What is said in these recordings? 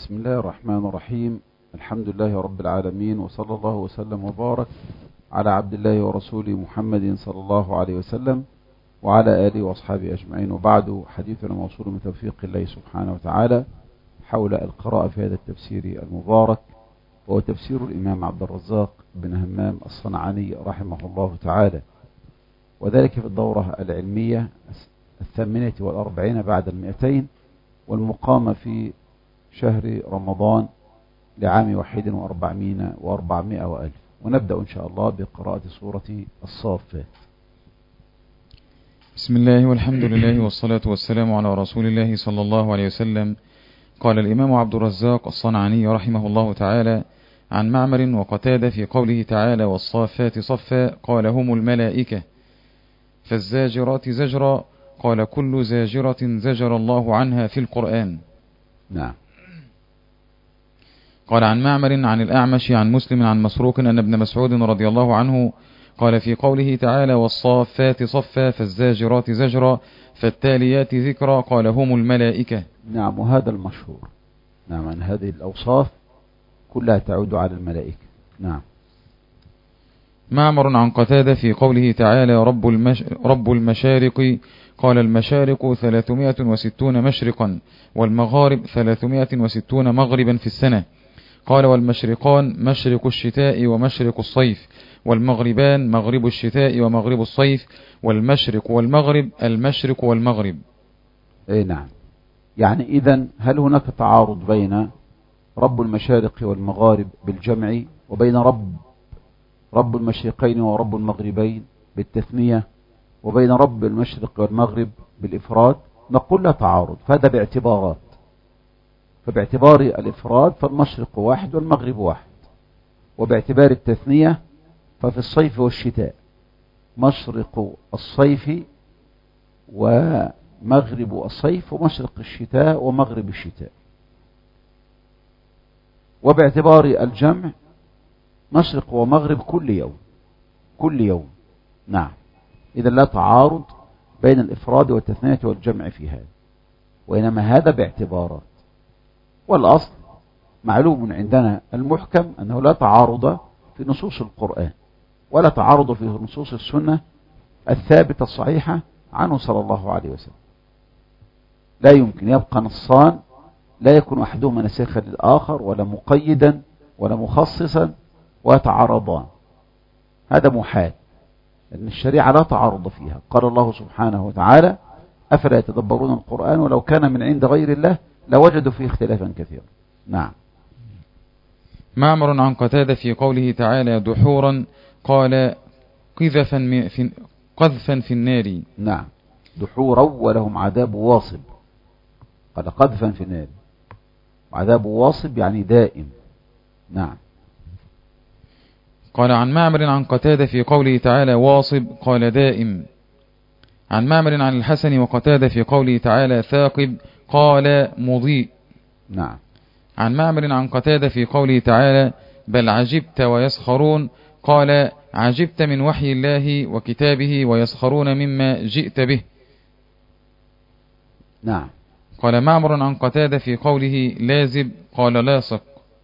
بسم الله الرحمن الرحيم. الحمد لله رب العالمين، وصلى الله وسلم وبارك على عبد الله ورسوله محمد صلى الله عليه وسلم وعلى آله وأصحابه أجمعين. وبعد، حديثنا موصول من توفيق الله سبحانه وتعالى حول القراءة في هذا التفسير المبارك، وهو تفسير الإمام عبد الرزاق بن همام الصنعاني رحمه الله تعالى، وذلك في الدورة العلمية 48 بعد 200، والمقامة في شهر رمضان لعام 41 و400 وألف. ونبدأ إن شاء الله بقراءة سورة الصافات. بسم الله والحمد لله والصلاة والسلام على رسول الله صلى الله عليه وسلم. قال الإمام عبد الرزاق الصنعاني رحمه الله تعالى عن معمر وقتادة في قوله تعالى والصافات صفا قال هم الملائكة، فالزاجرات زجرا قال كل زاجرة زجر الله عنها في القرآن. نعم. قال عن معمر عن الأعمش عن مسلم عن مسروق أن ابن مسعود رضي الله عنه قال في قوله تعالى والصافات صفا فالزاجرات زجرا فالتاليات ذكرا قال هم الملائكة. نعم، وهذا المشهور. نعم، أن هذه الأوصاف كلها تعود على الملائكة. نعم. معمر عن قتادة في قوله تعالى رب المشارق قال المشارق 360 مشرقا والمغارب 360 مغربا في السنة. قال والمشرقان مشرق الشتاء ومشرق الصيف، والمغربان مغرب الشتاء ومغرب الصيف، والمشرق والمغرب المشرق والمغرب. اي نعم. يعني إذن هل هناك تعارض بين رب المشارق والمغارب بالجمع، وبين رب المشرقين ورب المغربين بالتثنية، وبين رب المشرق والمغرب بالإفراد؟ نقول لا تعارض، فهذا باعتبارات. فباعتبار الإفراد فالمشرق واحد والمغرب واحد، وباعتبار التثنية ففي الصيف والشتاء مشرق الصيف ومغرب الصيف، ومشرق الشتاء ومغرب الشتاء. وباعتبار الجمع مشرق ومغرب كل يوم. نعم. إذا لا تعارض بين الإفراد والتثنية والجمع في هذا، وإنما هذا باعتبارات. والأصل معلوم عندنا المحكم أنه لا تعارض في نصوص القرآن، ولا تعارض في نصوص السنة الثابتة الصحيحة عنه صلى الله عليه وسلم. لا يمكن يبقى نصان لا يكون أحدهما نسخا للآخر، ولا مقيدا ولا مخصصا، ويتعارضان. هذا محال، لأن الشريعة لا تعارض فيها. قال الله سبحانه وتعالى أفلا يتدبرون القرآن ولو كان من عند غير الله لوجدوا فيه اختلافا كثيرا. نعم. معمر عن قتادة في قوله تعالى دحورا قال قذفا في النار. نعم، دحورا ولهم عذاب واصب. قال قذفا في النار، وعذاب واصب يعني دائم. نعم. قال عن معمر عن قتادة في قوله تعالى واصب قال دائم. عن معمر عن الحسن وقتادة في قوله تعالى ثاقب قال مضيء. نعم. عن معمر عن قتادة في قوله تعالى بل عجبت ويسخرون قال عجبت من وحي الله وكتابه ويسخرون مما جئت به. نعم. قال معمر عن قتادة في قوله لازب قال لاصق.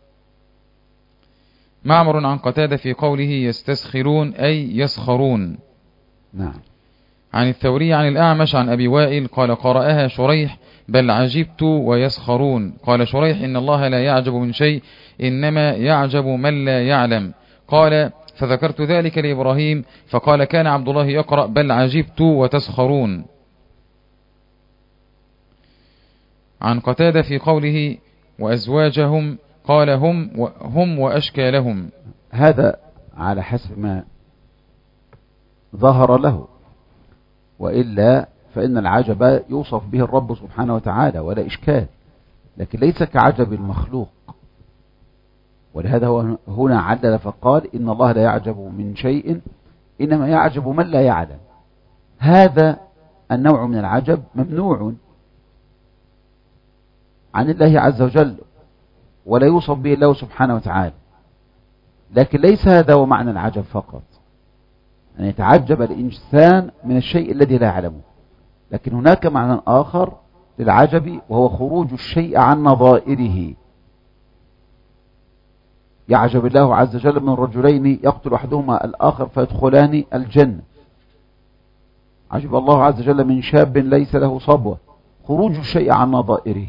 معمر عن قتادة في قوله يستسخرون أي يسخرون. نعم. عن الثوري عن الأعمش عن أبي وائل قال قرأها شريح بل عجبت ويسخرون قال شريح إن الله لا يعجب من شيء إنما يعجب من لا يعلم. قال فذكرت ذلك لإبراهيم فقال كان عبد الله يقرأ بل عجبت وتسخرون. عن قتادة في قوله وأزواجهم قال هم وأشكالهم. هذا على حسب ما ظهر له، وإلا فإن العجب يوصف به الرب سبحانه وتعالى ولا إشكال، لكن ليس كعجب المخلوق. ولهذا هو هنا عدل فقال إن الله لا يعجب من شيء إنما يعجب من لا يعلم. هذا النوع من العجب ممنوع عن الله عز وجل، ولا يوصف به الله سبحانه وتعالى. لكن ليس هذا هو معنى العجب فقط، أن يتعجب الإنسان من الشيء الذي لا يعلمه، لكن هناك معنى آخر للعجب، وهو خروج الشيء عن نظائره يعجب الله عز وجل من رجلين يقتل أحدهما الآخر فيدخلان الجنة. عجب الله عز وجل من شاب ليس له صبوة، خروج الشيء عن نظائره.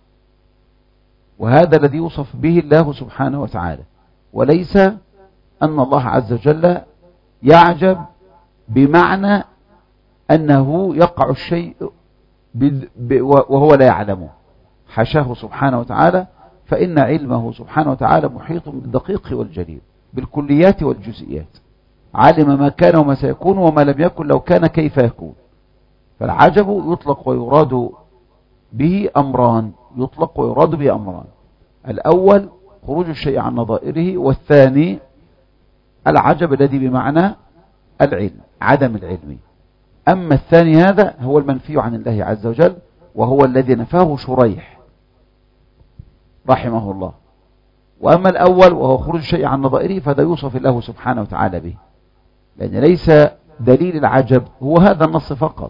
وهذا الذي يوصف به الله سبحانه وتعالى، وليس أن الله عز وجل يعجب بمعنى أنه يقع الشيء وهو لا يعلمه، حشاه سبحانه وتعالى، فإن علمه سبحانه وتعالى محيط بالدقيق والجليل، بالكليات والجزئيات. علم ما كان وما سيكون وما لم يكن لو كان كيف يكون. فالعجب يطلق ويراد به أمران، يطلق ويراد به أمران: الأول خروج الشيء عن نظائره، والثاني العجب الذي بمعنى العلم، عدم العلم. أما الثاني هذا هو المنفي عن الله عز وجل، وهو الذي نفاه شريح رحمه الله. وأما الأول وهو خروج الشيء عن نظائره فهذا يوصف الله سبحانه وتعالى به، لأن ليس دليل العجب هو هذا النص فقط،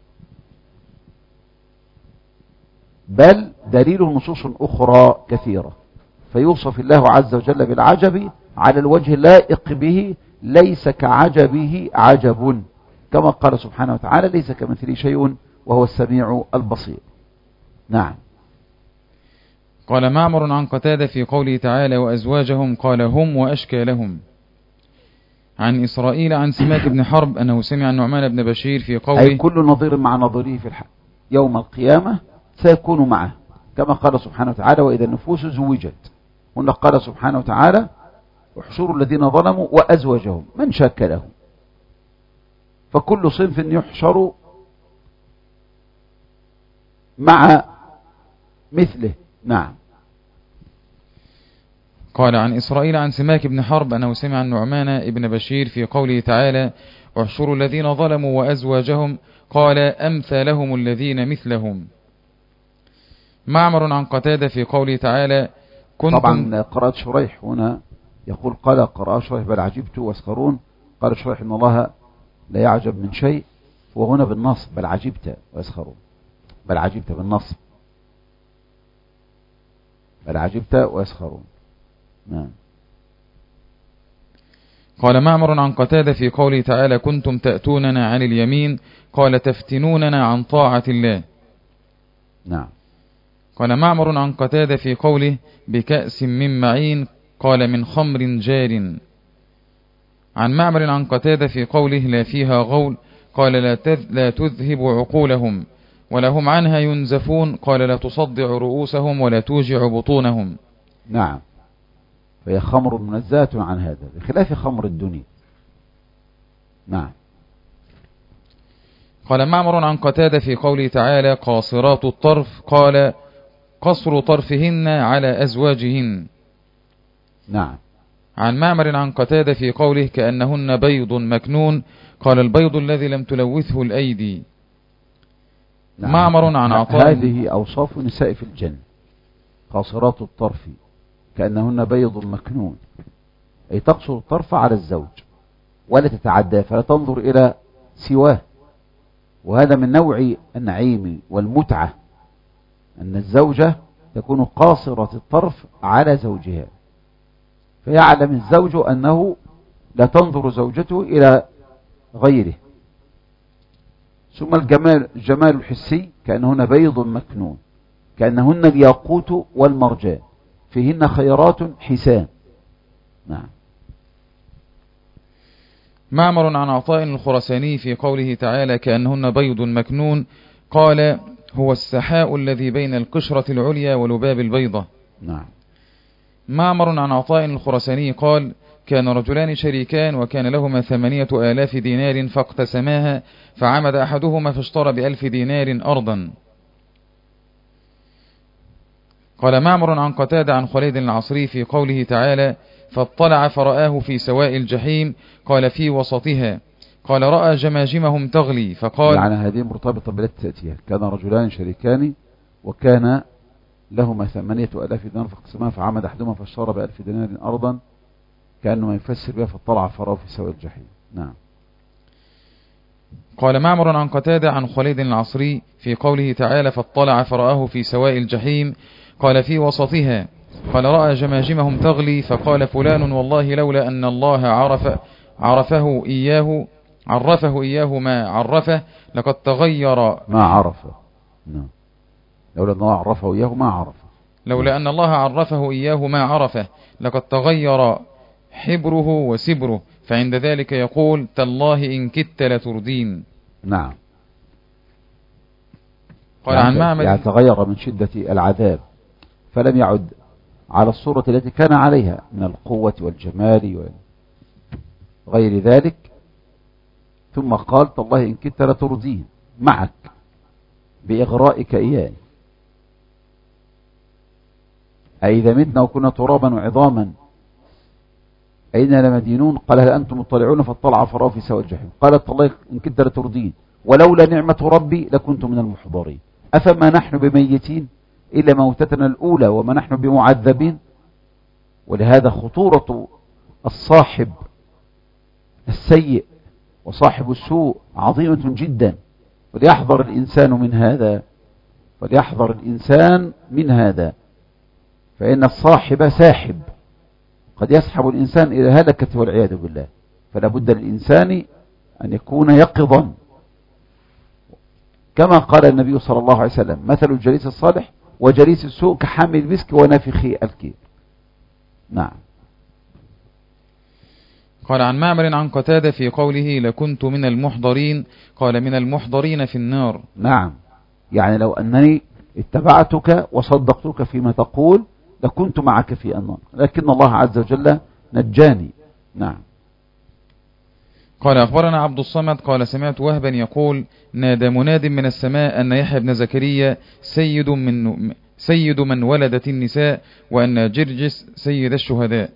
بل دليل نصوص أخرى كثيرة، فيوصف الله عز وجل بالعجب على الوجه اللائق به، ليس كعجبه عجب، كما قال سبحانه وتعالى: ليس كمثله شيء وهو السميع البصير. نعم. قال معمر عن قتادة في قوله تعالى: وأزواجهم، قال: هم وأشكالهم. عن إسرائيل عن سماك بن حرب أنه سمع النعمان بن بشير في قوله: أي كل نظير مع نظيره في الحق يوم القيامة سيكون معه، كما قال سبحانه وتعالى: وإذا النفوس زوجت. هنا قال سبحانه وتعالى: احشروا الذين ظلموا وأزواجهم من شاكلهم. فكل صنف يحشر مع مثله. نعم. قال عن إسرائيل عن سماك بن حرب أنه سمع النعمان بن بشير في قوله تعالى: احشروا الذين ظلموا وأزواجهم، قال: أمثالهم الذين مثلهم. معمر عن قتادة في قوله تعالى: كنتم. طبعا قرأت شريح هنا يقول: قال قرأ شريح: بل عجبت ويسخرون. قال شريح: إن الله لا يعجب من شيء، وهنا بالنصب: بل عجبت ويسخرون. بل عجبت بالنصب، بل عجبت ويسخرون. نعم. قال معمر عن قتادة في قوله تعالى: كنتم تأتوننا عن اليمين، قال: تفتنوننا عن طاعة الله. نعم. قال معمر عن قتادة في قوله: بكأس من معين، قال: من خمر جار. عن معمر عن قتادة في قوله: لا فيها غول، قال: لا تذهب عقولهم، ولهم عنها ينزفون، قال: لا تصدع رؤوسهم ولا توجع بطونهم. نعم. فهي خمر منزهة عن هذا، بخلاف خمر الدنيا. نعم. قال معمر عن قتادة في قوله تعالى: قاصرات الطرف، قال: قصر طرفهن على أزواجهن. نعم. عن معمر عن قتادة في قوله: كأنهن بيض مكنون، قال: البيض الذي لم تلوثه الأيدي. نعم. معمر عن عطاء. هذه أوصاف النساء في الجنة: قاصرات الطرف كأنهن بيض مكنون، أي تقصر الطرف على الزوج ولا تتعدى، فلا تنظر إلى سواه. وهذا من نوع النعيم والمتعة، أن الزوجة تكون قاصرة الطرف على زوجها، فيعلم الزوج أنه لا تنظر زوجته إلى غيره. ثم الجمال الحسي: كأنهن بيض مكنون، كأنهن الياقوت والمرجان، فيهن خيرات حسان. نعم. معمر عن عطاء الخرساني في قوله تعالى: كأنهن بيض مكنون، قال: هو السحاء الذي بين القشرة العليا ولباب البيضة. نعم. معمر عن عطاء الخرساني قال: كان رجلان شريكان، وكان لهما 8,000 دينار، فاقتسماها، فعمد أحدهما فاشترى ب1,000 دينار أرضا. قال معمر عن قتادة عن خالد العصري في قوله تعالى: فاطلع فرآه في سواء الجحيم، قال: في وسطها، قال: رأى جماجمهم تغلي، فقال. يعني هذه مرتبطة بالتي تأتيها: كان رجلان شريكان وكان لهما 8,000 دينار فاقتسماها، فعمد أحدهما فاشترى ب1,000 دينار أرضا، كأنه يفسر بها فاطلع فرآه في سواء الجحيم. نعم. قال معمر عن قتادة عن خالد العصري في قوله تعالى: فاطلع فرآه في سواء الجحيم، قال: في وسطها، قال رأى جماجمهم تغلي فقال فلان والله لولا أن الله عرفه إياه ما عرفه لقد تغير ما عرفه. نعم. لولا أن الله عرفه إياه ما عرفه. لولا أن الله عرفه إياه ما عرفه لقد تغير حبره وسبره، فعند ذلك يقول تالله إن كدت لتردين. نعم. قال عن معمر يعني تغير من شدة العذاب فلم يعد على الصورة التي كان عليها من القوة والجمال وغير ذلك، ثم قال تالله إن كدت لتردين معك بإغرائك إياه، أئذا متنا وكنا ترابا وعظاما أين لمدينون؟ قال هل أنتم مطلعون؟ فاطلع فراه في سواء الجحيم. قالت تالله إن كدت لتردين ولولا نعمة ربي لكنت من المحضرين. أفما نحن بميتين إلا موتتنا الأولى وما نحن بمعذبين. ولهذا خطورة الصاحب السيء وصاحب السوء عظيمة جدا، فليحذر الإنسان من هذا، فإن الصاحب ساحب قد يسحب الإنسان إلى هلكة والعياذ بالله. فلا بد للإنسان أن يكون يقظا، كما قال النبي صلى الله عليه وسلم مثل الجليس الصالح وجليس السوء كحامل المسك ونافخ الكير. نعم. قال عن معمر عن قتادة في قوله لكنت من المحضرين، قال من المحضرين في النار. نعم، يعني لو أنني اتبعتك وصدقتك فيما تقول لكنت معك في النار، لكن الله عز وجل نجاني. نعم. قال أخبرنا عبد الصمد قال سمعت وهبا يقول نادى مناد من السماء أن يحيى بن زكريا سيد من ولدت النساء، وأن جرجس سيد الشهداء.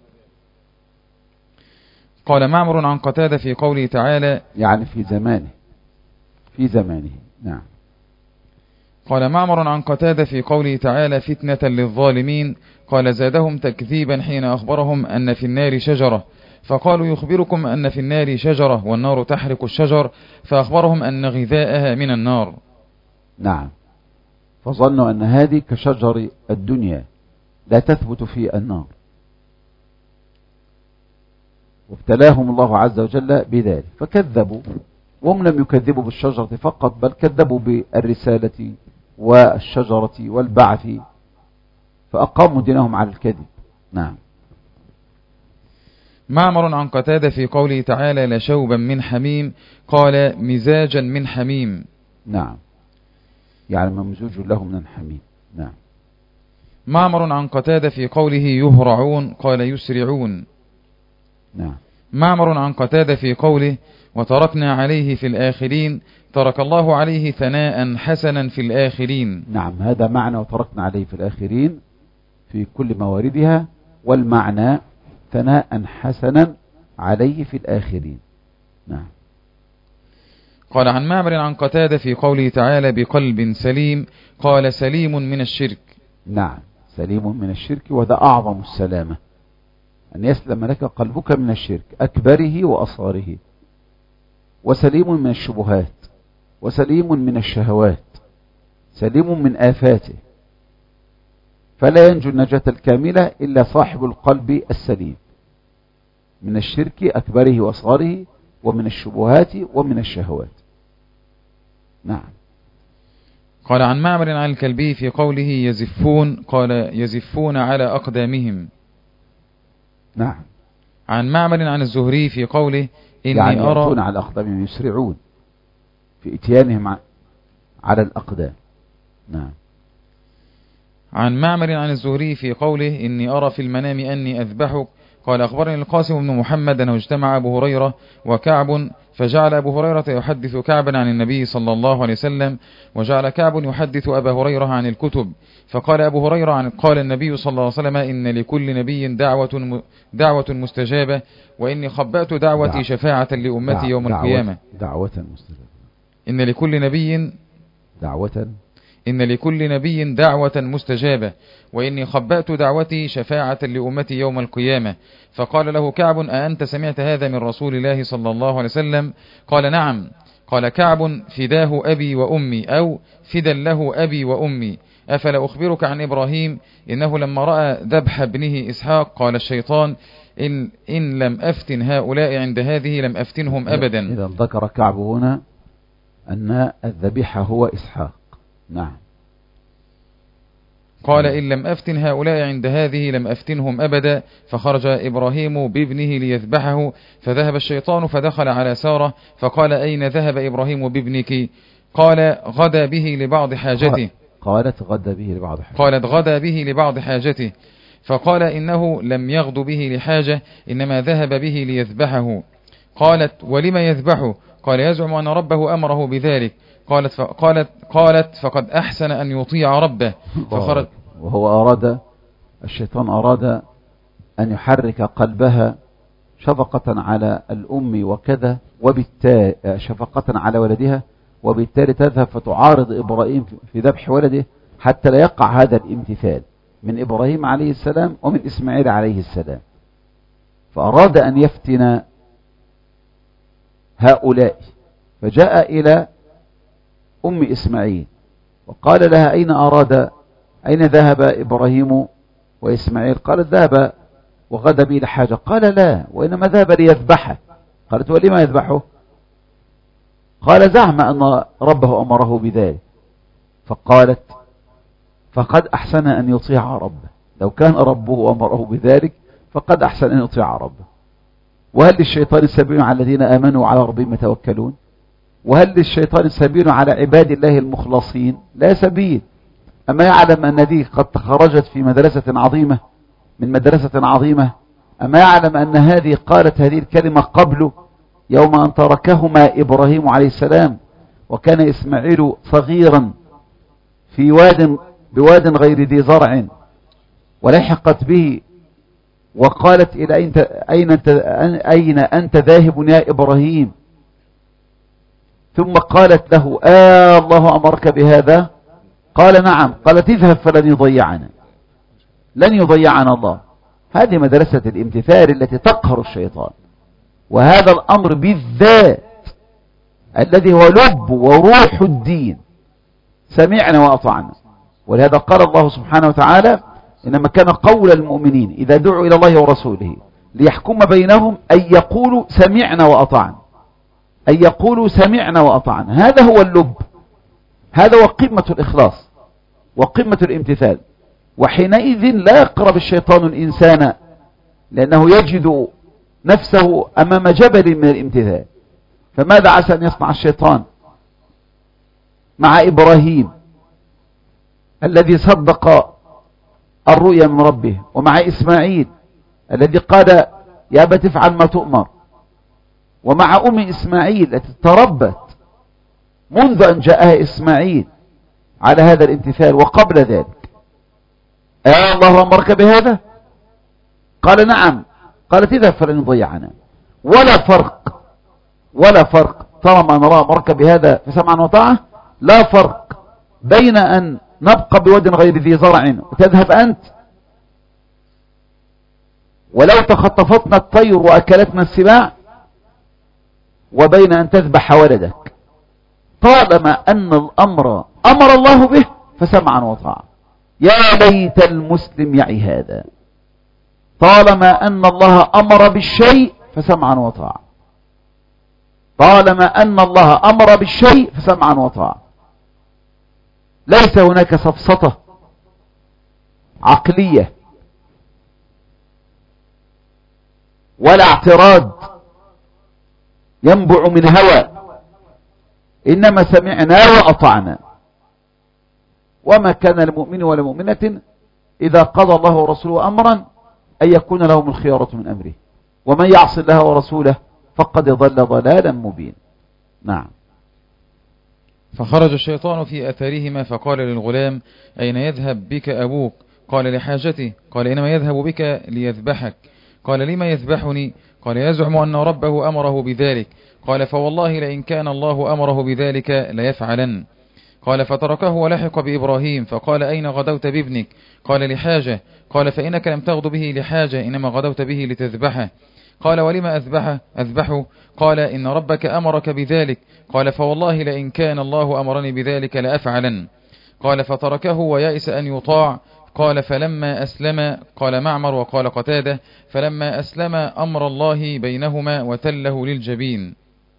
قال معمر عن قتادة في قوله تعالى يعني في زمانه. نعم. قال معمر عن قتادة في قوله تعالى فتنة للظالمين، قال زادهم تكذيبا حين أخبرهم أن في النار شجرة، فقالوا يخبركم أن في النار شجرة والنار تحرق الشجر، فأخبرهم أن غذاءها من النار. نعم. فظنوا أن هذه كشجر الدنيا لا تثبت في النار، وابتلاهم الله عز وجل بذلك فكذبوا، وهم لم يكذبوا بالشجرة فقط بل كذبوا بالرسالة والشجرة والبعث، فأقاموا دينهم على الكذب. نعم. معمر عن قتادة في قوله تعالى لشوبا من حميم، قال مزاجا من حميم. نعم، يعني ممزوج له من الحميم. نعم. معمر عن قتادة في قوله يهرعون، قال يسرعون. نعم. معمر عن قتادة في قوله وتركنا عليه في الآخرين، ترك الله عليه ثناء حسنا في الآخرين. نعم، هذا معنى وتركنا عليه في الآخرين في كل مواردها، والمعنى ثناء حسنا عليه في الآخرين. نعم. قال عن معمر عن قتادة في قوله تعالى بقلب سليم، قال سليم من الشرك. نعم، سليم من الشرك، وهذا أعظم السلامة، أن يسلم لك قلبك من الشرك أكبره وأصغره، وسليم من الشبهات، وسليم من الشهوات، سليم من آفاته، فلا ينجو النجاة الكاملة إلا صاحب القلب السليم من الشرك أكبره وأصغره، ومن الشبهات ومن الشهوات. نعم. قال عن معمر عن الكلبي في قوله يزفون، قال يزفون على أقدامهم. نعم. عن معمر عن الزهري في قوله إني يعني أرى يأتون على أقدامهم، يسرعون في إتيانهم على الأقدام. نعم. عن معمر عن الزهري في قوله إني أرى في المنام أني أذبحك، قال أخبرني القاسم بن محمد أنه اجتمع أبو هريرة وكعب، فجعل أبو هريرة يحدث كعبا عن النبي صلى الله عليه وسلم، وجعل كعب يحدث أبا هريرة عن الكتب، فقال أبو هريرة قال النبي صلى الله عليه وسلم إن لكل نبي دعوة مستجابة، وإني خبأت دعوتي شفاعة لأمتي يوم القيامة. دعوة مستجابة. إن لكل نبي دعوة مستجابة، وإني خبأت دعوتي شفاعة لأمتي يوم القيامة. فقال له كعب أأنت سمعت هذا من رسول الله صلى الله عليه وسلم؟ قال نعم. قال كعب فداه أبي وأمي، أو فدا له أبي وأمي، أفلا أخبرك عن إبراهيم إنه لما رأى ذبح ابنه إسحاق قال الشيطان إن لم أفتن هؤلاء عند هذه لم أفتنهم أبدا. إذا ذكر كعب هنا أن الذبيحة هو إسحاق. نعم. قال إن لم أفتن هؤلاء عند هذه لم أفتنهم أبدا. فخرج إبراهيم بابنه ليذبحه فذهب الشيطان فدخل على سارة فقال أين ذهب إبراهيم بابنك؟ قال غدا به لبعض حاجته. قالت غدا به لبعض حاجته. قالت غدا به لبعض حاجته. فقال إنه لم يغد به لحاجة إنما ذهب به ليذبحه. قالت ولما يذبحه؟ قال يزعم أن ربه أمره بذلك. قالت فقد أحسن أن يطيع ربه. فخرج وهو أراد الشيطان أراد أن يحرك قلبها شفقة على الأم وكذا وبالتالي شفقة على ولدها وبالتالي تذهب فتعارض إبراهيم في ذبح ولده حتى لا يقع هذا الامتثال من إبراهيم عليه السلام ومن إسماعيل عليه السلام. فأراد أن يفتن هؤلاء فجاء إلى أم إسماعيل وقال لها أين ذهب إبراهيم وإسماعيل؟ قالت ذهب وغدا به لحاجة. قال لا وإنما ذهب ليذبحه. قالت ولما يذبحه؟ قال زعم أن ربه أمره بذلك. فقالت فقد أحسن أن يطيع ربه. لو كان ربه أمره بذلك فقد أحسن أن يطيع ربه. وهل للشيطان سبيل على الذين آمنوا وعلى ربهم يتوكلون؟ وهل للشيطان سبيل على عباد الله المخلصين؟ لا سبيل. أما يعلم أن دي قد خرجت في مدرسة عظيمة من مدرسة عظيمة؟ أما يعلم أن هذه قالت هذه الكلمة قبل يوم أن تركهما إبراهيم عليه السلام وكان إسماعيل صغيرا في بواد غير ذي زرع ولحقت به وقالت إلى أين أنت ذاهب يا إبراهيم؟ ثم قالت له الله أمرك بهذا؟ قال نعم. قالت اذهب فلن يضيعنا، لن يضيعنا الله. هذه مدرسة الامتثال التي تقهر الشيطان. وهذا الأمر بالذات الذي هو لب وروح الدين سمعنا وأطعنا. ولهذا قال الله سبحانه وتعالى إنما كان قول المؤمنين إذا دعوا إلى الله ورسوله ليحكم بينهم أن يقولوا سمعنا وأطعنا، أن يقولوا سمعنا وأطعنا. هذا هو اللب، هذا هو قمة الإخلاص وقمة الامتثال. وحينئذ لا يقرب الشيطان الإنسان لأنه يجد نفسه أمام جبل من الامتثال. فماذا عسى أن يصنع الشيطان مع إبراهيم الذي صدق الرؤيا من ربه، ومع إسماعيل الذي قال يا أبت افعل ما تؤمر، ومع أم إسماعيل التي تربت منذ أن جاءها إسماعيل على هذا الامتثال وقبل ذلك. الله أمرك بهذا؟ قال نعم. قالت اذهب فلن يضيعنا. ولا فرق طالما نرى أمرك بهذا فسمعا وطاعة. لا فرق بين أن نبقى بواد غير ذي زرع وتذهب أنت، ولو تخطفتنا الطير وأكلتنا السباع، وبين أن تذبح ولدك. طالما أن الأمر أمر الله به فسمعا وطاعة. يا ليت المسلم يعي هذا. طالما أن الله أمر بالشيء فسمعا وطاعة. طالما أن الله أمر بالشيء فسمعا وطاعة. ليس هناك سفسطة عقلية ولا اعتراض ينبع من هوى، إنما سمعنا وأطعنا. وما كان لمؤمن ولا مؤمنة إذا قضى الله ورسوله أمرا أن يكون لهم الخيارة من أمره، ومن يعص الله ورسوله فقد ضل ضلالا مبين. نعم. فخرج الشيطان في أثرهما فقال للغلام أين يذهب بك أبوك؟ قال لحاجته. قال إنما يذهب بك ليذبحك. قال لما يذبحني؟ قال يزعم أن ربه أمره بذلك. قال فوالله لئن كان الله أمره بذلك ليفعلن. قال فتركه ولحق بإبراهيم فقال أين غدوت بابنك؟ قال لحاجة. قال فإنك لم تغد به لحاجة إنما غدوت به لتذبحه. قال ولما أذبحه؟ قال إن ربك أمرك بذلك. قال فوالله لئن كان الله أمرني بذلك لأفعلن. قال فتركه ويأس أن يطاع. قال فلما أسلم، قال معمر وقال قتادة فلما أسلم أمر الله بينهما وتله للجبين.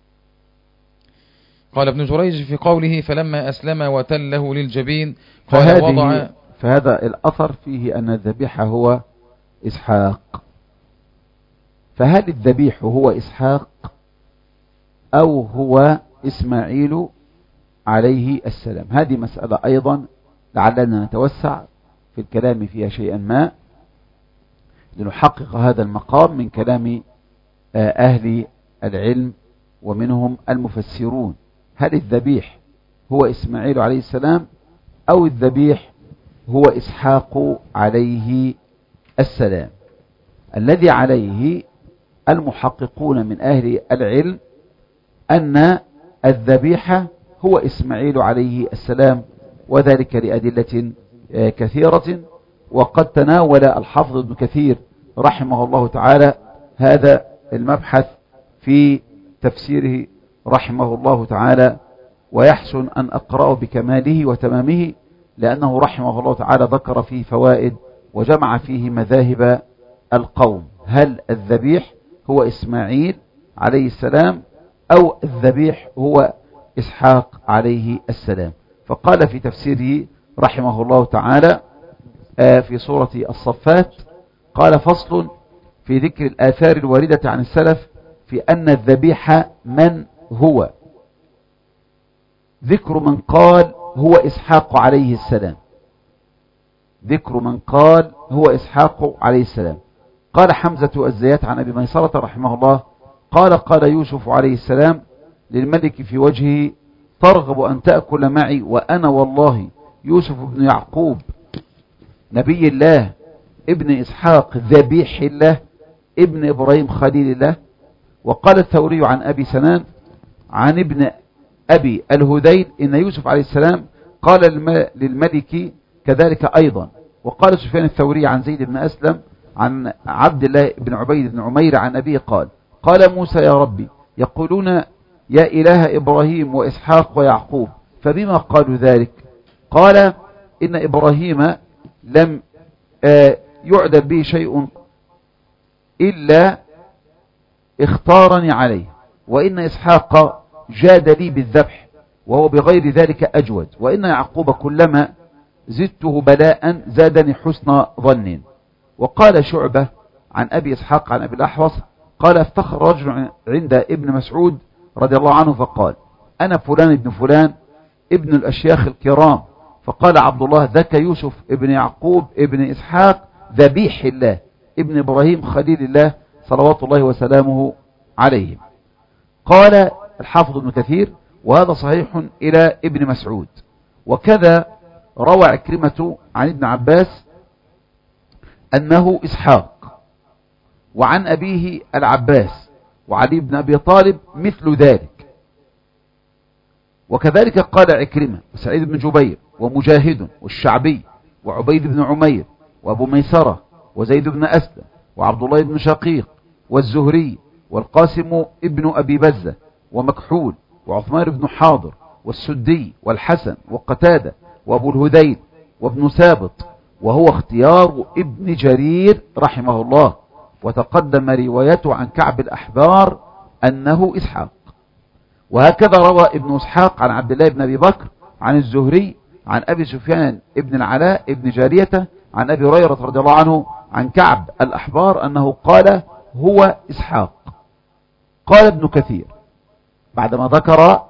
قال ابن جريج في قوله فلما أسلم وتله للجبين قال وضع. فهذا الأثر فيه أن الذبيح هو إسحاق، فهل الذبيح هو إسحاق أو هو إسماعيل عليه السلام؟ هذه مسألة أيضا لعلنا نتوسع في الكلام فيها شيئا ما لنحقق هذا المقام من كلام أهل العلم ومنهم المفسرون. هل الذبيح هو إسماعيل عليه السلام أو الذبيح هو إسحاق عليه السلام؟ الذي عليه المحققون من أهل العلم أن الذبيح هو إسماعيل عليه السلام، وذلك لأدلة كثيرة، وقد تناول الحافظ ابن كثير رحمه الله تعالى هذا المبحث في تفسيره رحمه الله تعالى، ويحسن أن أقرأه بكماله وتمامه لأنه رحمه الله تعالى ذكر فيه فوائد وجمع فيه مذاهب القوم. هل الذبيح هو إسماعيل عليه السلام أو الذبيح هو إسحاق عليه السلام؟ فقال في تفسيره رحمه الله تعالى في سورة الصفات قال فصل في ذكر الآثار الواردة عن السلف في أن الذبيح من هو، ذكر من قال هو إسحاق عليه السلام، ذكر من قال هو إسحاق عليه السلام. قال حمزة الزيات عن أبي ميسرة رحمه الله قال يوسف عليه السلام للملك في وجهه ترغب أن تأكل معي وأنا والله يوسف بن يعقوب نبي الله ابن إسحاق ذبيح الله ابن إبراهيم خليل الله. وقال الثوري عن أبي سنان عن ابن أبي الهذيل إن يوسف عليه السلام قال للملك كذلك أيضا. وقال سفيان الثوري عن زيد بن أسلم عن عبد الله بن عبيد بن عمير عن أبيه قال موسى يا ربي يقولون يا إله إبراهيم وإسحاق ويعقوب فبما قالوا ذلك؟ قال إن إبراهيم لم يعدل به شيء إلا اختارني عليه، وإن إسحاق جاد لي بالذبح وهو بغير ذلك أجود، وإن يعقوب كلما زدته بلاء زادني حسن ظن. وقال شعبة عن أبي إسحاق عن أبي الأحوص قال افتخر رجل عند ابن مسعود رضي الله عنه فقال أنا فلان ابن فلان ابن الأشياخ الكرام، فقال عبد الله ذاك يوسف ابن يعقوب ابن إسحاق ذبيح الله ابن إبراهيم خليل الله صلوات الله وسلامه عليه. قال الحافظ ابن كثير وهذا صحيح إلى ابن مسعود. وكذا روى عكرمة عن ابن عباس أنه إسحاق، وعن أبيه العباس وعلي بن أبي طالب مثل ذلك. وكذلك قال عكرمة وسعيد بن جبير ومجاهد والشعبي وعبيد بن عمير وأبو ميسرة وزيد بن أسلم وعبد الله بن شقيق والزهري والقاسم ابن أبي بزة ومكحول وعثمان بن حاضر والسدي والحسن وقتادة وأبو الهذيل وابن ثابت، وهو اختيار ابن جرير رحمه الله. وتقدم روايته عن كعب الأحبار أنه إسحاق. وهكذا روى ابن إسحاق عن عبد الله بن أبي بكر عن الزهري عن أبي سفيان ابن العلاء ابن جارية عن أبي هريرة رضي الله عنه عن كعب الأحبار أنه قال هو إسحاق. قال ابن كثير بعدما ذكر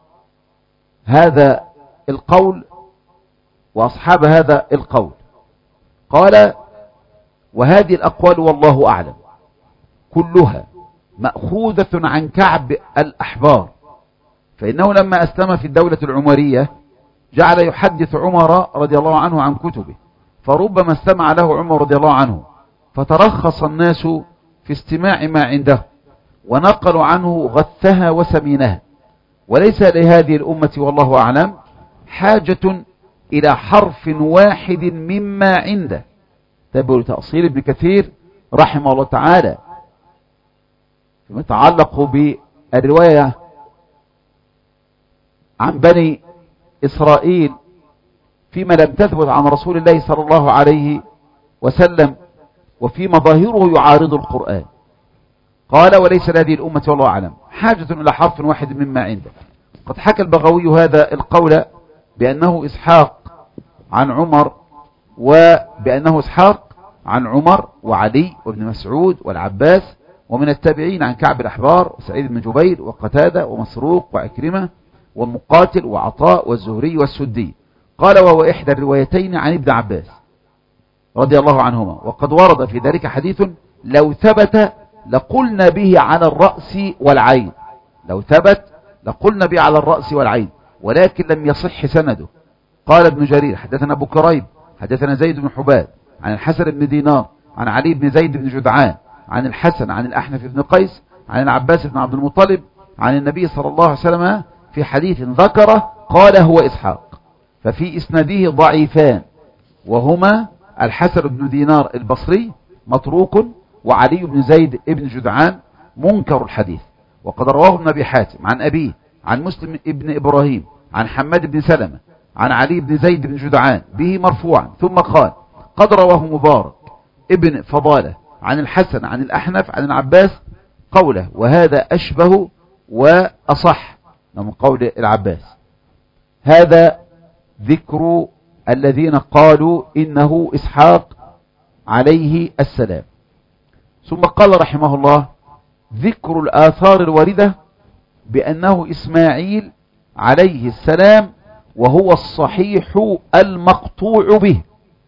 هذا القول وأصحاب هذا القول قال وهذه الأقوال والله أعلم كلها مأخوذة عن كعب الأحبار، فإنه لما أسلم في الدولة العمرية جعل يحدث عمر رضي الله عنه عن كتبه، فربما استمع له عمر رضي الله عنه فترخص الناس في استماع ما عنده ونقلوا عنه غثها وسمينها. وليس لهذه الأمة والله أعلم حاجة إلى حرف واحد مما عنده. تبقى تأصيل ابن كثير رحمه الله تعالى فيما يتعلق بالرواية عن بني إسرائيل فيما لم تثبت عن رسول الله صلى الله عليه وسلم، وفيما ظاهره يعارض القرآن. قال: وليس لهذه الأمة والله أعلم حاجة إلى حرف واحد مما عنده. قد حكى البغوي هذا القول بأنه إسحاق عن عمر، وبأنه إسحاق عن عمر وعلي وابن مسعود والعباس، ومن التابعين عن كعب الأحبار وسعيد بن جبير وقتادة ومسروق وعكرمة ومقاتل وعطاء والزهري والسدي. قال: وهو إحدى الروايتين عن ابن عباس رضي الله عنهما. وقد ورد في ذلك حديث لو ثبت لقلنا به على الرأس والعين، لو ثبت لقلنا به على الرأس والعين، ولكن لم يصح سنده. قال ابن جرير: حدثنا أبو كريب حدثنا زيد بن حباب عن الحسن بن دينار عن علي بن زيد بن جدعان عن الحسن عن الأحنف بن قيس عن العباس بن عبد المطلب عن النبي صلى الله عليه وسلم في حديث ذكره قال: هو إسحاق. ففي إسناده ضعيفان، وهما الحسن بن دينار البصري متروك، وعلي بن زيد بن جدعان منكر الحديث. وقد رواه ابن أبي حاتم عن أبيه عن مسلم ابن إبراهيم عن حماد بن سلمة عن علي بن زيد بن جدعان به مرفوعا، ثم قال: قد رواه مبارك ابن فضالة عن الحسن عن الأحنف عن العباس قوله، وهذا أشبه وأصح من قول العباس. هذا ذكر الذين قالوا إنه إسحاق عليه السلام. ثم قال رحمه الله: ذكر الآثار الواردة بأنه إسماعيل عليه السلام، وهو الصحيح المقطوع به.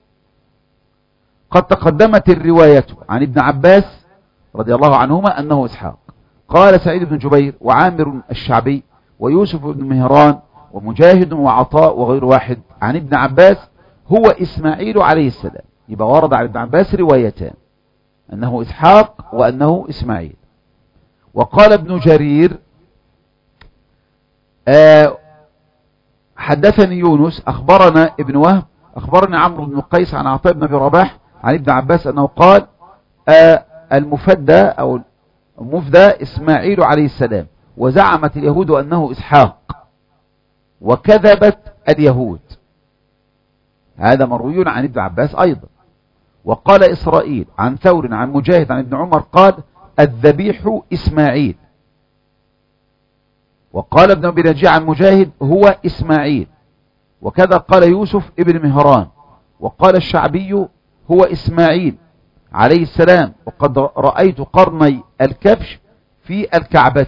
قد تقدمت الرواية عن ابن عباس رضي الله عنهما أنه إسحاق. قال سعيد بن جبير وعامر الشعبي ويوسف بن مهران ومجاهد وعطاء وغير واحد عن ابن عباس هو إسماعيل عليه السلام. يبقى ورد عن ابن عباس روايتان، أنه إسحاق وأنه إسماعيل. وقال ابن جرير: حدثني يونس أخبرنا ابن وهب أخبرنا عمرو بن قيس عن عطاء بن أبي رباح عن ابن عباس أنه قال: المفدى أو المفدى إسماعيل عليه السلام، وزعمت اليهود أنه إسحاق، وكذبت اليهود. هذا مروي عن ابن عباس أيضا. وقال إسرائيل عن ثور عن مجاهد عن ابن عمر قال: الذبيح إسماعيل. وقال ابن أبي نجيع عن مجاهد: هو إسماعيل. وكذا قال يوسف ابن مهران. وقال الشعبي: هو إسماعيل عليه السلام، وقد رأيت قرني الكبش في الكعبة.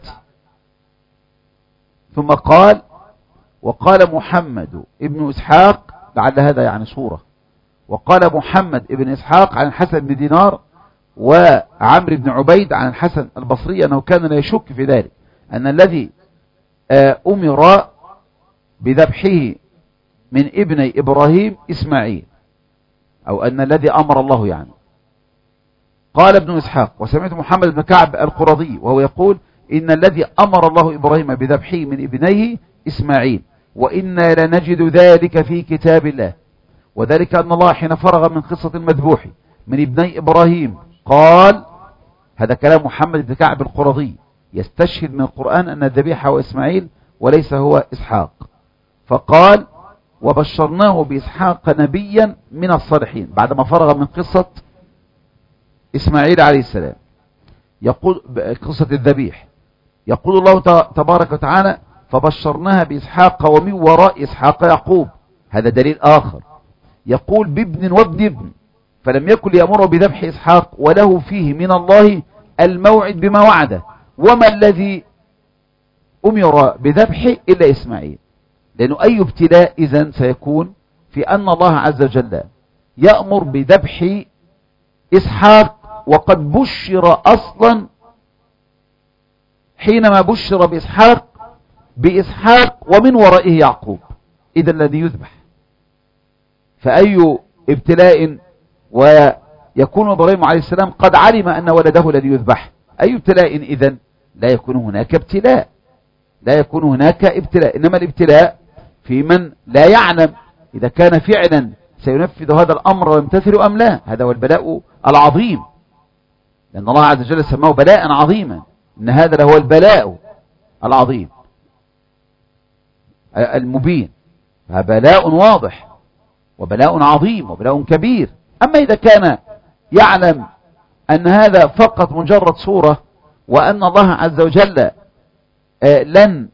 ثم قال: وقال محمد ابن إسحاق، لعل هذا يعني صورة، وقال محمد ابن إسحاق عن الحسن بن دينار وعمر بن عبيد عن الحسن البصري أنه كان لا يشك في ذلك، أن الذي أمر بذبحه من ابني إبراهيم إسماعيل، أو أن الذي أمر الله يعني. قال ابن إسحاق: وسمعت محمد بن كعب القرظي وهو يقول: إن الذي أمر الله إبراهيم بذبحه من ابنيه إسماعيل، وإنا لنجد ذلك في كتاب الله. وذلك أن الله حين فرغ من قصة المذبوح من ابني إبراهيم قال، هذا كلام محمد بن كعب القرظي يستشهد من القرآن أن الذبيح هو إسماعيل وليس هو إسحاق، فقال: وبشرناه بإسحاق نبيا من الصالحين، بعدما فرغ من قصة إسماعيل عليه السلام. يقول قصة الذبيح، يقول الله تبارك وتعالى: فبشرناها بإسحاق ومن وراء إسحاق يعقوب. هذا دليل آخر. يقول: بابن وابن ابن، فلم يكن ليأمره بذبح إسحاق، وله فيه من الله الموعد بما وعده. وما الذي أمر بذبحه إلا إسماعيل، لأنه أي ابتلاء إذن سيكون في أن الله عز وجل يأمر بذبح إسحاق، وقد بشر أصلا حينما بشر بإسحاق ومن ورائه يعقوب، إذا الذي يذبح. فأي ابتلاء ويكون إبراهيم عليه السلام قد علم أن ولده الذي يذبح، أي ابتلاء إذن؟ لا يكون هناك ابتلاء، لا يكون هناك ابتلاء. إنما الابتلاء في من لا يعلم إذا كان فعلا سينفذ هذا الأمر ويمتثل أم لا. هذا هو البلاء العظيم، لأن الله عز وجل سماه بلاء عظيما، إن هذا هو البلاء العظيم المبين، بلاء واضح. وبلاء عظيم وبلاء كبير. أما إذا كان يعلم أن هذا فقط مجرد صورة وأن الله عز وجل لن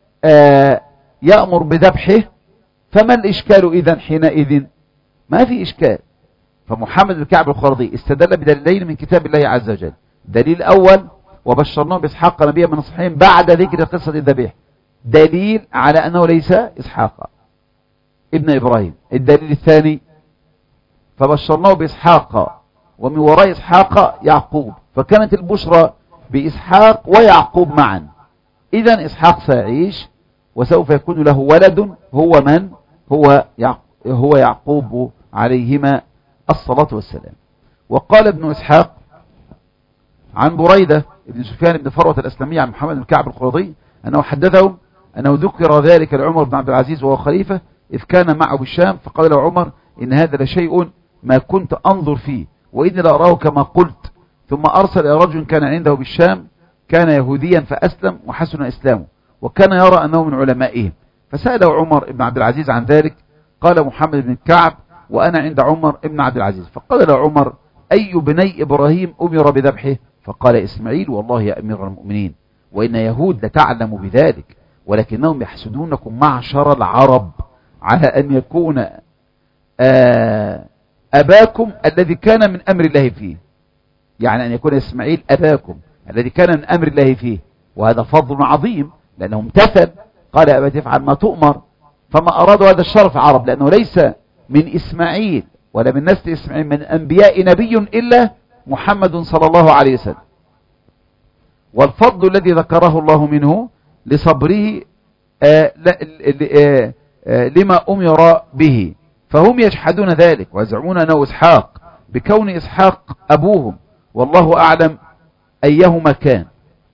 يأمر بذبحه، فما الإشكال إذن حينئذ؟ ما في إشكال. فمحمد بن كعب القرظي استدل بدليلين من كتاب الله عز وجل. دليل أول: وبشرناه بإسحاق نبيا من الصالحين، بعد ذكر قصة الذبيح، دليل على أنه ليس إسحاق ابن إبراهيم. الدليل الثاني: فبشرناه بإسحاق ومن وراء إسحاق يعقوب، فكانت البشرى بإسحاق ويعقوب معا. إذن إسحاق سيعيش وسوف يكون له ولد، هو من؟ هو يعقوب عليهما الصلاة والسلام. وقال ابن إسحاق عن بريدة ابن سفيان بن فروة الأسلمي عن محمد بن كعب القرظي أنه حدثهم أنه ذكر ذلك لعمر بن عبد العزيز وهو خليفة إذ كان معه بالشام، فقال له عمر: إن هذا لشيء ما كنت أنظر فيه، وإني لأراه كما قلت. ثم أرسل إلى رجل كان عنده بالشام، كان يهوديا فأسلم وحسن إسلامه، وكان يرى أنه من علمائهم، فسأله عمر بن عبد العزيز عن ذلك. قال محمد بن كعب: وأنا عند عمر بن عبد العزيز. فقال له عمر: أي بني إبراهيم أمر بذبحه؟ فقال: إسماعيل. والله يا أمير المؤمنين، وإن يهود لتعلم بذلك، ولكنهم يحسدونكم معشر العرب على أن يكون أباكم الذي كان من أمر الله فيه، يعني أن يكون إسماعيل أباكم الذي كان من أمر الله فيه، وهذا فضل عظيم لأنه امتثل، قال: يا أبا تفعل ما تؤمر. فما أرادوا هذا الشرف عرب، لأنه ليس من إسماعيل ولا من نسل إسماعيل من أنبياء نبي إلا محمد صلى الله عليه وسلم. والفضل الذي ذكره الله منه لصبره لما أمر به، فهم يجحدون ذلك ويزعمون أنه إسحاق بكون إسحاق أبوهم، والله أعلم أيهما كان،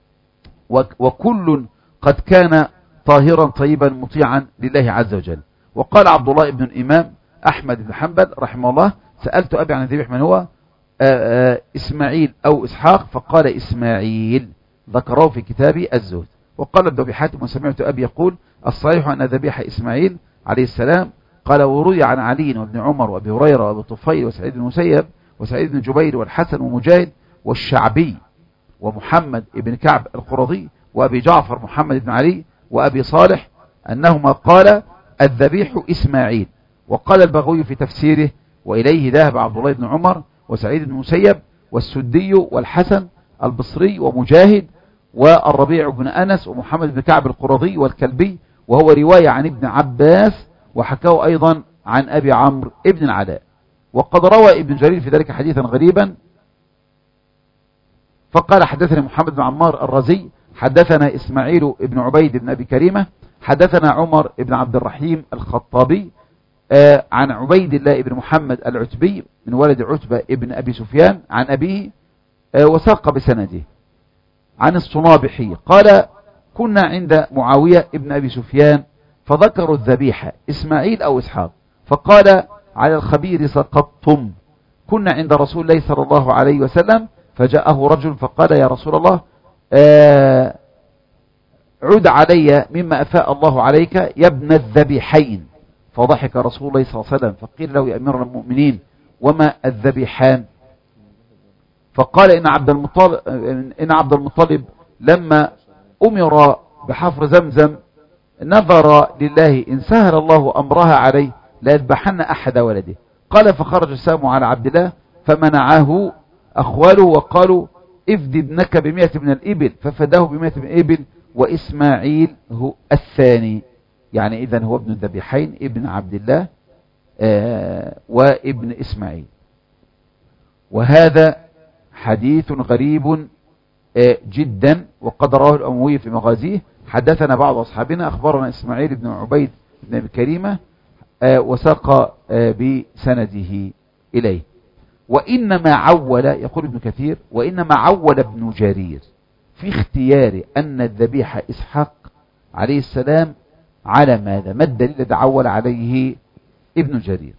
وكل قد كان طاهرا طيبا مطيعا لله عز وجل. وقال عبد الله بن الإمام أحمد بن حنبل رحمه الله: سألت أبي عن الذبيح من هو إسماعيل أو إسحاق؟ فقال: إسماعيل، ذكره في كتاب الزهد. وقال ابن أبي حاتم: وسمعت أبي يقول: الصحيح أن ذبيح إسماعيل عليه السلام. قال: وروي عن علي وابن عمر وابي هريرة وابي طفيل وسعيد بن المسيب وسعيد بن جبير والحسن ومجاهد والشعبي ومحمد بن كعب القرظي وأبي جعفر محمد بن علي وأبي صالح أنهما قال: الذبيح إسماعيل. وقال البغوي في تفسيره: وإليه ذهب عبد الله بن عمر وسعيد بن المسيب والسدي والحسن البصري ومجاهد والربيع بن أنس ومحمد بن كعب القرظي والكلبي، وهو رواية عن ابن عباس، وحكاه أيضا عن أبي عمرو ابن العلاء. وقد روى ابن جرير في ذلك حديثا غريبا، فقال: حدثنا محمد بن عمار الرزي حدثنا إسماعيل بن عبيد بن أبي كريمة حدثنا عمر بن عبد الرحيم الخطابي عن عبيد الله بن محمد العتبي من ولد عتبة ابن أبي سفيان عن أبيه، وساق بسنده عن الصنابحي قال: كنا عند معاوية ابن أبي سفيان فذكروا الذبيحة إسماعيل أو إسحاق، فقال: على الخبير سقطتم. كنا عند رسول الله صلى الله عليه وسلم فجاءه رجل فقال: يا رسول الله عد علي مما أفاء الله عليك يا ابن الذبيحين. فضحك رسول الله صلى الله عليه وسلم، فقيل له: يا أمير المؤمنين وما الذبيحان؟ فقال: إن عبد المطلب لما أمر بحفر زمزم نظر لله إن سهل الله أمرها عليه ليذبحن أحد ولده. قال: فخرج السام على عبد الله فمنعه أخواله وقالوا: افد ابنك ب100 من الإبل، ففداه ب100 من الإبل، وإسماعيل هو الثاني، يعني إذن هو ابن الذبيحين ابن عبد الله وابن إسماعيل. وهذا حديث غريب جدا، وقد رواه الأموي في مغازيه. حدثنا بعض أصحابنا أخبرنا إسماعيل بن عبيد بن أبي كريمة وساق بسنده إليه. وإنما عول، يقول ابن كثير: وإنما عول ابن جرير في اختيار أن الذبيح إسحاق عليه السلام على ماذا؟ ما الدليل الذي عول عليه ابن جرير؟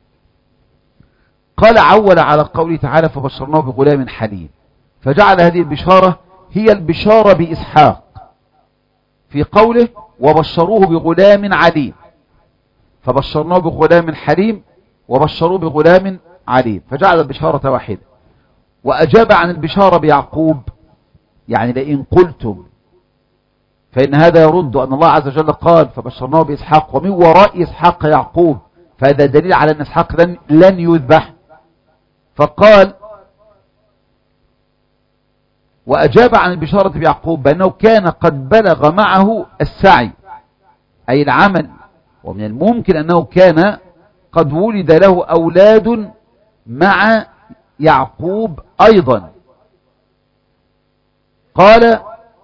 قال: عول على قوله تعالى: فبشرناه بغلام حليم، فجعل هذه البشارة هي البشارة بإسحاق في قوله: وبشروه بغلام عليم، فبشرناه بغلام حليم وبشروه بغلام عليم، فجعل البشارة واحدة. وأجاب عن البشارة بيعقوب، يعني لئن قلتم فإن هذا يرد أن الله عز وجل قال فبشرناه بإسحاق ومن وراء إسحاق يعقوب، فهذا دليل على أن إسحاق لن يذبح. فقال وأجاب عن البشارة بيعقوب بأنه كان قد بلغ معه السعي أي العمل، ومن الممكن أنه كان قد ولد له أولاد مع يعقوب أيضا. قال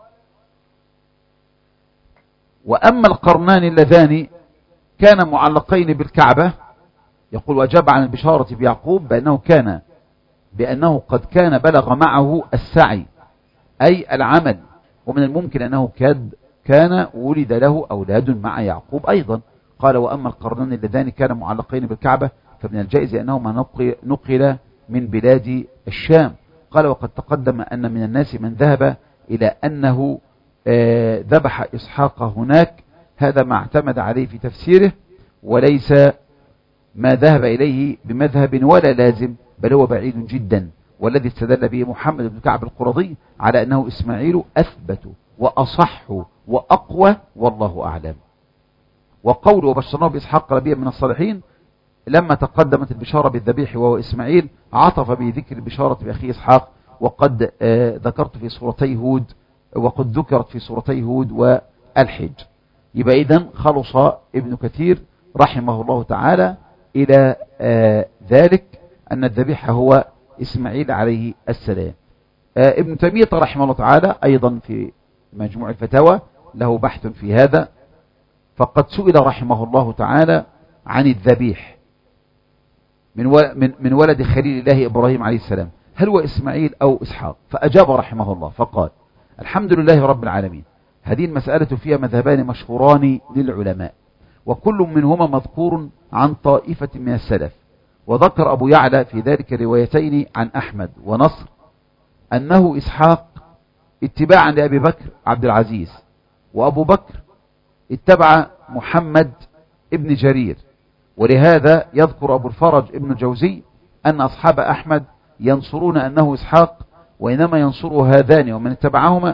وأما القرنان اللذان كان معلقين بالكعبة، يقول وأجاب عن البشارة بيعقوب بأنه قد كان بلغ معه السعي أي العمل، ومن الممكن أنه كان ولد له أولاد مع يعقوب أيضا. قال وأما القرنان اللذان كان معلقين بالكعبة فمن الجائز أنهما نقل من بلاد الشام. قال وقد تقدم أن من الناس من ذهب إلى أنه ذبح إسحاق هناك، هذا ما اعتمد عليه في تفسيره، وليس ما ذهب إليه بمذهب ولا لازم، بل هو بعيد جدا. والذي استدل به محمد بن كعب القرظي على أنه إسماعيل أثبت وأصح وأقوى، والله أعلم. وقوله وبشرناه بإسحاق نبيا من الصالحين، لما تقدمت البشارة بالذبيح وهو إسماعيل عطف بذكر البشارة بأخي إسحاق، وقد ذكرت في سورتي هود، وقد ذكرت في سورتي هود والحج. يبقى إذن خلص ابن كثير رحمه الله تعالى إلى ذلك أن الذبيح هو إسماعيل عليه السلام. ابن تيمية رحمه الله تعالى أيضا في مجموع الفتاوى له بحث في هذا، فقد سئل رحمه الله تعالى عن الذبيح من ولد خليل الله إبراهيم عليه السلام، هل هو إسماعيل أو إسحاق؟ فأجاب رحمه الله فقال الحمد لله رب العالمين، هذه المسألة فيها مذهبان مشهوران للعلماء، وكل منهما مذكور عن طائفة من السلف. وذكر أبو يعلى في ذلك روايتين عن أحمد ونصر أنه إسحاق اتباعا لأبي بكر عبد العزيز، وأبو بكر اتبع محمد ابن جرير. ولهذا يذكر أبو الفرج ابن الجوزي أن أصحاب أحمد ينصرون أنه إسحاق، وإنما ينصره هذان ومن اتبعهما،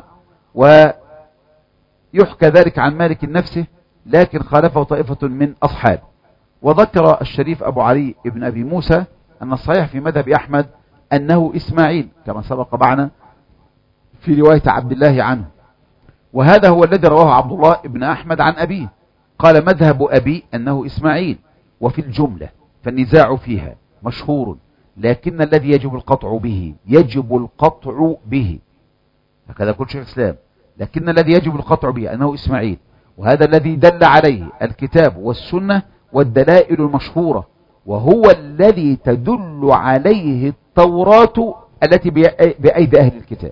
ويحكى ذلك عن مالك نفسه، لكن خالفه طائفة من أصحاب. وذكر الشريف أبو علي ابن أبي موسى أن الصحيح في مذهب أحمد أنه إسماعيل كما سبق معنا في رواية عبد الله عنه، وهذا هو الذي رواه عبد الله ابن أحمد عن أبيه. قال مذهب أبي أنه إسماعيل، وفي الجملة فالنزاع فيها مشهور، لكن الذي يجب القطع به هكذا كل شيخ الإسلام، لكن الذي يجب القطع به أنه إسماعيل، وهذا الذي دل عليه الكتاب والسنة والدلائل المشهورة، وهو الذي تدل عليه التوراة التي بأيدي أهل الكتاب.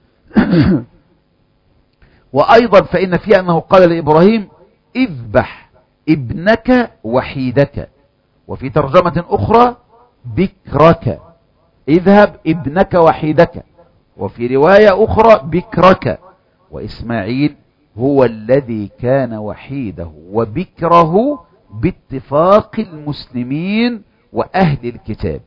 وأيضا فإن فيها أنه قال لإبراهيم اذبح ابنك وحيدك، وفي ترجمة أخرى بكرك، اذهب ابنك وحيدك، وفي رواية أخرى بكرك. وإسماعيل هو الذي كان وحيده وبكره باتفاق المسلمين وأهل الكتاب،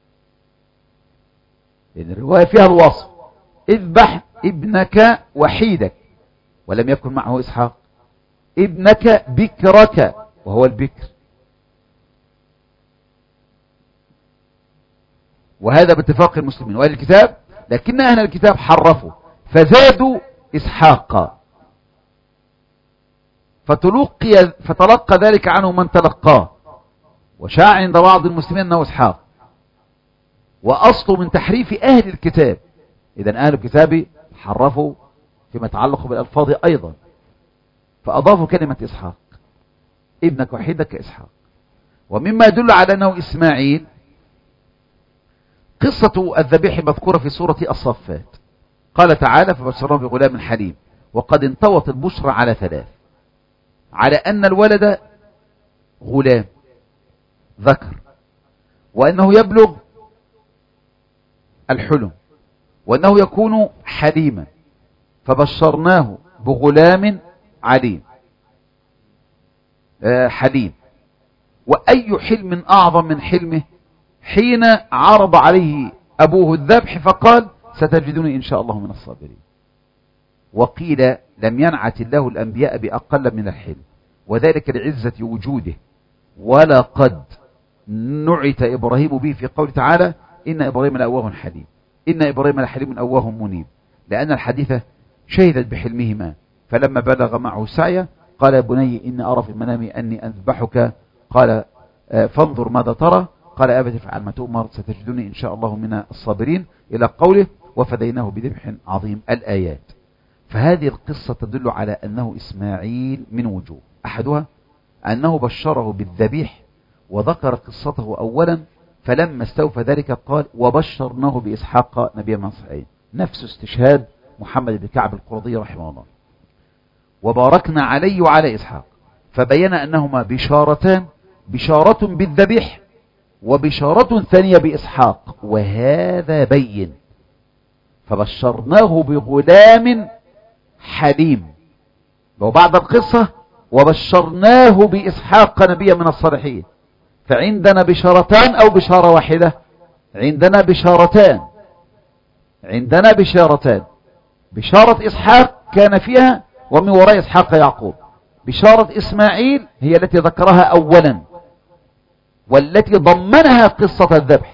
لأن الرواية فيها الوصف اذبح ابنك وحيدك، ولم يكن معه إسحاق، ابنك بكرك وهو البكر، وهذا باتفاق المسلمين وأهل الكتاب. لكن أهل الكتاب حرفوا فزادوا إسحاق، فتلقى ذلك عنه من تلقاه، وشاع عند بعض المسلمين أنه إسحاق، وأصله من تحريف أهل الكتاب. إذن أهل الكتاب حرفوا فيما يتعلق بالألفاظ أيضا، فأضافوا كلمة إسحاق، ابنك وحيدك إسحاق. ومما يدل على أنه إسماعيل قصة الذبيح مذكورة في سورة الصفات، قال تعالى فبشرناه بغلام حليم، وقد انطوت البشرى على ثلاث: على أن الولد غلام ذكر، وأنه يبلغ الحلم، وأنه يكون حليما، فبشرناه بغلام عليم حليم. وأي حلم أعظم من حلمه حين عرض عليه أبوه الذبح فقال ستجدني إن شاء الله من الصابرين. وقيل لم ينعت الله الأنبياء بأقل من الحلم، وذلك لعزة وجوده. ولقد نعت إبراهيم به في قول تعالى إن إبراهيم لأواه حليم، إن إبراهيم لحليم أواه منيب، لأن الحديثة شهدت بحلمهما. فلما بلغ معه السعي قال يا بني إني أرى في المنام أني أذبحك، قال فانظر ماذا ترى، قال أبت افعل ما تؤمر ستجدني إن شاء الله من الصابرين، إلى قوله وفديناه بذبح عظيم الآيات. فهذه القصة تدل على أنه إسماعيل من وجوه. أحدها أنه بشره بالذبيح وذكر قصته أولا، فلما استوفى ذلك قال وبشرناه بإسحاق نبيا من الصالحين، نفس استشهاد محمد بن كعب القرظي رحمه الله. وباركنا عليه وعلى إسحاق، فبين أنهما بشارتان، بشارة بالذبيح وبشارة ثانية بإسحاق، وهذا بين. فبشرناه بغلام حليم، وبعد القصة وبشرناه بإسحاق نبيا من الصالحين. فعندنا بشارتان أو بشارة واحدة؟ عندنا بشارتان، عندنا بشارتان. بشارة إسحاق كان فيها ومن وراء إسحاق يعقوب. بشارة إسماعيل هي التي ذكرها أولا والتي ضمنها قصة الذبح.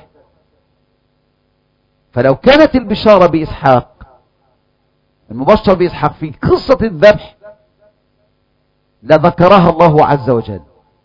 فلو كانت البشارة بإسحاق، المبشر بإسحاق في قصة الذبح، لذكرها الله عز وجل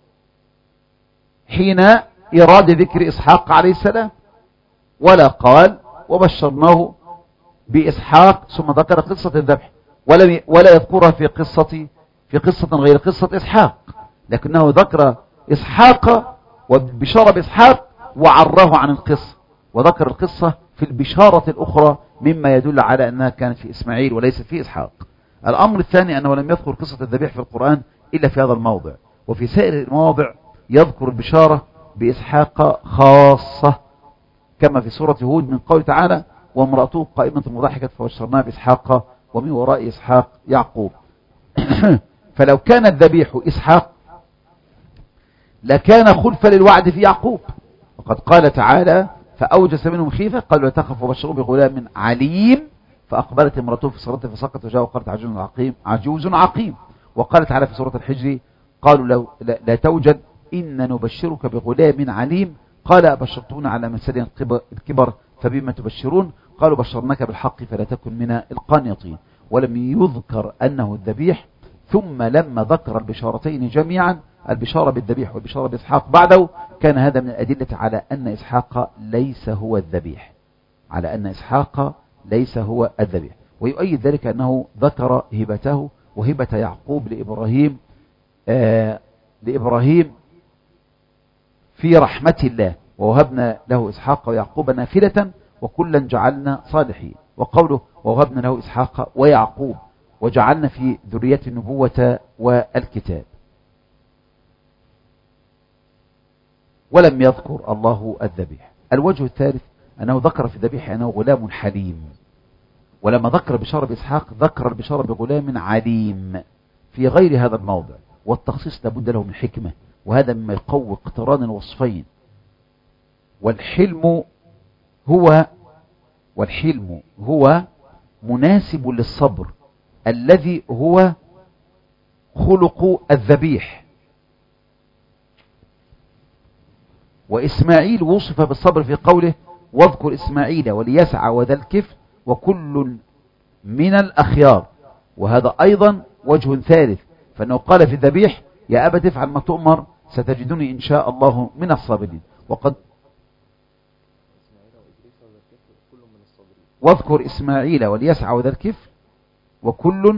حين إراد ذكر إسحاق عليه السلام، ولا قال وبشرناه بإسحاق ثم ذكر قصة الذبح، ولا يذكرها في قصة غير قصة إسحاق، لكنه ذكر إسحاق وبشارة بإسحاق وعراه عن القصة، وذكر القصة في البشارة الأخرى مما يدل على أنها كانت في إسماعيل وليست في إسحاق. الأمر الثاني أنه لم يذكر قصة الذبيح في القرآن إلا في هذا الموضع، وفي سائر المواضع يذكر البشارة بإسحاق خاصة، كما في سورة هود من قول تعالى وامرأته قائمة مضحكة فبشرناها بإسحاق ومن وراء إسحاق يعقوب. فلو كان الذبيح إسحاق لكان خلفا للوعد في يعقوب، وقد قال تعالى فأوجس منهم خيفة قالوا لا تخف وبشروا بغلام عليم فأقبلت امرأته في صلاته فسقط وجاء وقالت عجوز عقيم. وقال تعالى في سورة الحجر قالوا لا توجد إن نبشرك بغلام عليم قال أبشرتون على من سري الكبر فبما تبشرون قالوا بشرناك بالحق فلا تكن من القانطين. ولم يذكر أنه الذبيح، ثم لما ذكر البشارتين جميعا، البشارة بالذبيح والبشارة بإسحاق بعده، كان هذا من الأدلة على أن إسحاق ليس هو الذبيح، على أن إسحاق ليس هو الذبيح. ويؤيد ذلك أنه ذكر هبته وهبة يعقوب لإبراهيم في رحمة الله، ووهبنا له إسحاق ويعقوب نافلة وكلا جعلنا صالحين. وقوله ووهبنا له إسحاق ويعقوب وجعلنا في ذرية النبوة والكتاب. ولم يذكر الله الذبيح. الوجه الثالث أنه ذكر في الذبيح أنه غلام حليم، ولما ذكر بشارة بإسحاق ذكر البشارة بغلام عليم في غير هذا الموضع، والتخصيص لابد له من حكمة، وهذا مما يقوي اقتران الوصفين. والحلم هو مناسب للصبر الذي هو خلق الذبيح. وإسماعيل وصف بالصبر في قوله واذكر إسماعيل وليسع وذا الكفل وكل من الأخيار. وهذا أيضا وجه ثالث، فإنه قال في الذبيح يا أبت افعل ما تؤمر ستجدني إن شاء الله من الصابرين. وقد واذكر إسماعيل وليسع وذا الكفل وكل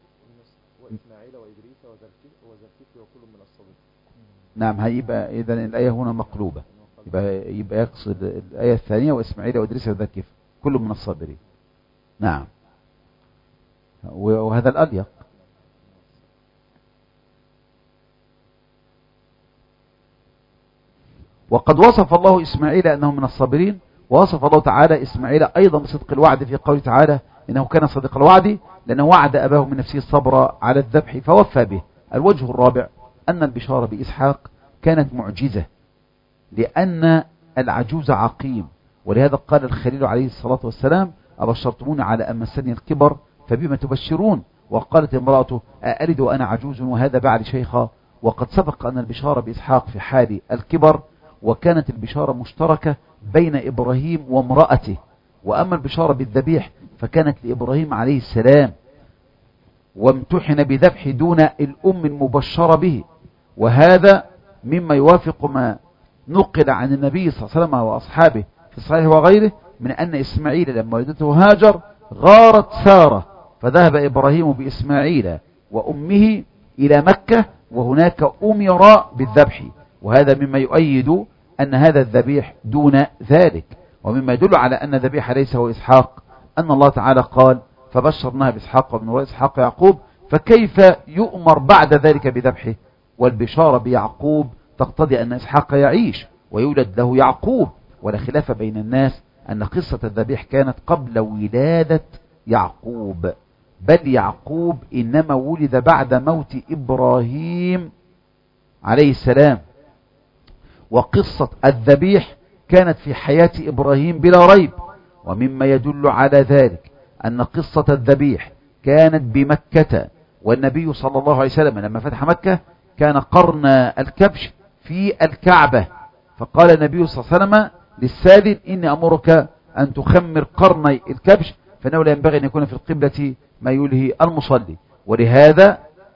نعم. هيبقى إذن الآية هنا مقلوبة، يبقى يقصد الآية الثانية وإسماعيل وإدريس وذا الكفل كل من الصابرين. نعم، وهذا الأليق. وقد وصف الله إسماعيل أنه من الصابرين، ووصف الله تعالى إسماعيل أيضا بصدق الوعد في قوله تعالى إنه كان صديق الوعد لأنه وعد أباه من نفسه الصبر على الذبح فوفى به. الوجه الرابع أن البشارة بإسحاق كانت معجزة، لأن العجوز عقيم، ولهذا قال الخليل عليه الصلاة والسلام: أبشرتموني على أن مسني الكبر فبما تبشرون؟ وقالت امرأته: أألد وأنا عجوز وهذا بعد شيخا؟ وقد سبق أن البشارة بإسحاق في حال الكبر، وكانت البشارة مشتركة بين إبراهيم وامرأته. وأما البشارة بالذبيح فكانت لإبراهيم عليه السلام، وامتحن بذبح دون الأم المبشرة به. وهذا مما يوافق ما نقل عن النبي صلى الله عليه وسلم وأصحابه في الصحيح وغيره من أن إسماعيل لما ولدته هاجر غارت سارة، فذهب إبراهيم بإسماعيل وأمه إلى مكة، وهناك أمر بالذبح. وهذا مما يؤيد أن هذا الذبيح دون ذلك، ومما يدل على أن الذبيح ليس هو إسحاق، أن الله تعالى قال: فبشرناها بإسحاق ومن وراء إسحاق يعقوب. فكيف يؤمر بعد ذلك بذبحه؟ والبشارة بيعقوب تقتضي أن إسحاق يعيش ويولد له يعقوب، ولا خلاف بين الناس أن قصة الذبيح كانت قبل ولادة يعقوب، بل يعقوب إنما ولد بعد موت إبراهيم عليه السلام. وقصة الذبيح كانت في حياة إبراهيم بلا ريب. ومما يدل على ذلك أن قصة الذبيح كانت بمكة، والنبي صلى الله عليه وسلم لما فتح مكة كان قرن الكبش في الكعبة، فقال النبي صلى الله عليه وسلم للسادن: إني أمرك أن تخمر قرني الكبش، فإنه لا ينبغي أن يكون في القبلة ما يلهي المصلي. ولهذا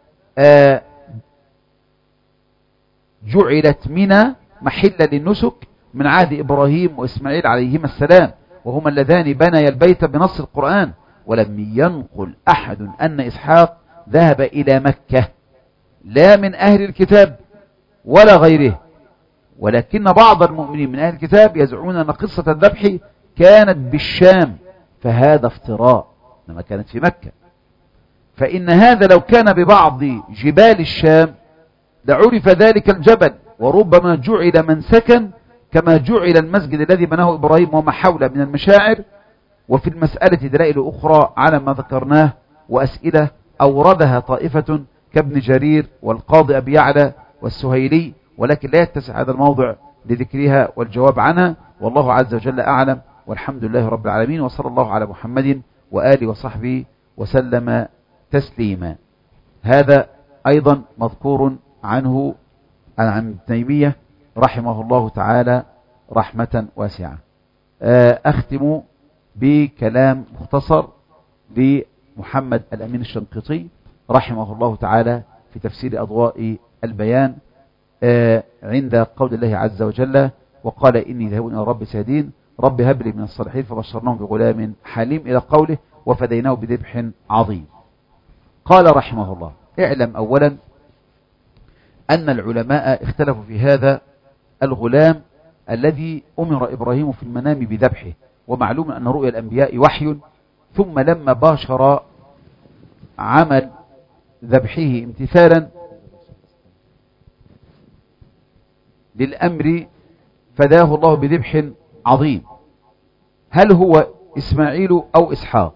جعلت منى محلا للنسك من عهد إبراهيم وإسماعيل عليهما السلام، وهما اللذان بنيا البيت بنص القرآن. ولم ينقل أحد أن إسحاق ذهب إلى مكة، لا من أهل الكتاب ولا غيره، ولكن بعض المؤمنين من أهل الكتاب يزعمون أن قصة الذبح كانت بالشام، فهذا افتراء، لما كانت في مكة. فإن هذا لو كان ببعض جبال الشام لعرف ذلك الجبل، وربما جعل منسكا كما جعل المسجد الذي بناه إبراهيم وما حوله من المشاعر. وفي المسألة دلائل أخرى على ما ذكرناه، وأسئلة أوردها طائفة كابن جرير والقاضي أبي يعلى والسهيلي، ولكن لا يتسع هذا الموضع لذكرها والجواب عنها. والله عز وجل أعلم، والحمد لله رب العالمين، وصلى الله على محمد وآله وصحبه وسلم تسليما. هذا أيضا مذكور عنه عن ابن تيمية رحمه الله تعالى رحمة واسعة. أختم بكلام مختصر لمحمد الأمين الشنقيطي رحمه الله تعالى في تفسير أضواء البيان عند قول الله عز وجل: وقال إني ذاهب إلى ربي سيهدين، رب هب لي من الصالحين فبشرناهم بغلام حليم، إلى قوله: وفديناه بذبح عظيم. قال رحمه الله: اعلم أولا أن العلماء اختلفوا في هذا الغلام الذي أمر إبراهيم في المنام بذبحه. ومعلوم أن رؤيا الأنبياء وحي، ثم لما باشر عمل ذبحه امتثالا للأمر فداه الله بذبح عظيم. هل هو إسماعيل أو إسحاق؟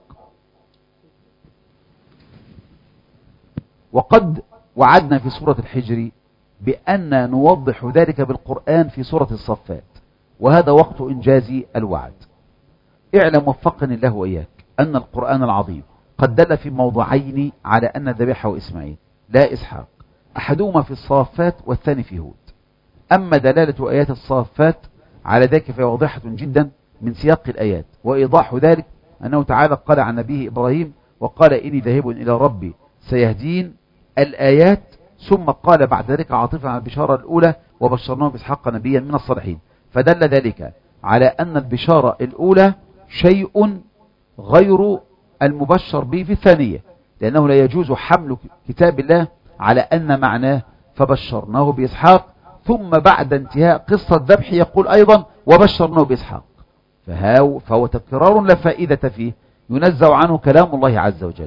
وقد وعدنا في سورة الحجر بأن نوضح ذلك بالقرآن في سورة الصفات، وهذا وقت إنجاز الوعد. اعلم وفقني الله وإياك أن القرآن العظيم قد دل في موضعين على أن الذبيح هو إسماعيل لا إسحاق، أحدهما في الصافات والثاني في هود. أما دلالة آيات الصافات على ذلك فهي واضحة جدا من سياق الآيات، وإيضاح ذلك أنه تعالى قال عن نبيه إبراهيم: وقال إني ذاهب إلى ربي سيهدين، الآيات، ثم قال بعد ذلك عاطفا على البشارة الأولى: وبشرناه بإسحاق نبيا من الصالحين. فدل ذلك على أن البشارة الأولى شيء غير المبشر به في الثانية، لأنه لا يجوز حمل كتاب الله على أن معناه فبشرناه بإسحاق، ثم بعد انتهاء قصة ذبح يقول أيضا: وبشرناه بإسحاق، فهو تكرار لا فائدة فيه، ينزع عنه كلام الله عز وجل.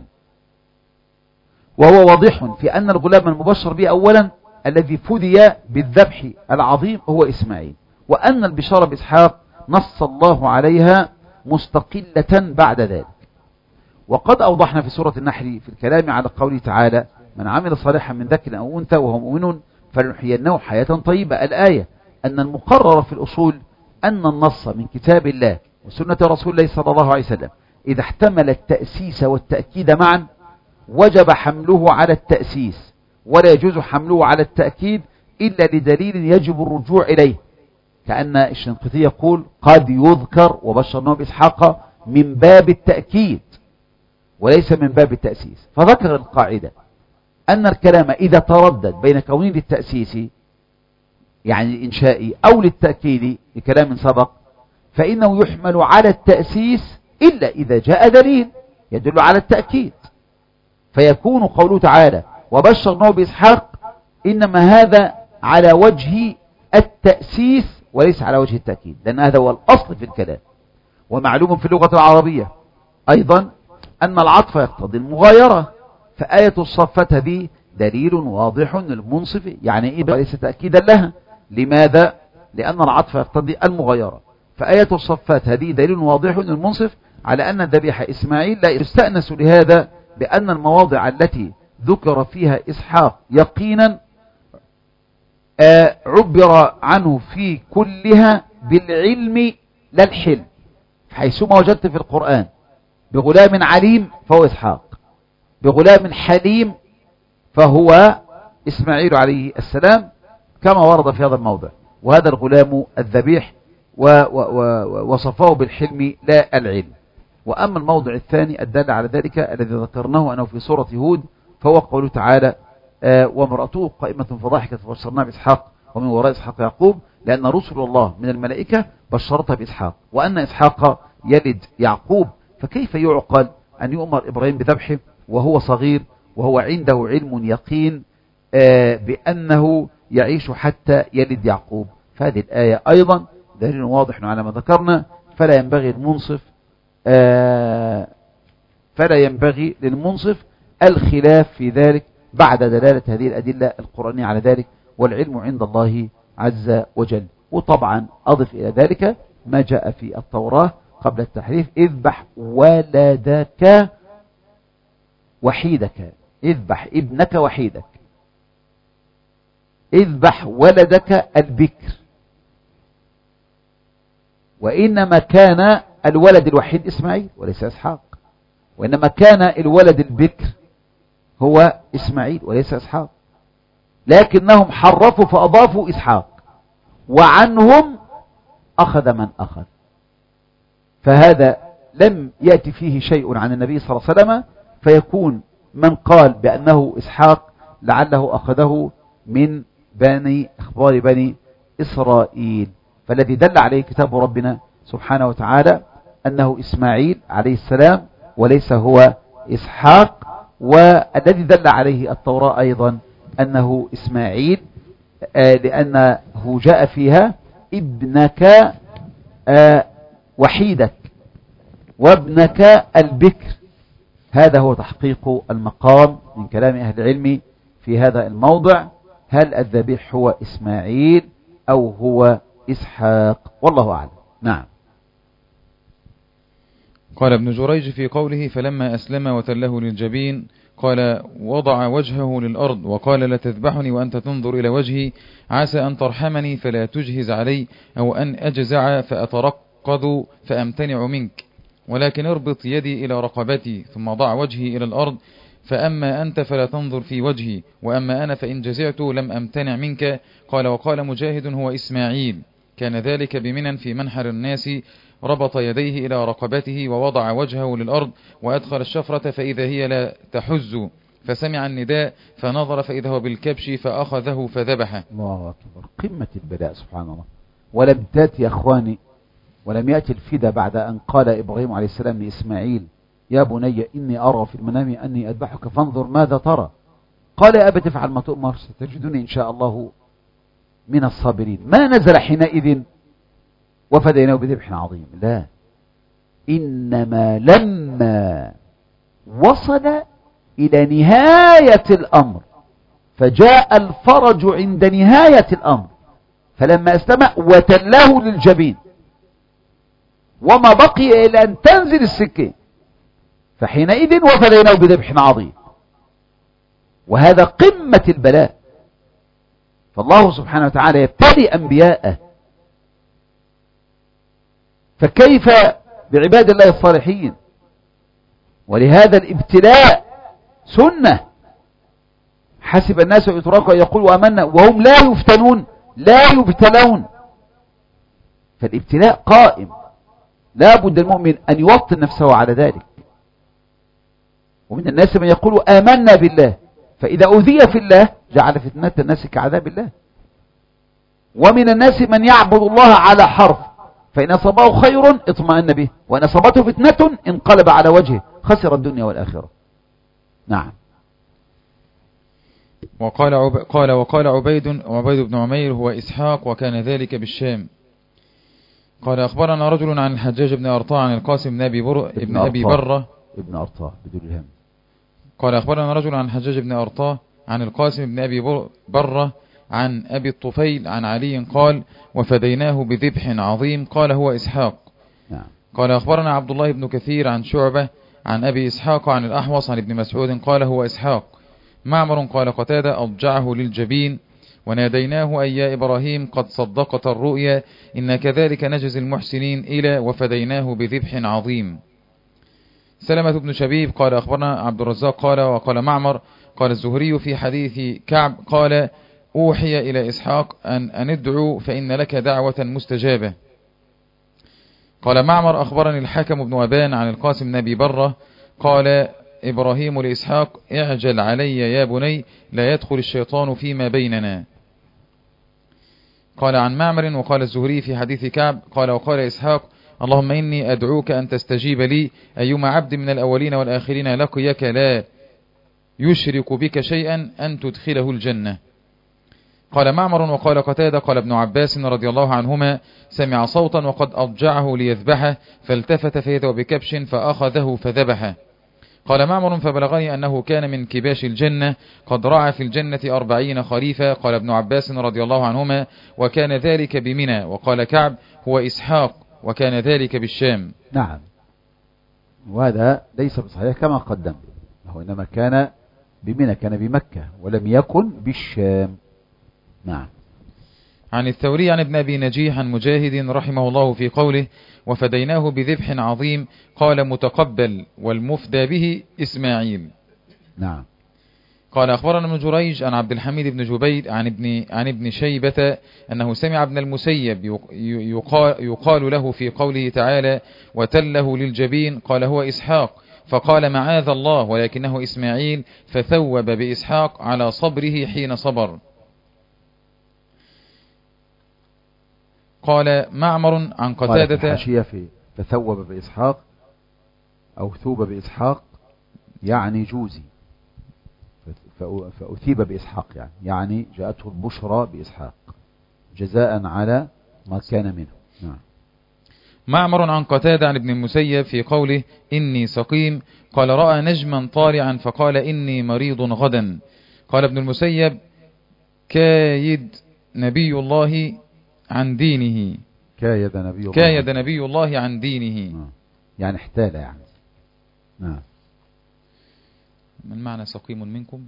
وهو واضح في أن الغلام المبشر به أولا الذي فدي بالذبح العظيم هو إسماعيل، وأن البشارة بإسحاق نص الله عليها مستقلة بعد ذلك. وقد أوضحنا في سورة النحل في الكلام على قوله تعالى: من عمل صالحا من ذكر أو أنثى وهو مؤمن فلنحيينه حياة طيبة. الآية أن المقرر في الأصول أن النص من كتاب الله وسنة رسول الله صلى الله عليه وسلم إذا احتمل التأسيس والتأكيد معا وجب حمله على التأسيس، ولا يجوز حمله على التأكيد إلا لدليل يجب الرجوع إليه، كأن الشنقيطي يقول قد يذكر وبشرناه بإسحاق من باب التأكيد وليس من باب التأسيس. فذكر القاعدة أن الكلام إذا تردد بين كونه للتأسيس يعني الإنشائي أو للتأكيد لكلام سبق فإنه يحمل على التأسيس إلا إذا جاء دليل يدل على التأكيد، فيكون قوله تعالى وبشرناه بإسحاق إنما هذا على وجه التأسيس وليس على وجه التأكيد، لأن هذا هو الأصل في الكلام. ومعلوم في اللغة العربية أيضا أن العطف يقتضي المغايرة، فآية الصفات هذه دليل واضح للمنصف، يعني إيه وليس تأكيدا لها. لماذا؟ لأن العطف يقتضي المغايرة، فآية الصفات هذه دليل واضح للمنصف على أن ذبيح إسماعيل لا يستأنس لهذا بأن المواضع التي ذكر فيها إسحاق يقينا عبر عنه في كلها بالعلم لا الحلم، حيثما وجدت في القرآن بغلام عليم فهو إسحاق، بغلام حليم فهو إسماعيل عليه السلام كما ورد في هذا الموضع، وهذا الغلام الذبيح وصفاه بالحلم لا العلم. وأما الموضع الثاني الدال على ذلك الذي ذكرناه أنه في سورة هود فهو قوله تعالى وامرأته قائمة فضحكت فبشرناها بإسحاق ومن وراء إسحاق يعقوب، لأن رسل الله من الملائكة بشرتها بإسحاق، وأن إسحاق يلد يعقوب، فكيف يعقل أن يؤمر إبراهيم بذبحه وهو صغير وهو عنده علم يقين بأنه يعيش حتى يلد يعقوب؟ فهذه الآية أيضا دليل واضح على ما ذكرنا، فلا ينبغي للمنصف الخلاف في ذلك بعد دلالة هذه الأدلة القرآنية على ذلك، والعلم عند الله عز وجل. وطبعا أضف إلى ذلك ما جاء في التوراة قبل التحريف اذبح ولدك وحيدك، اذبح ابنك وحيدك، اذبح ولدك البكر، وإنما كان الولد الوحيد إسماعيل وليس إسحاق، وإنما كان الولد البكر هو إسماعيل وليس إسحاق، لكنهم حرفوا فأضافوا إسحاق وعنهم أخذ من أخذ، فهذا لم يأتي فيه شيء عن النبي صلى الله عليه وسلم، فيكون من قال بأنه إسحاق لعله أخذه من أخبار بني إسرائيل. فالذي دل عليه كتاب ربنا سبحانه وتعالى أنه إسماعيل عليه السلام وليس هو إسحاق، والذي دل عليه التوراة أيضا أنه إسماعيل لأنه جاء فيها ابنك وحيدك وابنك البكر. هذا هو تحقيق المقام من كلام أهل العلم في هذا الموضع، هل الذبيح هو إسماعيل أو هو إسحاق؟ والله أعلم. نعم. قال ابن جريج في قوله فلما أسلم وتله للجبين قال وضع وجهه للأرض وقال لا تذبحني وأنت تنظر إلى وجهي، عسى أن ترحمني فلا تجهز علي، أو أن أجزع فأترقض فأمتنع منك، ولكن اربط يدي إلى رقبتي ثم ضع وجهي إلى الأرض، فأما أنت فلا تنظر في وجهي، وأما أنا فإن جزعت لم أمتنع منك. قال وقال مجاهد هو إسماعيل، كان ذلك بمنى في منحر الناس، ربط يديه إلى رقبته ووضع وجهه للأرض وأدخل الشفرة فإذا هي لا تحز، فسمع النداء فنظر فإذا هو بالكبش فأخذه فذبحه. الله أكبر، قمة البلاء سبحان الله. ولم تأتي يا أخواني، ولم يأتي الفدى بعد أن قال إبراهيم عليه السلام لإسماعيل يا بني إني أرى في المنام أني أذبحك فانظر ماذا ترى، قال يا أبت افعل ما تؤمر ستجدني إن شاء الله من الصابرين. ما نزل حينئذ وفديناه بذبح عظيم، لا، إنما لما وصل إلى نهاية الأمر فجاء الفرج عند نهاية الأمر، فلما أسلم وتلاه للجبين وما بقي إلى أن تنزل السكين، فحينئذ وفديناه بذبح عظيم. وهذا قمة البلاء، فالله سبحانه وتعالى يبتلي أنبياءه، فكيف بعباد الله الصالحين؟ ولهذا الابتلاء سنة. حسب الناس يتركوا يقولوا آمنا وهم لا يفتنون لا يبتلون. فالابتلاء قائم، لا بد المؤمن أن يوطن نفسه على ذلك. ومن الناس من يقول آمنا بالله، فإذا أوذي في الله جعل فتنة الناس كعذاب الله. ومن الناس من يعبد الله على حرف، فإن أصابه خير اطمأن به، وإن أصابته فتنة انقلب على وجهه خسر الدنيا والآخرة. نعم. وقال عبيد بن عمير هو إسحاق، وكان ذلك بالشام. قال أخبرنا رجل عن الحجاج بن أرطاة عن القاسم بن أبي برة ابن أرطاة بدون الهم. قال أخبرنا رجل عن الحجاج بن أرطاة عن القاسم بن أبي برة عن أبي الطفيل عن علي قال وفديناه بذبح عظيم، قال هو إسحاق. نعم. قال أخبرنا عبد الله بن كثير عن شعبة عن أبي إسحاق عن الأحوص عن ابن مسعود قال هو إسحاق. معمر قال قتادة أضجعه للجبين وناديناه أي يا إبراهيم قد صدقت الرؤيا إن كذلك نجزي المحسنين إلى وفديناه بذبح عظيم. سلمة بن شبيب قال أخبرنا عبد الرزاق قال وقال معمر قال الزهري في حديث كعب قال أوحي إلى إسحاق أن ادعو فإن لك دعوة مستجابة. قال معمر أخبرني الحكم بن أبان عن القاسم بن أبي برة قال إبراهيم لإسحاق اعجل علي يا بني لا يدخل الشيطان فيما بيننا. قال عن معمر وقال الزهري في حديث كعب قال وقال إسحاق اللهم إني أدعوك أن تستجيب لي أيما عبد من الأولين والآخرين لقيك لا يشرك بك شيئا أن تدخله الجنة. قال معمر وقال قتادة قال ابن عباس رضي الله عنهما سمع صوتا وقد أضجعه ليذبحه فالتفت فإذا بكبش فأخذه فذبحه. قال معمر فبلغني أنه كان من كباش الجنة قد رعى في الجنة 40 خريفا. قال ابن عباس رضي الله عنهما وكان ذلك بمنى. وقال كعب هو إسحاق وكان ذلك بالشام. نعم. وهذا ليس بصحيح كما قدم، هو إنما كان بمنى، كان بمكة ولم يكن بالشام. نعم. عن الثوري عن ابن أبي نجيح عن مجاهد رحمه الله في قوله وفديناه بذبح عظيم قال متقبل والمفدى به إسماعيل. نعم. قال أخبرنا ابن جريج عن عبد الحميد بن جبيد عن ابن شيبة أنه سمع ابن المسيب يقال له في قوله تعالى وتله للجبين قال هو إسحاق فقال معاذ الله ولكنه إسماعيل فثوب بإسحاق على صبره حين صبر. قال معمر عن قتادة الحاشية في فثوب بإسحاق أو ثوب بإسحاق يعني جوزي، فأثيب بإسحاق يعني جاءته البشرى بإسحاق جزاء على ما كان منه. نعم. معمر عن قتادة عن ابن المسيب في قوله إني سقيم قال رأى نجما طالعا فقال إني مريض غدا. قال ابن المسيب كايد نبي الله عن دينه كايد نبي الله عن دينه يعني احتال يعني. نعم. من معنى سقيم منكم؟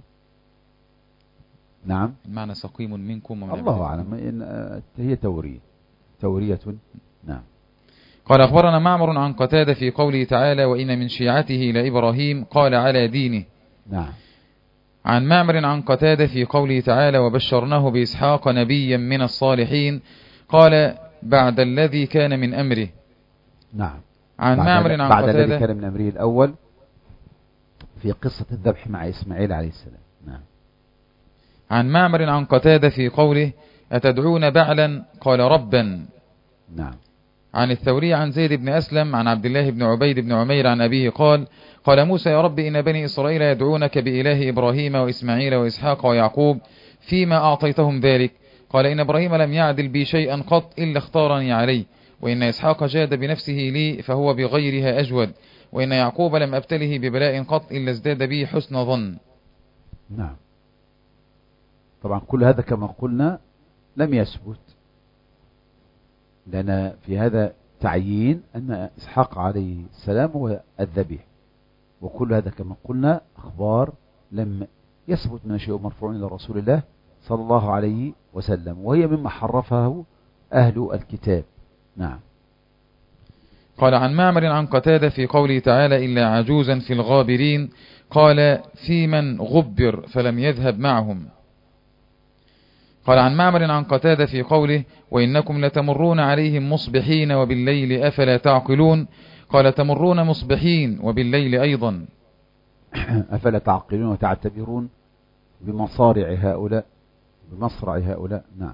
نعم. المعنى سقيم منكم الله أعلم، هي تورية. نعم. قال أخبرنا معمر عن قتادة في قوله تعالى وإن من شيعته لإبراهيم قال على دينه. نعم. عن معمر عن قتادة في قوله تعالى وبشرناه بإسحاق نبيا من الصالحين قال بعد الذي كان من أمره. نعم. عن معمر عن بعد قتادة الذي كان من أمره الأول في قصة الذبح مع إسماعيل عليه السلام. نعم. عن معمر عن قتادة في قوله أتدعون بعلا قال ربا. نعم. عن الثوري عن زيد بن أسلم عن عبد الله بن عبيد بن عمير عن أبيه قال موسى يا رب إن بني إسرائيل يدعونك بإله إبراهيم وإسماعيل وإسحاق ويعقوب فيما أعطيتهم ذلك قال إن إبراهيم لم يعدل بي شيئا قط إلا اختارني عليه وإن إسحاق جاد بنفسه لي فهو بغيرها أجود وإن يعقوب لم أبتله ببلاء قط إلا ازداد بي حسن ظن. نعم. طبعا كل هذا كما قلنا لم يثبت لنا في هذا تعيين أن إسحاق عليه السلام هو الذبيح، وكل هذا كما قلنا أخبار لم يثبت من شيء مرفوع إلى رسول الله صلى الله عليه وسلم، وهي مما حرفه أهل الكتاب. نعم. قال عن معمر عن قتادة في قوله تعالى إلا عجوزا في الغابرين، قال في من غبر فلم يذهب معهم. قال عن معمر عن قتادة في قوله وإنكم لتمرون عليهم مصبحين وبالليل أفلا تعقلون، قال تمرون مصبحين وبالليل أيضا. أفلا تعقلون وتعتبرون بمصارع هؤلاء، بمصرع هؤلاء. نعم.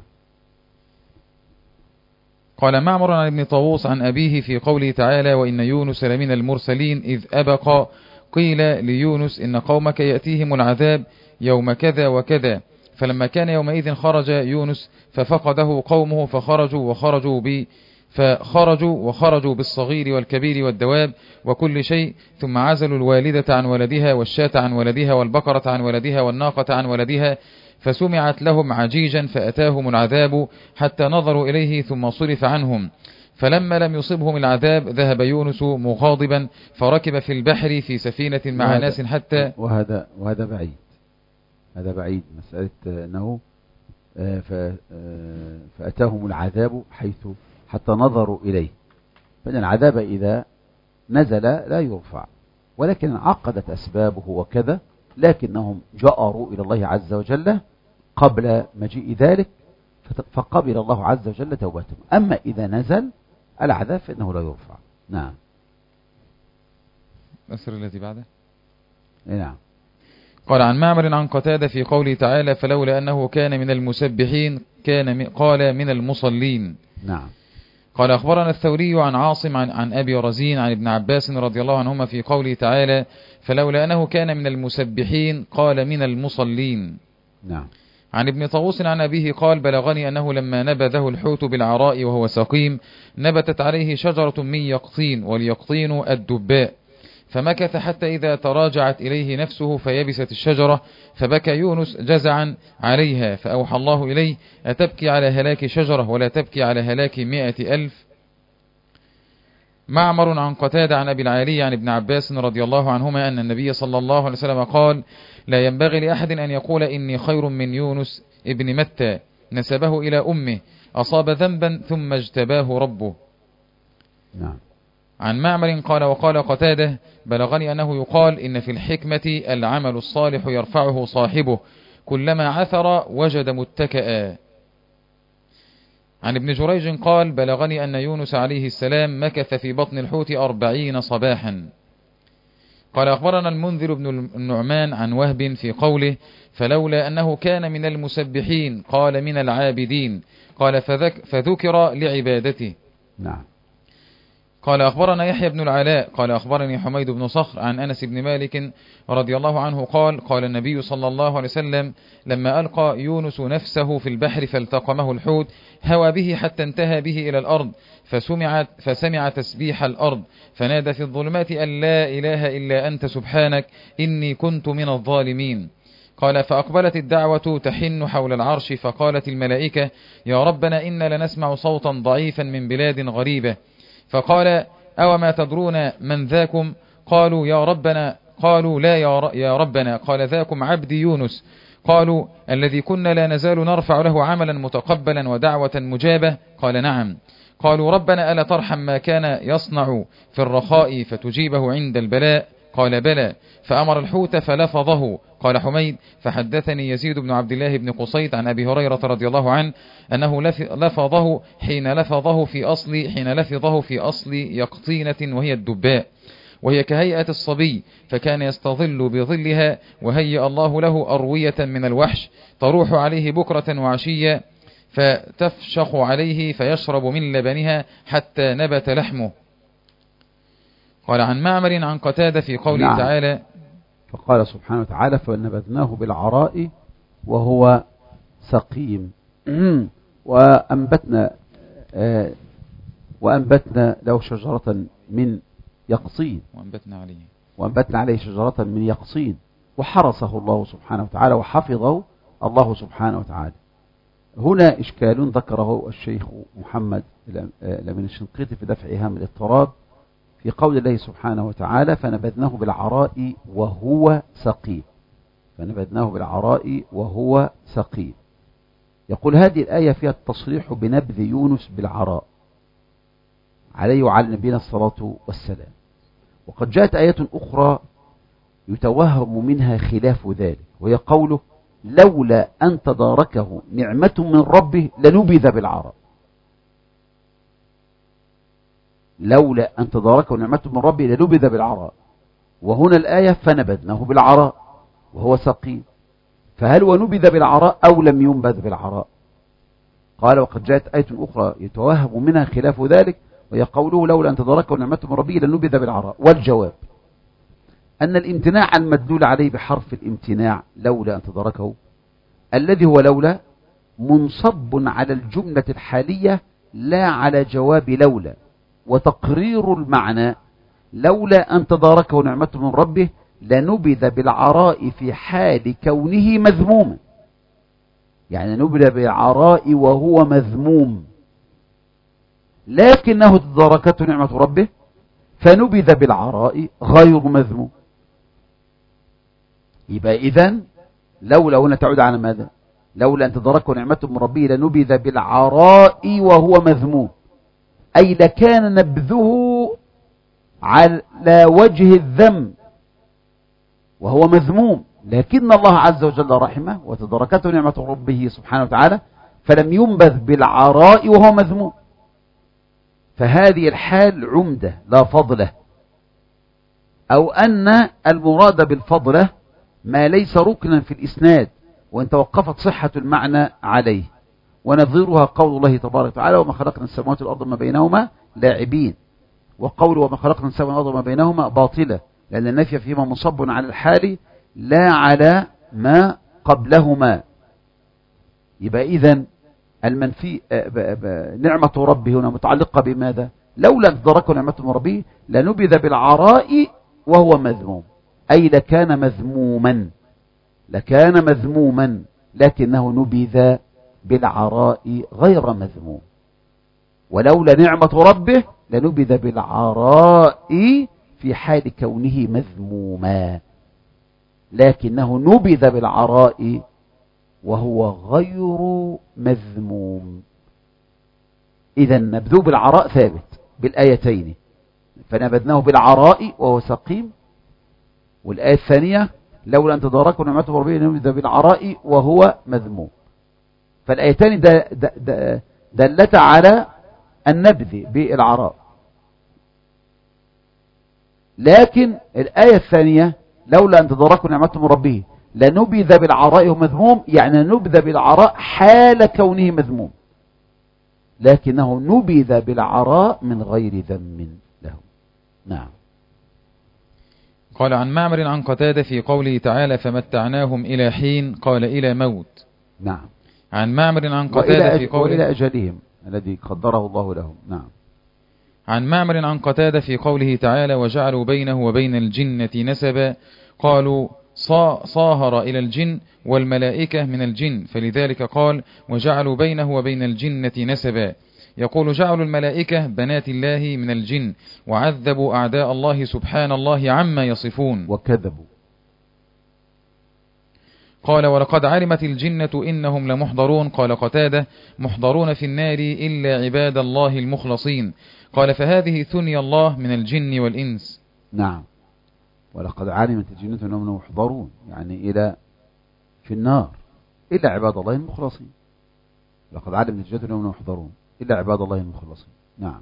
قال معمر عن ابن طاووس عن أبيه في قوله تعالى وإن يونس لمن المرسلين إذ أبق قيل ليونس إن قومك يأتيهم العذاب يوم كذا وكذا، فلما كان يومئذ خرج يونس ففقده قومه فخرجوا بالصغير والكبير والدواب وكل شيء، ثم عزلوا الوالدة عن ولدها والشاة عن ولدها والبقرة عن ولدها والناقة عن ولدها، فسمعت لهم عجيجا فأتاهم العذاب حتى نظروا إليه ثم صرف عنهم، فلما لم يصبهم العذاب ذهب يونس مغاضبا فركب في البحر في سفينة مع ناس حتى وهذا بعيد. هذا بعيد مسألة أنه فأتاهم العذاب حيث حتى نظروا إليه، فإن العذاب إذا نزل لا يرفع، ولكن عقدت أسبابه وكذا، لكنهم جأروا إلى الله عز وجل قبل مجيء ذلك فقبل الله عز وجل توبتهم. أما إذا نزل العذاب فإنه لا يرفع. نعم. الأسر التي بعده. نعم. قال عن معمر عن قتادة في قوله تعالى فلولا أنه كان من المسبحين قال من المصلين. نعم. قال أخبرنا الثوري عن عاصم عن أبي رزين عن ابن عباس رضي الله عنهما في قوله تعالى فلولا أنه كان من المسبحين قال من المصلين. نعم. عن ابن طاووس عن أبيه قال بلغني أنه لما نبذه الحوت بالعراء وهو سقيم نبتت عليه شجرة من يقطين، واليقطين الدباء، فمكث حتى إذا تراجعت إليه نفسه فيبست الشجرة، فبكى يونس جزعا عليها، فأوحى الله إليه أتبكي على هلاك شجرة ولا تبكي على هلاك 100,000. معمر عن قتادة عن أبي العالي عن ابن عباس رضي الله عنهما أن النبي صلى الله عليه وسلم قال لا ينبغي لأحد أن يقول إني خير من يونس ابن متى نسبه إلى أمه أصاب ذنبا ثم اجتباه ربه. نعم. عن معمر قال وقال قتادة بلغني أنه يقال إن في الحكمة العمل الصالح يرفعه صاحبه كلما عثر وجد متكئا. عن ابن جريج قال بلغني أن يونس عليه السلام مكث في بطن الحوت 40 صباحا. قال أخبرنا المنذر بن النعمان عن وهب في قوله فلولا أنه كان من المسبحين قال من العابدين، قال فذكر لعبادته. نعم. قال أخبرنا يحيى بن العلاء قال أخبرني حميد بن صخر عن أنس بن مالك رضي الله عنه قال النبي صلى الله عليه وسلم لما ألقى يونس نفسه في البحر فالتقمه الحوت هوى به حتى انتهى به إلى الأرض فسمع تسبيح الأرض فنادى في الظلمات أن لا إله إلا أنت سبحانك إني كنت من الظالمين. قال فأقبلت الدعوة تحن حول العرش فقالت الملائكة يا ربنا إنا لنسمع صوتا ضعيفا من بلاد غريبة، فقال أوما تدرون من ذاكم؟ قالوا يا ربنا، قالوا لا يا ربنا، قال ذاكم عبدي يونس. قالوا الذي كنا لا نزال نرفع له عملا متقبلا ودعوة مجابة؟ قال نعم. قالوا ربنا ألا ترحم ما كان يصنع في الرخاء فتجيبه عند البلاء؟ قال بلى. فأمر الحوت فلفظه. قال حميد فحدثني يزيد بن عبد الله بن قصيد عن أبي هريرة رضي الله عنه أنه لفظه حين لفظه في أصل يقطينة وهي الدباء، وهي كهيئة الصبي، فكان يستظل بظلها، وهيأ الله له أروية من الوحش تروح عليه بكرة وعشية فتفشخ عليه فيشرب من لبنها حتى نبت لحمه. قال عن معمر عن قتادة في قوله نعم. تعالى فقال سبحانه وتعالى فنبذناه بالعراء وهو سقيم وأنبتنا له شجرة من يقطين، وأنبتنا عليه شجرة من يقطين، وحرسه الله سبحانه وتعالى وحفظه الله سبحانه وتعالى. هنا إشكال ذكره الشيخ محمد الأمين الشنقيطي في دفع إيهام الاضطراب في قول الله سبحانه وتعالى فنبذناه بالعراء وهو سقيم. فنبذناه بالعراء وهو سقيم. يقول هذه الآية فيها التصريح بنبذ يونس بالعراء عليه وعلى نبينا الصلاة والسلام. وقد جاءت آية أخرى يتوهم منها خلاف ذلك، وهي قوله لولا أن تداركه نعمة من ربه لنبذ بالعراء. لولا أن تداركه نعمة من ربه لنبذ بالعراء، وهنا الآية فنبذناه بالعراء وهو سقيم. فهل ونبذ بالعراء أو لم ينبذ بالعراء؟ قال وقد جاءت آية أخرى يتوهم منها خلاف ذلك، وهي قوله لولا أن تداركه نعمة من ربه لنبذ بالعراء. والجواب أن الامتناع المدلول عليه بحرف الامتناع لولا أن تداركه الذي هو لولا منصب على الجملة الحالية لا على جواب لولا، وتقرير المعنى لولا أن تداركه نعمة من ربه لنبذ بالعراء في حال كونه مذموما، يعني نبذ بالعراء وهو مذموم، لكنه تداركته نعمة ربه فنبذ بالعراء غير مذموم. يبقى إذن لولا هنا تعود على ماذا؟ لولا أن تداركه نعمة من ربه لنبذ بالعراء وهو مذموم، أي لكان نبذه على وجه الذم وهو مذموم، لكن الله عز وجل رحمه وتداركته نعمة ربه سبحانه وتعالى فلم ينبذ بالعراء وهو مذموم. فهذه الحال عمدة لا فضله، أو أن المراد بالفضله ما ليس ركنا في الإسناد وإن توقفت صحة المعنى عليه، ونظيرها قول الله تبارك وتعالى وما خلقنا السماوات والأرض ما بينهما لاعبين، وقول وما خلقنا السماوات والأرض ما بينهما باطلة، لأن النفي فيما مصب على الحال لا على ما قبلهما. يبقى إذن المنفي نعمة ربه هنا متعلقة بماذا؟ لولا أن تداركه نعمة من ربه لنبذ بالعراء وهو مذموم، أي لكان مذموما لكنه نبذ بالعراء غير مذموم. ولولا نعمة ربه لنبذ بالعراء في حال كونه مذموما، لكنه نبذ بالعراء وهو غير مذموم. إذا نبذوه بالعراء ثابت بالآيتين، فنبذناه بالعراء وهو سقيم، والآية الثانية لولا أن تداركه نعمة ربه لنبذ بالعراء وهو مذموم. فالآيتان دلتا على النبذ بالعراء، لكن الآية الثانية لولا أن تداركه نعمة من ربه لنبذ بالعراء وهو مذموم، يعني نبذ بالعراء حال كونه مذموم، لكنه نبذ بالعراء من غير ذم له. نعم. قال عن معمر عن قتادة في قوله تعالى فمتعناهم إلى حين قال إلى موت. نعم. عن معمر عن قتادة في قوله وإلى أجلهم الذي قدره الله لهم. نعم. عن معمر عن قتادة في قوله تعالى وجعلوا بينه وبين الجنة نسبا، قالوا صاهر إلى الجن والملائكة من الجن، فلذلك قال وجعلوا بينه وبين الجنة نسبا. يقول جعلوا الملائكة بنات الله من الجن وعذبوا أعداء الله سبحان الله عما يصفون وكذبوا. قال ولقد علمت الجنة إنهم لمحضرون. قال قتادة محضرون في النار إلا عباد الله المخلصين. قال فهذه ثني الله من الجن والإنس. نعم. ولقد علمت الجنة إنهم لمحضرون، يعني إلى في النار إلا عباد الله المخلصين. لقد علمت الجنة إنهم لمحضرون إلا عباد الله المخلصين. نعم.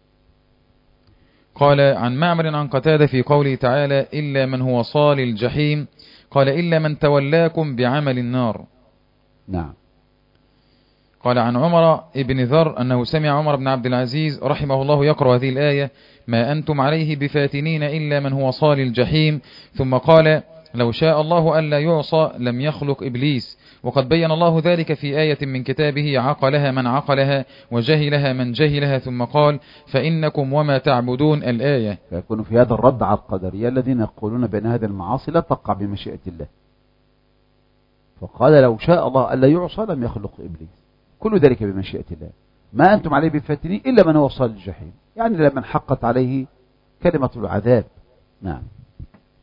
قال عن معمر عن قتادة في قوله تعالى إلا من هو صال الجحيم، قال إلا من تولاكم بعمل النار. نعم. قال عن عمر ابن ذر أنه سمع عمر بن عبد العزيز رحمه الله يقرأ هذه الآية ما أنتم عليه بفاتنين إلا من هو صال الجحيم، ثم قال لو شاء الله ألا يعصى لم يخلق إبليس. وقد بين الله ذلك في آية من كتابه عقلها من عقلها وجهلها من جهلها، ثم قال فإنكم وما تعبدون الآية. فيكون في هذا الرد على القدرية الذين يقولون بأن هذه المعاصي لا تقع بمشيئة الله، فقال لو شاء الله ألا يعصى لم يخلق إبليس، كل ذلك بمشيئة الله. ما أنتم عليه بفاتنين إلا من هو صال الجحيم، يعني لمن حقت عليه كلمة العذاب. نعم.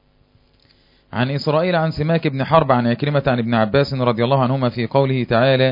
عن إسرائيل عن سماك بن حرب عن عكرمة عن ابن عباس رضي الله عنهما في قوله تعالى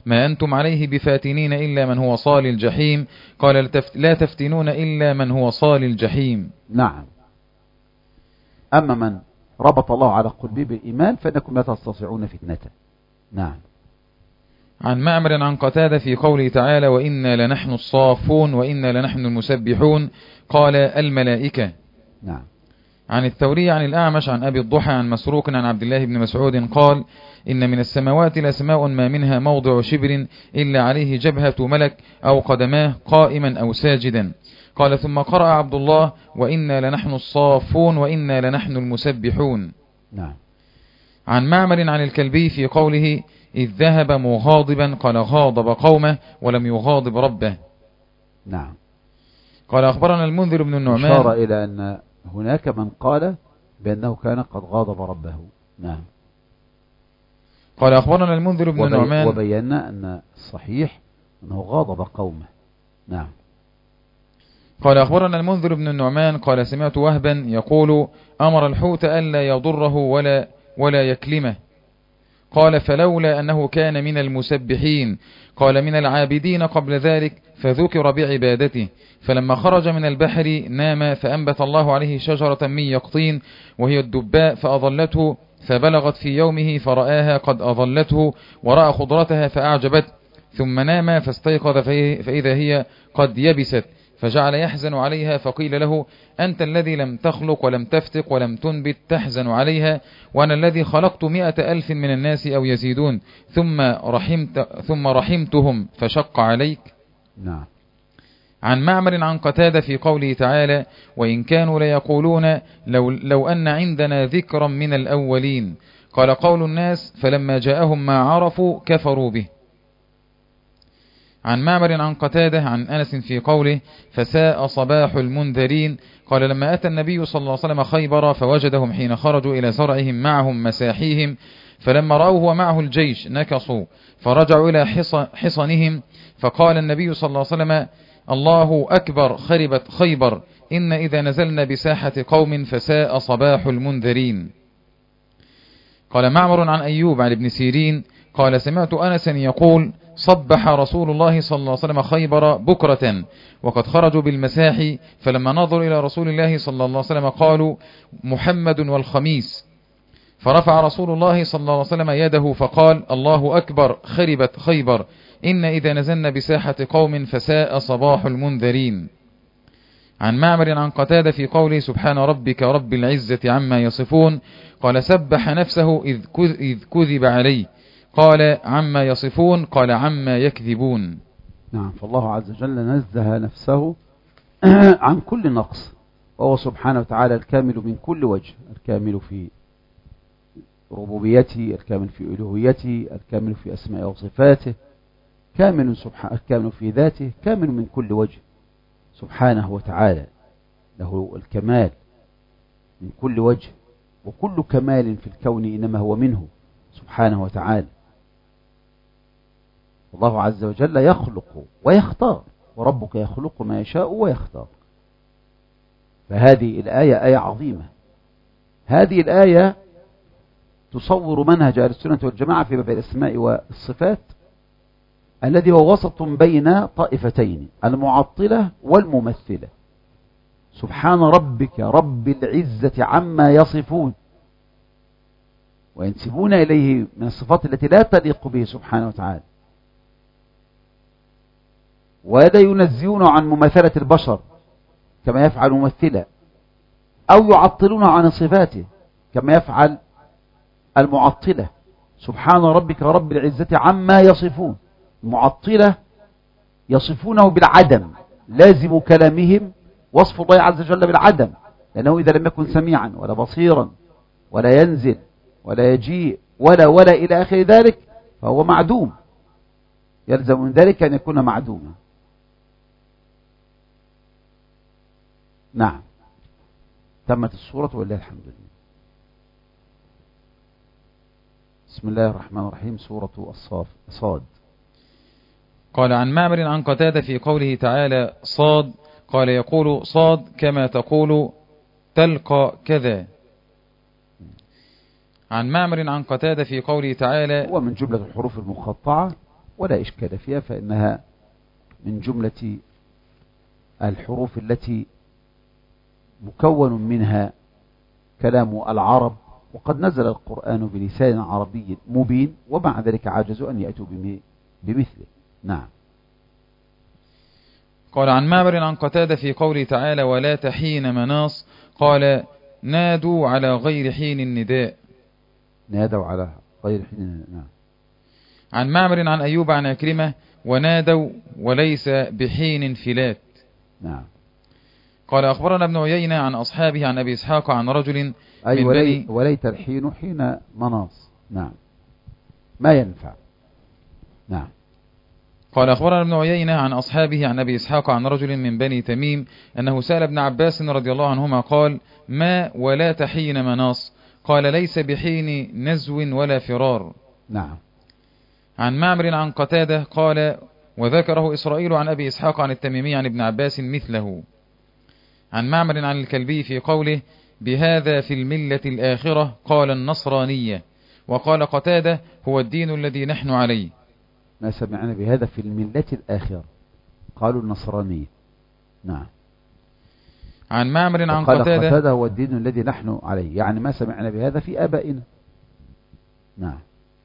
ما أنتم عليه بفاتنين إلا من هو صال الجحيم. قال لا تفتنون إلا من هو صال الجحيم. نعم. أما من ربط الله على قلبه بالإيمان فإنكم لا تستطيعون فتنته. نعم. عن معمر عن قتادة في قوله تعالى وإنا لنحن الصافون وإنا لنحن المسبحون قال الملائكة. نعم. عن الثوري عن الأعمش عن أبي الضحى عن مسروق عن عبد الله بن مسعود قال إن من السماوات لسماء ما منها موضع شبر إلا عليه جبهة ملك أو قدماه قائما أو ساجدا. قال ثم قرأ عبد الله وإنا لنحن الصافون وإنا لنحن المسبحون. نعم. عن معمر عن الكلبي في قوله إذ ذهب مغاضبا قال غاضب قومه ولم يغاضب ربه. نعم. قال أخبرنا المنذر بن النعمان أشار إلى أن هناك من قال بأنه كان قد غاضب ربه. نعم. قال أخبرنا المنذر بن النعمان وبينا أن الصحيح أنه غاضب قومه. نعم. قال أخبرنا المنذر بن النعمان قال سمعت وهبا يقول أمر الحوت ألا يضره ولا يكلمه. قال فلولا أنه كان من المسبحين قال من العابدين قبل ذلك فذكر بعبادته. فلما خرج من البحر نام فأنبت الله عليه شجرة من يقطين وهي الدباء فأظلته فبلغت في يومه فرآها قد أظلته ورأى خضرتها فأعجبت ثم نام فاستيقظ فإذا هي قد يبست فجعل يحزن عليها فقيل له أنت الذي لم تخلق ولم تفتق ولم تنبت تحزن عليها وأنا الذي خلقت 100,000 من الناس أو يزيدون ثم رحمتهم فشق عليك. نعم. عن معمر عن قتادة في قوله تعالى وإن كانوا ليقولون لو أن عندنا ذكرا من الأولين. قال قول الناس فلما جاءهم ما عرفوا كفروا به. عن معمر عن قتادة عن أنس في قوله فساء صباح المنذرين. قال لما أتى النبي صلى الله عليه وسلم خيبر فوجدهم حين خرجوا إلى زرعهم معهم مساحيهم فلما رأوه ومعه الجيش نكصوا فرجعوا إلى حصنهم فقال النبي صلى الله عليه وسلم الله أكبر خربت خيبر إن إذا نزلنا بساحة قوم فساء صباح المنذرين. قال معمر عن أيوب عن ابن سيرين قال سمعت أنسا يقول صبح رسول الله صلى الله عليه وسلم خيبر بكرة وقد خرجوا بالمساحي فلما نظروا إلى رسول الله صلى الله عليه وسلم قالوا محمد والخميس فرفع رسول الله صلى الله عليه وسلم يده فقال الله أكبر خربت خيبر إن إذا نزلنا بساحة قوم فساء صباح المنذرين. عن معمر عن قتادة في قوله سبحان ربك رب العزة عما يصفون قال سبح نفسه إذ كذب عليه. قال عما يصفون قال عما يكذبون. نعم. فالله عز وجل نزه نفسه عن كل نقص وهو سبحانه وتعالى الكامل من كل وجه الكامل في ربوبيته الكامل في ألوهيته الكامل في أسماء وصفاته الكامل في ذاته كامل من كل وجه سبحانه وتعالى له الكمال من كل وجه وكل كمال في الكون إنما هو منه سبحانه وتعالى. الله عز وجل يخلق ويختار وربك يخلق ما يشاء ويختار. فهذه الآية آية عظيمة. هذه الآية تصور منهج أهل السنة والجماعة في باب الأسماء والصفات الذي هو وسط بين طائفتين المعطلة والممثلة. سبحان ربك رب العزة عما يصفون وينسبون إليه من الصفات التي لا تليق به سبحانه وتعالى ولا ينزهون عن مماثلة البشر كما يفعل ممثلة أو يعطلون عن صفاته كما يفعل المعطلة. سبحان ربك رب العزة عما يصفون. المعطلة يصفونه بالعدم لازم كلامهم وصف الله عز وجل بالعدم لأنه إذا لم يكن سميعا ولا بصيرا ولا ينزل ولا يجيء ولا إلى آخر ذلك فهو معدوم يلزم من ذلك أن يكون معدوما. نعم. تمت السورة ولله الحمد لله. بسم الله الرحمن الرحيم. سورة صاد. قال عن معمر عن قتادة في قوله تعالى صاد قال يقول صاد كما تقول تلقى كذا. عن معمر عن قتادة في قوله تعالى هو من جملة الحروف المقطعة ولا إشكال فيها، فإنها من جملة الحروف التي مكون منها كلام العرب، وقد نزل القرآن بلسان عربي مبين، ومع ذلك عجزوا أن يأتوا بمثله. نعم. قال عن معمر عن قتادة في قوله تعالى ولا تحين مناص، قال نادوا على غير حين النداء. نادوا على غير حين النداء. نعم. عن معمر عن أيوب عن عكرمة ونادوا وليس بحين انفلات. نعم. قال أخبرنا ابن عيينة عن أصحابه عن أبي إسحاق عن رجل أي من بني وليت الحين حين مناص. نعم، ما ينفع. نعم. قال أخبرنا ابن عيينة عن أصحابه عن أبي إسحاق عن رجل من بني تميم أنه سأل ابن عباس رضي الله عنهما قال ما ولا تحين مناص؟ قال ليس بحين نزو ولا فرار. نعم. عن معمر عن قتادة قال وذكره إسرائيل عن أبي إسحاق عن التميمي عن ابن عباس مثله. عن معمر عن الكلبي في قوله بهذا في الملة الآخرة قال النصرانية، وقال قتادة هو الدين الذي نحن عليه. ما سمعنا بهذا في الملة الآخرة قالوا النصرانية. نعم. عن معمر عن قتادة هو الدين الذي نحن عليه، يعني ما سمعنا بهذا في آبائنا. نعم.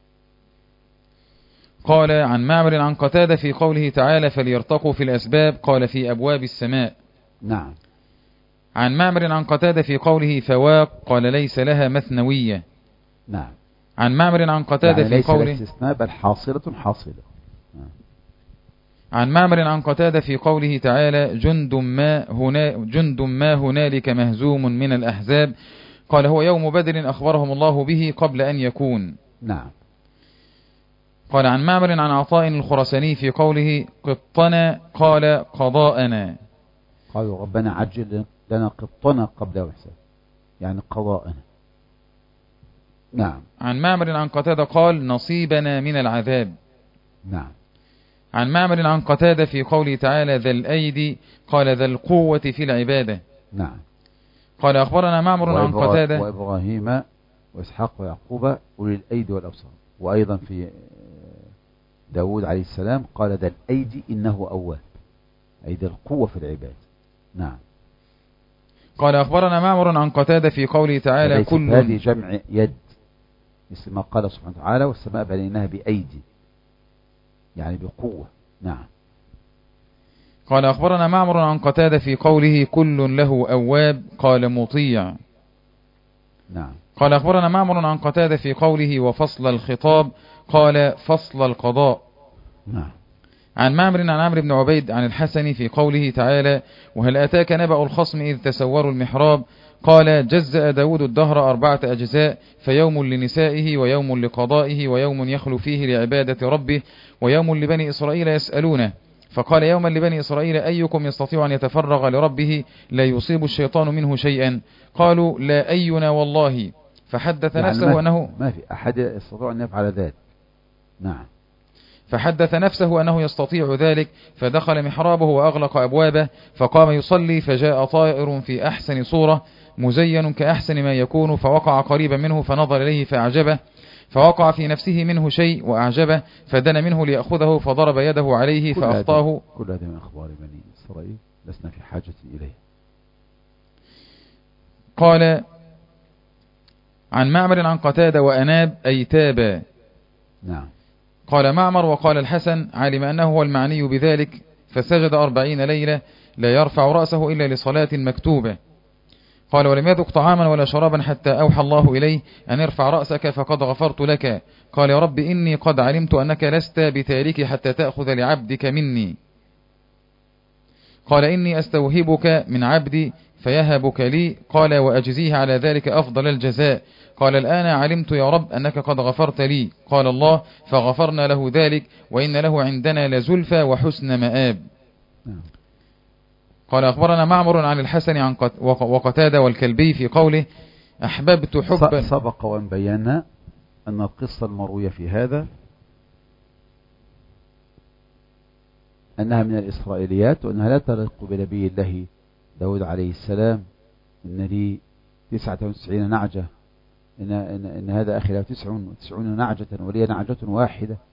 قال عن معمر عن قتادة في قوله تعالى فليرتقوا في الأسباب قال في أبواب السماء. نعم. عن معمر عن قتادة في قوله فواق قال ليس لها مثنوية. نعم. عن معمر عن قتادة يعني في قوله ليس استثناء بل حاصلة. نعم. عن معمر عن قتادة في قوله تعالى جند ما هنالك مهزوم من الأحزاب قال هو يوم بدر أخبرهم الله به قبل أن يكون. نعم. قال عن معمر عن عطاء الخرساني في قوله قطنا قال قضاءنا. قالوا ربنا عجل لنا قطنا قبل وحساب، يعني قضاءنا. نعم. عن معمر عن قتادة قال نصيبنا من العذاب. نعم. عن معمر عن قتادة في قوله تعالى ذا الأيدي قال ذا القوة في العبادة. نعم. قال أخبرنا معمر عن قتادة وإبراهيم وإسحاق ويعقوب أولي الأيدي والأبصار. وأيضا في داود عليه السلام قال ذا الأيدي إنه أواب، أي ذا القوة في العباد. نعم. قال أخبرنا معمر عن قتادة في قوله تعالى كل هذه جمع يد، مثل ما قال سبحانه وتعالى والسماء بنيناها بأيدي، يعني بقوة. نعم. قال أخبرنا معمر عن قتادة في قوله كل له أواب قال مطيع. نعم. قال أخبرنا معمر عن قتادة في قوله وفصل الخطاب قال فصل القضاء. نعم. عن معمر عن عمرو بن عبيد عن الحسن في قوله تعالى وهل أتاك نبأ الخصم إذ تسوروا المحراب قال جزأ داود الدهر 4 أجزاء فيوم لنسائه ويوم لقضائه ويوم يخلو فيه لعبادة ربه ويوم لبني إسرائيل يسألونه فقال يوما لبني إسرائيل أيكم يستطيع أن يتفرغ لربه لا يصيب الشيطان منه شيئا قالوا لا أينا والله فحدث يعني نفسه أنه ما في أحد يستطيع أن يفعل ذلك. نعم. فحدث نفسه أنه يستطيع ذلك فدخل محرابه وأغلق أبوابه فقام يصلي فجاء طائر في أحسن صورة مزين كأحسن ما يكون فوقع قريبا منه فنظر إليه فأعجبه فوقع في نفسه منه شيء وأعجبه فدن منه ليأخذه فضرب يده عليه فأخطاه. كل هذا من أخبار بني إسرائيل لسنا في حاجة إليه. قال عن معمر عن قتادة وأناب أي تابا. نعم. قال معمر وقال الحسن علم أنه هو المعني بذلك فسجد 40 ليلة لا يرفع رأسه إلا لصلاة مكتوبة. قال ولم يذق طعاما ولا شرابا حتى أوحى الله إليه أن ارفع رأسك فقد غفرت لك. قال يا رب إني قد علمت أنك لست بتارك حتى تأخذ لعبدك مني. قال إني أستوهبك من عبدي فيهبك لي. قال وأجزيه على ذلك أفضل الجزاء. قال الآن علمت يا رب أنك قد غفرت لي. قال الله فغفرنا له ذلك وإن له عندنا لزلفى وحسن مآب. قال أخبرنا معمر عن الحسن عن وقتادة والكلبي في قوله أحببت حبا. سبق وأن بينا أن القصة المروية في هذا أنها من الإسرائيليات وأنها لا تليق بنبي الله داود عليه السلام. إن لي 99 نعجة إن هذا أخي له 99 نعجة ولي نعجة واحدة،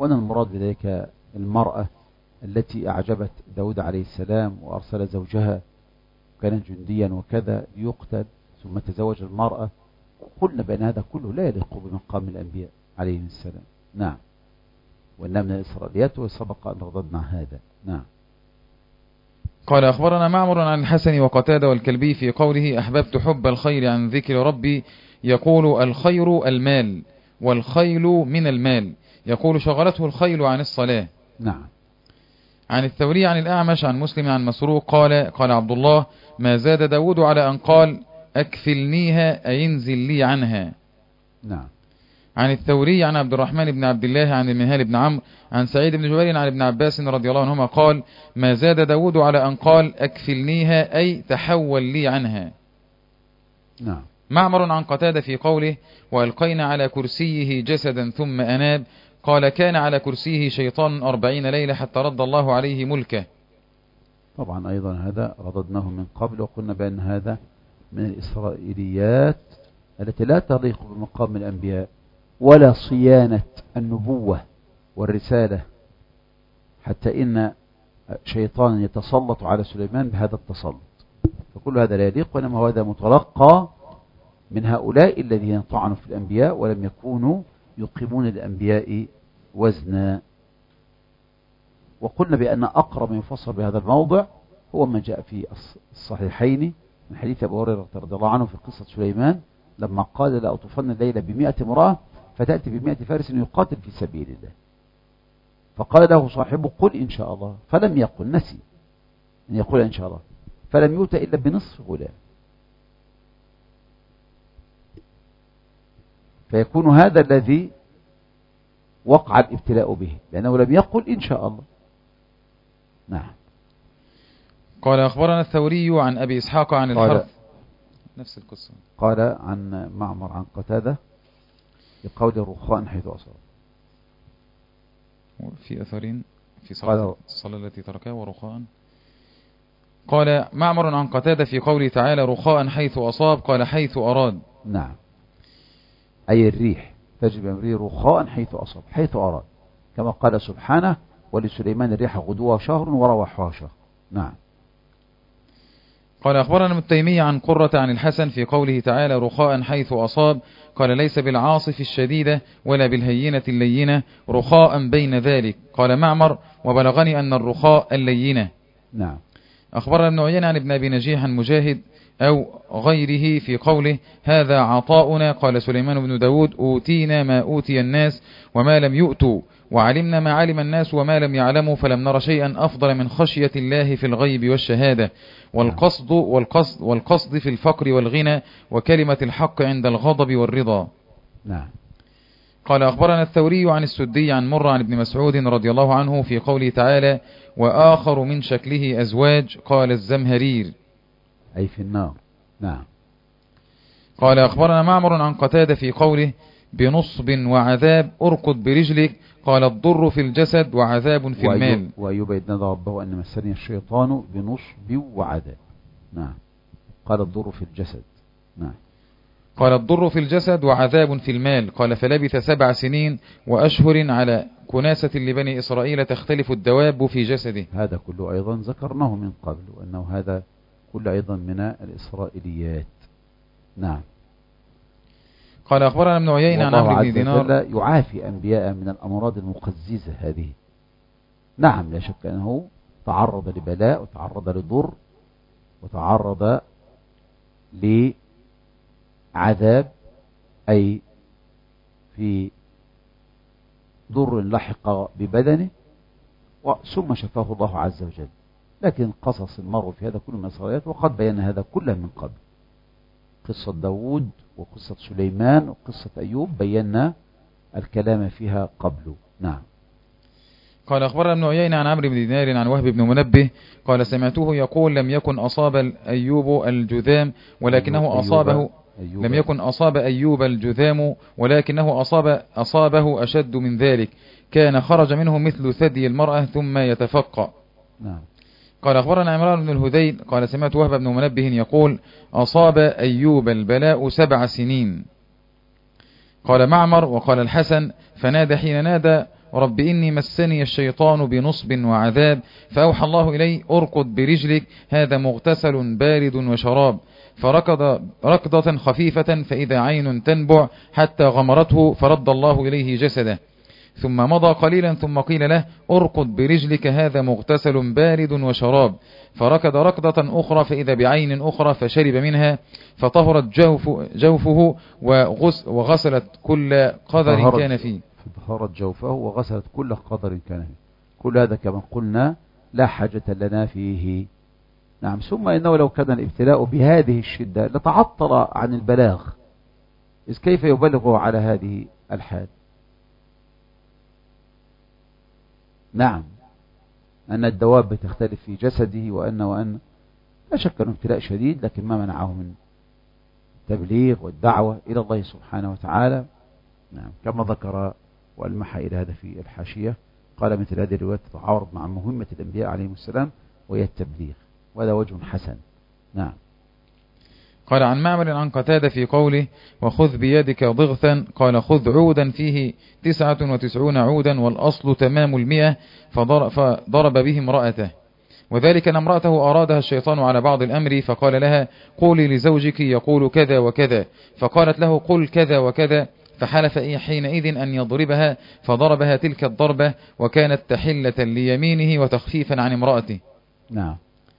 وأن المراد بذلك المرأة التي أعجبت داود عليه السلام وأرسل زوجها كان جنديا وكذا ليقتل ثم تزوج المرأة. قلنا بأن هذا كله لا يليق بمقام الأنبياء عليهم السلام. نعم. وإنما من الإسرائيليات وسبق أن رددنا هذا. نعم. قال أخبرنا معمر عن الحسن وقتادة والكلبي في قوله أحببت حب الخير عن ذكر ربي، يقول الخير المال والخيل من المال، يقول شغلته الخيل عن الصلاة. نعم. عن الثوري عن الأعمش عن مسلم عن مسروق قال عبد الله ما زاد داود على أن قال أكفلنيها أينزل لي عنها. نعم. عن الثوري عن عبد الرحمن بن عبد الله عن المنهال بن عمرو عن سعيد بن جبير عن ابن عباس رضي الله عنهما قال ما زاد داود على أن قال أكفلنيها أي تحول لي عنها. نعم. معمر عن قتادة في قوله وألقينا على كرسيه جسدا ثم أناب، قال كان على كرسيه شيطان 40 ليلة حتى رد الله عليه ملكه. طبعا أيضا هذا رددناه من قبل وقلنا بأن هذا من الإسرائيليات التي لا تليق بمقام الأنبياء ولا صيانة النبوة والرسالة، حتى إن شيطانا يتسلط على سليمان بهذا التسلط، فكل هذا لا يليق، وإنما هذا متلقى من هؤلاء الذين طعنوا في الأنبياء ولم يكونوا يقيمون الأنبياء وزنا. وقلنا بأن أقرب من يفسر بهذا الموضع هو ما جاء في الصحيحين من حديث أبي هريرة رضي الله عنه في قصة سليمان لما قال لا أطوفن الليلة ب100 امرأة فتأتي ب100 فارس يقاتل في سبيل الله، فقال له صاحبه قل إن شاء الله، فلم يقل، نسي أن يقول إن شاء الله، فلم يؤت إلا بنصف غلام. فيكون هذا الذي وقع الابتلاء به لأنه لم يقل إن شاء الله. نعم. قال أخبرنا الثوري عن أبي إسحاق عن الحرث نفس القصة. قال عن معمر عن قتادة بقول رخاء حيث أصاب، في أثرين في صلاة التي تركها ورخاء. قال معمر عن قتادة في قوله تعالى رخاء حيث أصاب، قال حيث أراد. نعم، أي الريح تجري بأمره رخاء حيث أصاب، حيث أراد، كما قال سبحانه ولسليمان الريح غدوها شهر ورواحها شهر. نعم. قال أخبرنا ابن تيمية عن قرة عن الحسن في قوله تعالى رخاء حيث أصاب، قال ليس بالعاصف الشديدة ولا بالهينة اللينة، رخاء بين ذلك. قال معمر وبلغني أن الرخاء اللينة. نعم. أخبرنا ابن عيينة عن ابن أبي نجيح عن مجاهد أو غيره في قوله هذا عطاؤنا، قال سليمان بن داود أوتينا ما أوتي الناس وما لم يؤتوا، وعلمنا ما علم الناس وما لم يعلموا، فلم نر شيئا أفضل من خشية الله في الغيب والشهادة، والقصد في الفقر والغنى، وكلمة الحق عند الغضب والرضا. نعم. قال أخبرنا الثوري عن السدي عن مر عن ابن مسعود رضي الله عنه في قوله تعالى وآخر من شكله أزواج، قال الزمهرير أي في النار. نعم. قال أخبرنا معمر عن قتادة في قوله بنصب وعذاب أركض برجلك، قال الضر في الجسد وعذاب في المال. وأيوب إذ نادى ربه أن مسني الشيطان بنصب وعذاب. نعم. قال الضر في الجسد. نعم. قال الضر في الجسد وعذاب في المال. قال فلبث 7 سنين وأشهر على كناسة لبني إسرائيل تختلف الدواب في جسده. هذا كله أيضا ذكرناه من قبل، وأنه هذا كل أيضا من الإسرائيليات. نعم. قال أخبرنا ابن عيينة عن عمرو بن دينار يعافي أنبياء من الأمراض المقززة هذه. نعم، لا شك أنه تعرض لبلاء وتعرض لضر وتعرض لعذاب، أي في ضر لحق ببدنه ثم شفاه الله عز وجل. لكن قصص المر في هذا كله من الإسرائيليات، وقد بينا هذا كله من قبل. قصة داود وقصة سليمان وقصة أيوب بينا الكلام فيها قبل. نعم. قال أخبرنا ابن عيينة عن عمرو بن دينار عن وهب بن منبه قال سمعته يقول لم يكن أصاب أيوب الجذام ولكنه أصابه لم يكن أصاب أيوب الجذام ولكنه أصابه أشد من ذلك، كان خرج منه مثل ثدي المرأة ثم يتفقأ. نعم. قال أخبرنا عمران بن الهذيل قال سمعت وهب بن منبه يقول أصاب أيوب البلاء 7 سنين. قال معمر وقال الحسن فنادى حين نادى رب إني مسني الشيطان بنصب وعذاب، فأوحى الله إلي أركض برجلك هذا مغتسل بارد وشراب، فركض ركضة خفيفة فإذا عين تنبع حتى غمرته، فرد الله إليه جسده، ثم مضى قليلا ثم قيل له أركض برجلك هذا مغتسل بارد وشراب، فركض ركضة أخرى فإذا بعين أخرى فشرب منها، فطهرت جوفه وغسلت كل قدر كان فيه. طهرت جوفه وغسلت كل قدر كان فيه. كل هذا كما قلنا لا حاجة لنا فيه. نعم. ثم إنه لو كان الابتلاء بهذه الشدة لتعطل عن البلاغ، إذ كيف يبلغه على هذه الحال؟ نعم، أن الدواب تختلف في جسده وأن لا شك أنه ابتلاء شديد، لكن ما منعه من التبليغ والدعوة إلى الله سبحانه وتعالى. نعم، كما ذكر والمح إلى هذا في الحاشية، قال مثل هذه الروايات تتعارض مع مهمة الأنبياء عليهم السلام وهي التبليغ، وهذا وجه حسن. نعم. قال عن معمر عن قتادة في قوله وخذ بيدك ضغثا، قال خذ عودا فيه 99 عودا والأصل تمام 100، فضرب به امرأته، وذلك أن امرأته أرادها الشيطان على بعض الأمر، فقال لها قولي لزوجك يقول كذا وكذا، فقالت له قل كذا وكذا، فحلف حينئذ أن يضربها، فضربها تلك الضربة، وكانت تحلة ليمينه وتخفيفا عن امرأته. نعم.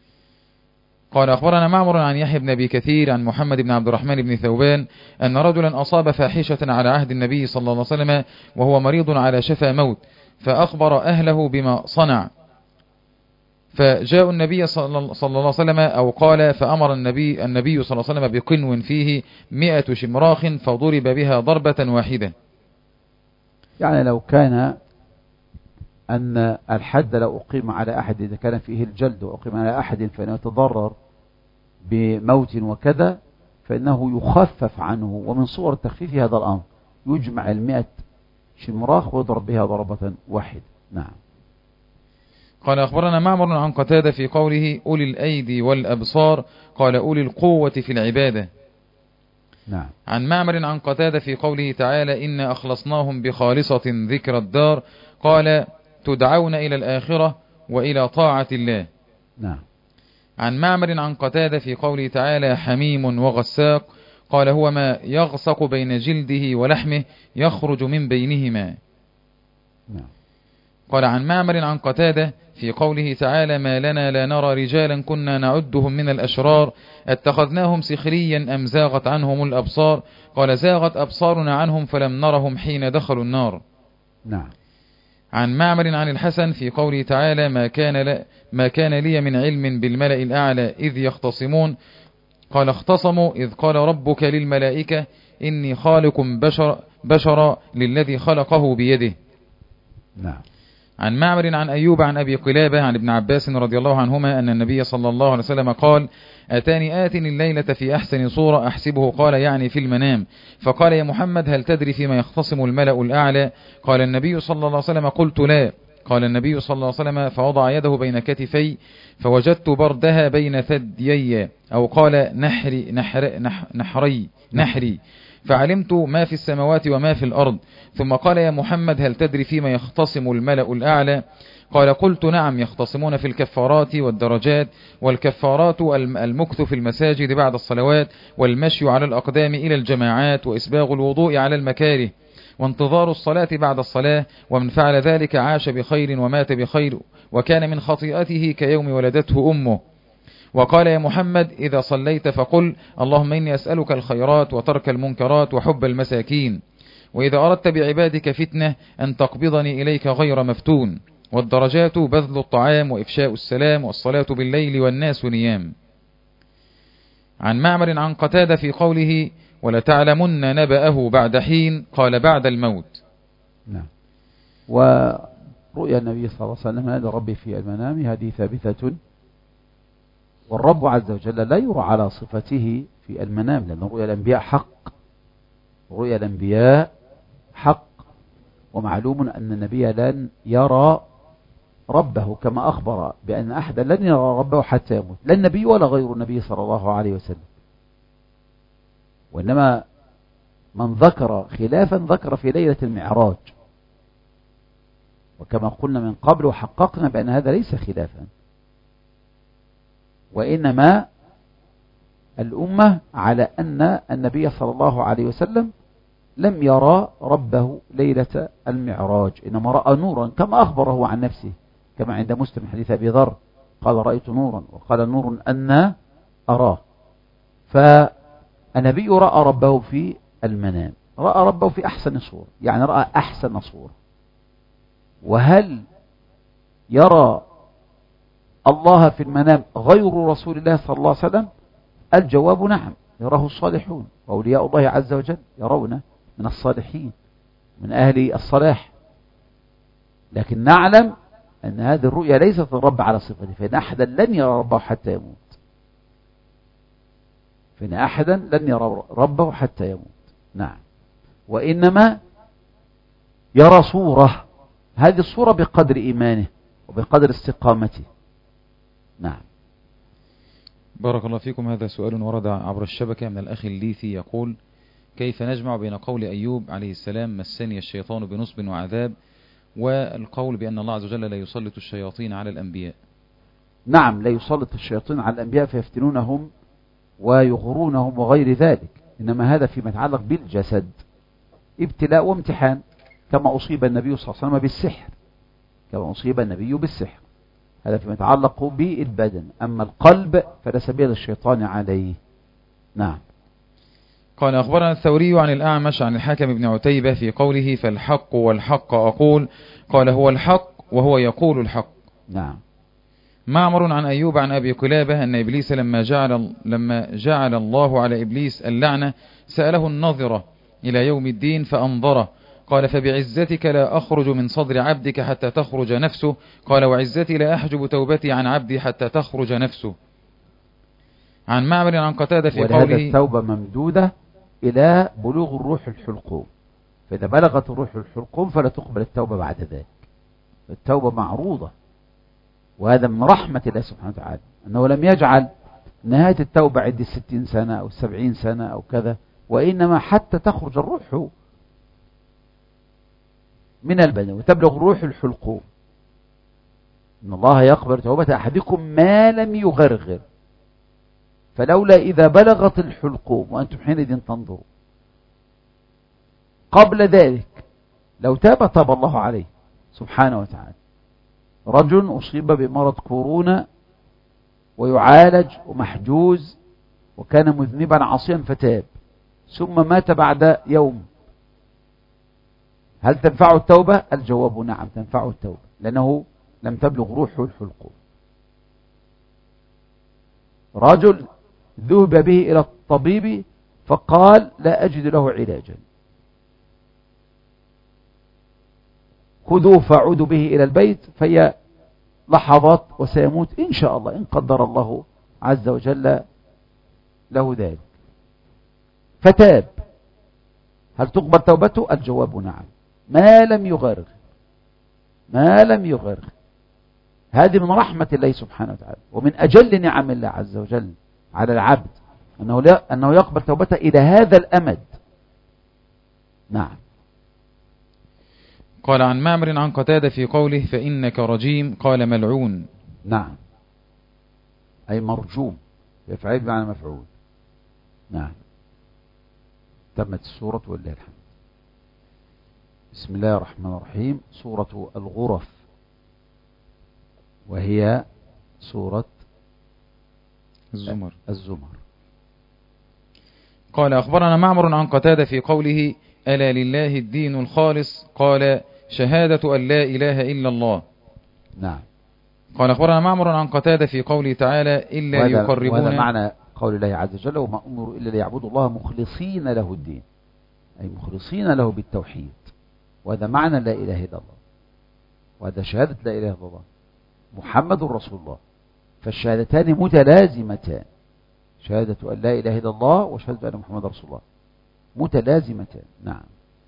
قال أخبرنا معمر عن يحيى بن أبي كثير عن محمد بن عبد الرحمن بن ثوبان أن رجلا أصاب فاحشة على عهد النبي صلى الله عليه وسلم وهو مريض على شفا موت، فأخبر أهله بما صنع، فجاء النبي صلى الله عليه وسلم أو قال فأمر النبي صلى الله عليه وسلم بقنو فيه 100 شمراخ فضرب بها ضربة واحدة. يعني لو كان أن الحد لو أقيم على أحد، إذا كان فيه الجلد وأقيم على أحد فإنه يتضرر بموت وكذا، فإنه يخفف عنه، ومن صور التخفيف هذا الأمر يجمع 100 شمراخ ويضرب بها ضربة واحدة. نعم. قال أخبرنا معمر عن قتادة في قوله أولي الأيدي والأبصار، قال أولي القوة في العبادة. نعم. عن معمر عن قتادة في قوله تعالى إنا أخلصناهم بخالصة ذكر الدار، قال تدعون إلى الآخرة وإلى طاعة الله. نعم. عن معمر عن قتادة في قوله تعالى حميم وغساق، قال هو ما يغسق بين جلده ولحمه يخرج من بينهما. نعم. قال عن معمر عن قتادة في قوله تعالى ما لنا لا نرى رجالا كنا نعدهم من الأشرار اتخذناهم سخريا أم زاغت عنهم الأبصار، قال زاغت أبصارنا عنهم فلم نرهم حين دخلوا النار. نعم. عن معمر عن الحسن في قوله تعالى ما كان لي من علم بالملأ الأعلى إذ يختصمون، قال اختصموا إذ قال ربك للملائكة إني خالق بشرا للذي خلقه بيده. نعم. عن معمر عن أيوب عن أبي قلابة عن ابن عباس رضي الله عنهما أن النبي صلى الله عليه وسلم قال أتاني آت الليلة في أحسن صورة أحسبه، قال يعني في المنام، فقال يا محمد هل تدري فيما يختصم الملأ الأعلى؟ قال النبي صلى الله عليه وسلم قلت لا. قال النبي صلى الله عليه وسلم فوضع يده بين كتفي فوجدت بردها بين ثديي، أو قال نحري فعلمت ما في السماوات وما في الأرض. ثم قال يا محمد هل تدري فيما يختصم الملأ الأعلى؟ قال قلت نعم يختصمون في الكفارات والدرجات، والكفارات المكث في المساجد بعد الصلوات، والمشي على الأقدام إلى الجماعات، وإسباغ الوضوء على المكاره، وانتظار الصلاة بعد الصلاة، ومن فعل ذلك عاش بخير ومات بخير وكان من خطيئته كيوم ولدته أمه. وقال يا محمد إذا صليت فقل اللهم إني أسألك الخيرات وترك المنكرات وحب المساكين، وإذا أردت بعبادك فتنة أن تقبضني إليك غير مفتون، والدرجات بذل الطعام وإفشاء السلام والصلاة بالليل والناس نيام. عن معمر عن قتادة في قوله ولتعلمن نبأه بعد حين، قال بعد الموت. نعم. ورؤيا النبي صلى الله عليه وسلم هذا ربي في المنام هذه ثابتة، والرب عز وجل لا يرى على صفته في المنام، لأن رؤيا الأنبياء حق، رؤيا الأنبياء حق، ومعلوم أن النبي لن يرى ربه كما أخبر بأن أحدا لن يرى ربه حتى يموت، لا النبي ولا غير النبي صلى الله عليه وسلم. وإنما من ذكر خلافا ذكر في ليلة المعراج، وكما قلنا من قبل وحققنا بأن هذا ليس خلافا، وإنما الأمة على أن النبي صلى الله عليه وسلم لم يرى ربه ليلة المعراج، إنما رأى نورا كما أخبره عن نفسه، كما عند مسلم حديث أبي ذر قال رأيت نورا، وقال نور أن أراه. فالنبي رأى ربه في المنام، رأى ربه في أحسن صورة، يعني رأى أحسن صورة. وهل يرى الله في المنام غير رسول الله صلى الله عليه وسلم؟ الجواب نعم، يراه الصالحون، وأولياء الله عز وجل يرونه من الصالحين من أهل الصلاح. لكن نعلم أن هذه الرؤيا ليست الرب على صفته، فإن أحدا لن يرى ربه حتى يموت، فإن أحدا لن يرى ربه حتى يموت. نعم، وإنما يرى صورة، هذه الصورة بقدر إيمانه وبقدر استقامته. نعم. بارك الله فيكم. هذا سؤال ورد عبر الشبكة من الأخ الليثي يقول: كيف نجمع بين قول أيوب عليه السلام مسني الشيطان بنصب وعذاب والقول بأن الله عز وجل لا يسلط الشياطين على الأنبياء؟ نعم، لا يسلط الشياطين على الأنبياء فيفتنونهم ويغرونهم وغير ذلك، إنما هذا فيما يتعلق بالجسد، ابتلاء وامتحان، كما أصيب النبي صلى الله عليه وسلم بالسحر، كما أصيب النبي بالسحر، هذا فيما يتعلق بالبدن. أما القلب فلا سبيل الشيطان عليه. نعم. قال: أخبرنا الثوري عن الأعمش عن الحكم بن عتيبة في قوله فالحق والحق أقول، قال هو الحق وهو يقول الحق. نعم. معمر عن أيوب عن أبي قلابة أن إبليس لما جعل الله على إبليس اللعنة سأله النظرة إلى يوم الدين فأنظره، قال فبعزتك لا أخرج من صدر عبدك حتى تخرج نفسه، قال وعزتي لا أحجب توبتي عن عبدي حتى تخرج نفسه. عن معمر عن قتادة في قوله التوبة ممدودة إلى بلوغ الروح الحلقوم، فإذا بلغت الروح الحلقوم فلا تقبل التوبة بعد ذلك، التوبة معروضة، وهذا من رحمة الله سبحانه وتعالى أنه لم يجعل نهاية التوبة عند 60 سنة أو 70 سنة أو كذا، وإنما حتى تخرج الروح من البدن وتبلغ الروح الحلقوم. إن الله يقبل توبة أحدكم ما لم يغرغر، فلولا إذا بلغت الحلقوم وأنتم حينئذ تنظروا، قبل ذلك لو تاب تاب الله عليه سبحانه وتعالى. رجل أصيب بمرض كورونا ويعالج ومحجوز وكان مذنبا عاصيا فتاب، ثم مات بعد يوم، هل تنفعه التوبة؟ الجواب نعم تنفعه التوبة، لأنه لم تبلغ روحه الحلقوم. رجل ذهب به إلى الطبيب فقال لا أجد له علاجا، خذوه فعودوا به إلى البيت، فهي لحظات وسيموت إن شاء الله إن قدر الله عز وجل له ذلك، فتاب، هل تقبل توبته؟ الجواب نعم ما لم يغرغر، ما لم يغرغر. هذه من رحمة الله سبحانه وتعالى ومن أجل نعم الله عز وجل على العبد أنه يقبل توبته إلى هذا الأمد. نعم. قال عن معمر عن قتادة في قوله فإنك رجيم، قال ملعون. نعم، أي مرجوم، يفعل بمعنى مفعول. نعم. تمت السورة ولله الحمد. بسم الله الرحمن الرحيم. سورة الغرف، وهي سورة الزمر. قال أخبرنا معمر عن قتادة في قوله ألا لله الدين الخالص، قال شهادة أن لا إله إلا الله. نعم. قال أخبرنا معمر عن قتادة في قوله تعالى إلا ليقربون، وهذا معنى قول الله عز وجل وما أمروا إلا ليعبدوا الله مخلصين له الدين، أي مخلصين له بالتوحيد، وهذا معنى لا إله إلا الله، وهذا شهادة لا إله إلا الله محمد رسول الله، فالشهادتان متلازمتان، شهادة أن لا إله إلا الله وشهادة أن محمد رسول الله متلازمتان. نعم.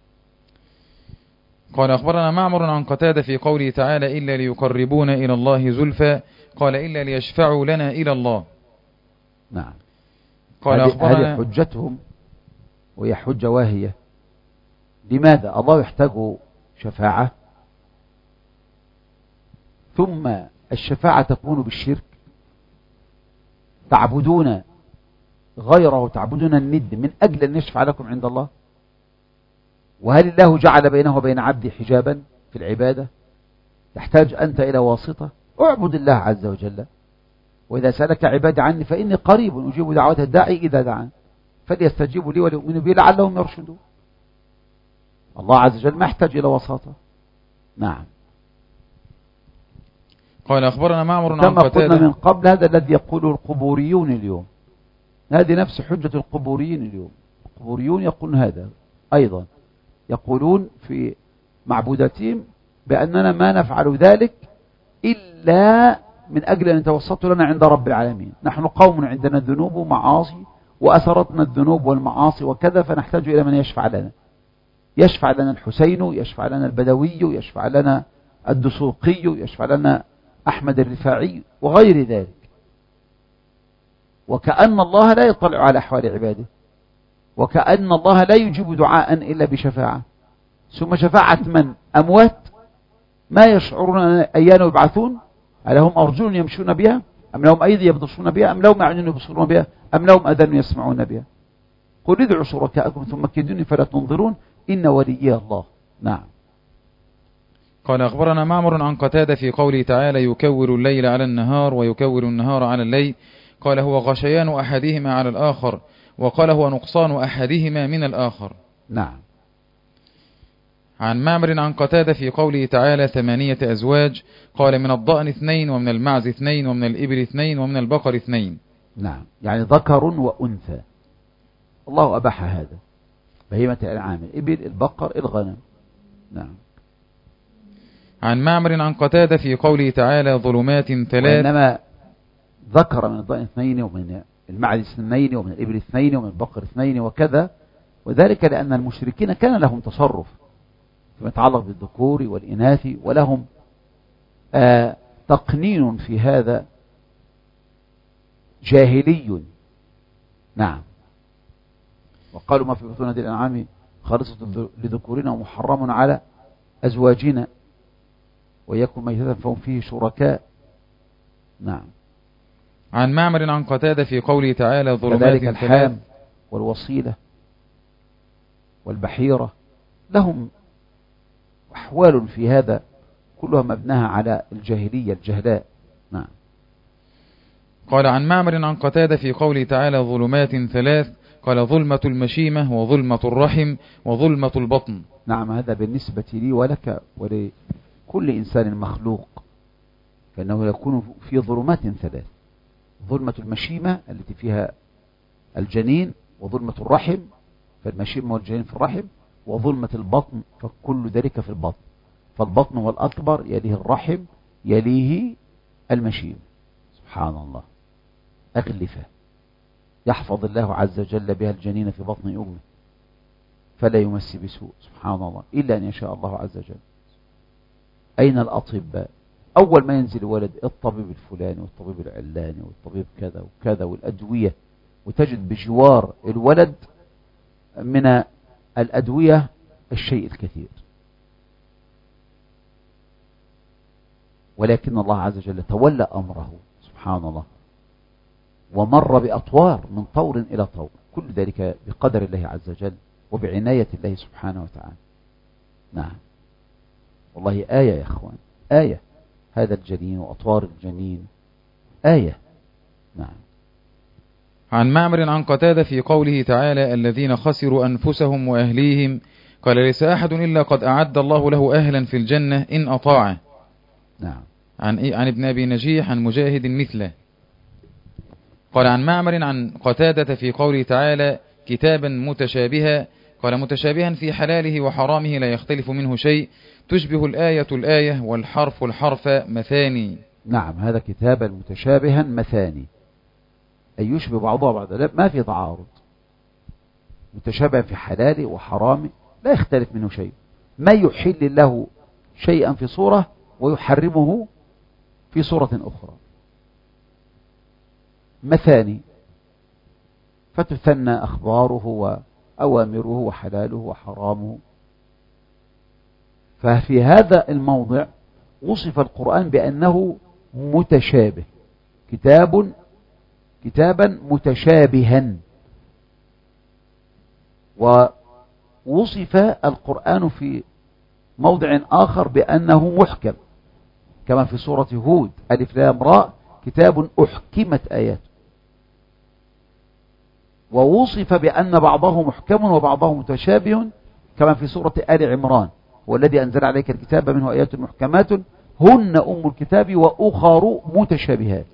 قال أخبرنا معمر عن قتادة في قوله تعالى إلا ليقربون إلى الله زلفى، قال إلا ليشفعوا لنا إلى الله. نعم. قال هذه حجتهم وهي حجة واهية. لماذا الله يحتاج شفاعة؟ ثم الشفاعة تكون بالشرك، تعبدون غيره، تعبدون الند من أجل أن يشفع لكم عند الله. وهل الله جعل بينه وبين عبده حجابا في العبادة؟ تحتاج أنت إلى واسطة؟ اعبد الله عز وجل. وإذا سألك عبادي عني فإني قريب أجيب دعوة الداعي إذا دعان فليستجيبوا لي وليؤمنوا بي لعلهم يرشدون. الله عز وجل ما يحتاج إلى وساطة. نعم. قال أخبرنا معمر عن كما قتادة قلنا من قبل، هذا الذي يقوله القبوريون اليوم، هذه نفس حجة القبوريين اليوم. القبوريون يقولون هذا أيضا، يقولون في معبوداتهم بأننا ما نفعل ذلك إلا من أجل أن يتوسطوا لنا عند رب العالمين. نحن قوم عندنا ذنوب ومعاصي وأثرتنا الذنوب والمعاصي وكذا، فنحتاج إلى من يشفع لنا. يشفع لنا الحسين، يشفع لنا البدوي، يشفع لنا الدسوقي، يشفع لنا أحمد الرفاعي وغير ذلك. وكأن الله لا يطلع على أحوال عباده، وكأن الله لا يجيب دعاء إلا بشفاعة. ثم شفاعة من؟ أموات ما يشعرون أيان يبعثون. ألهم أرجل يمشون بها، أم لهم أيدي يبطشون بها، أم لهم أعين يبصرون بها، أم لهم أذان يسمعون بها؟ قل ادعوا شركاءكم ثم كيدوني فلا تنظرون إن وليي الله. نعم. قال أخبرنا معمر عن قتادة في قوله تعالى يكور الليل على النهار ويكور النهار على الليل، قال هو غشيان أحدهما على الآخر، وقال هو نقصان أحدهما من الآخر. نعم. عن معمر عن قتادة في قوله تعالى 8 أزواج، قال من الضأن 2 ومن المعز 2 ومن الإبل 2 ومن البقر 2. نعم، يعني ذكر وأنثى. الله أباح هذا، بهيمة الأنعام، الإبل، البقر، الغنم. نعم. عن معمر عن قتادة في قوله تعالى ظلمات 3، وإنما ذكر من الضأن 2 ومن المعز 2 ومن الإبل 2 ومن البقر 2 وكذا، وذلك لأن المشركين كان لهم تصرف فيما يتعلق بالذكور والإناث، ولهم تقنين في هذا جاهلي. نعم. وقالوا ما في بطون هذه الأنعام خالصة لذكورنا ومحرم على أزواجنا ويكن ميتة فهم فيه شركاء. نعم. عن معمر عن قتادة في قوله تعالى ظلمات 3، كذلك الحام والوصيلة والبحيرة لهم أحوال في هذا كلها مبناها على الجاهلية الجهلاء. نعم. قال عن معمر عن قتادة في قوله تعالى ظلمات 3، قال ظلمة المشيمة وظلمة الرحم وظلمة البطن. نعم، هذا بالنسبة لي ولك ولكل إنسان مخلوق، فإنه يكون في ظلمات 3: ظلمة المشيمة التي فيها الجنين، وظلمة الرحم فالمشيمة والجنين في الرحم، وظلمة البطن فكل ذلك في البطن. فالبطن هو الأكبر، يليه الرحم، يليه المشيمة. سبحان الله، أغلفة يحفظ الله عز وجل بها الجنين في بطن أمه فلا يمس بسوء، سبحان الله، إلا أن يشاء الله عز وجل. أين الأطباء؟ أول ما ينزل ولد الطبيب الفلاني والطبيب العلاني والطبيب كذا وكذا والأدوية، وتجد بجوار الولد من الأدوية الشيء الكثير. ولكن الله عز وجل تولى أمره سبحان الله، ومر بأطوار من طور إلى طور، كل ذلك بقدر الله عز وجل وبعناية الله سبحانه وتعالى. نعم. والله آية يا أخوان، آية هذا الجنين وأطوار الجنين آية. نعم. عن معمر عن قتادة في قوله تعالى الذين خسروا أنفسهم وأهليهم، قال ليس أحد إلا قد أعد الله له أهلا في الجنة إن أطاعه. نعم. عن ابن أبي نجيح عن مجاهد مثله. قال عن معمر عن قتادة في قوله تعالى كتابا متشابها، قال متشابها في حلاله وحرامه لا يختلف منه شيء، تشبه الآية الآية والحرف الحرف مثاني. نعم، هذا كتابا متشابها مثاني، أي يشبه بعضها بعضا، لا ما في تعارض، متشابه في حلاله وحرامه لا يختلف منه شيء، ما يحل له شيئا في صورة ويحرمه في صورة أخرى. مثاني، فتثنى أخباره وأوامره وحلاله وحرامه. ففي هذا الموضع وصف القرآن بأنه متشابه، كتابا متشابها. ووصف القرآن في موضع آخر بأنه محكم، كما في سورة هود: ألف لام راء كتاب أحكمت آياته. ووصف بأن بعضه محكم وبعضه متشابه، كما في سورة آل عمران: هو الذي أنزل عليك الكتاب منه آيات محكمات هن أم الكتاب وأخر متشابهات.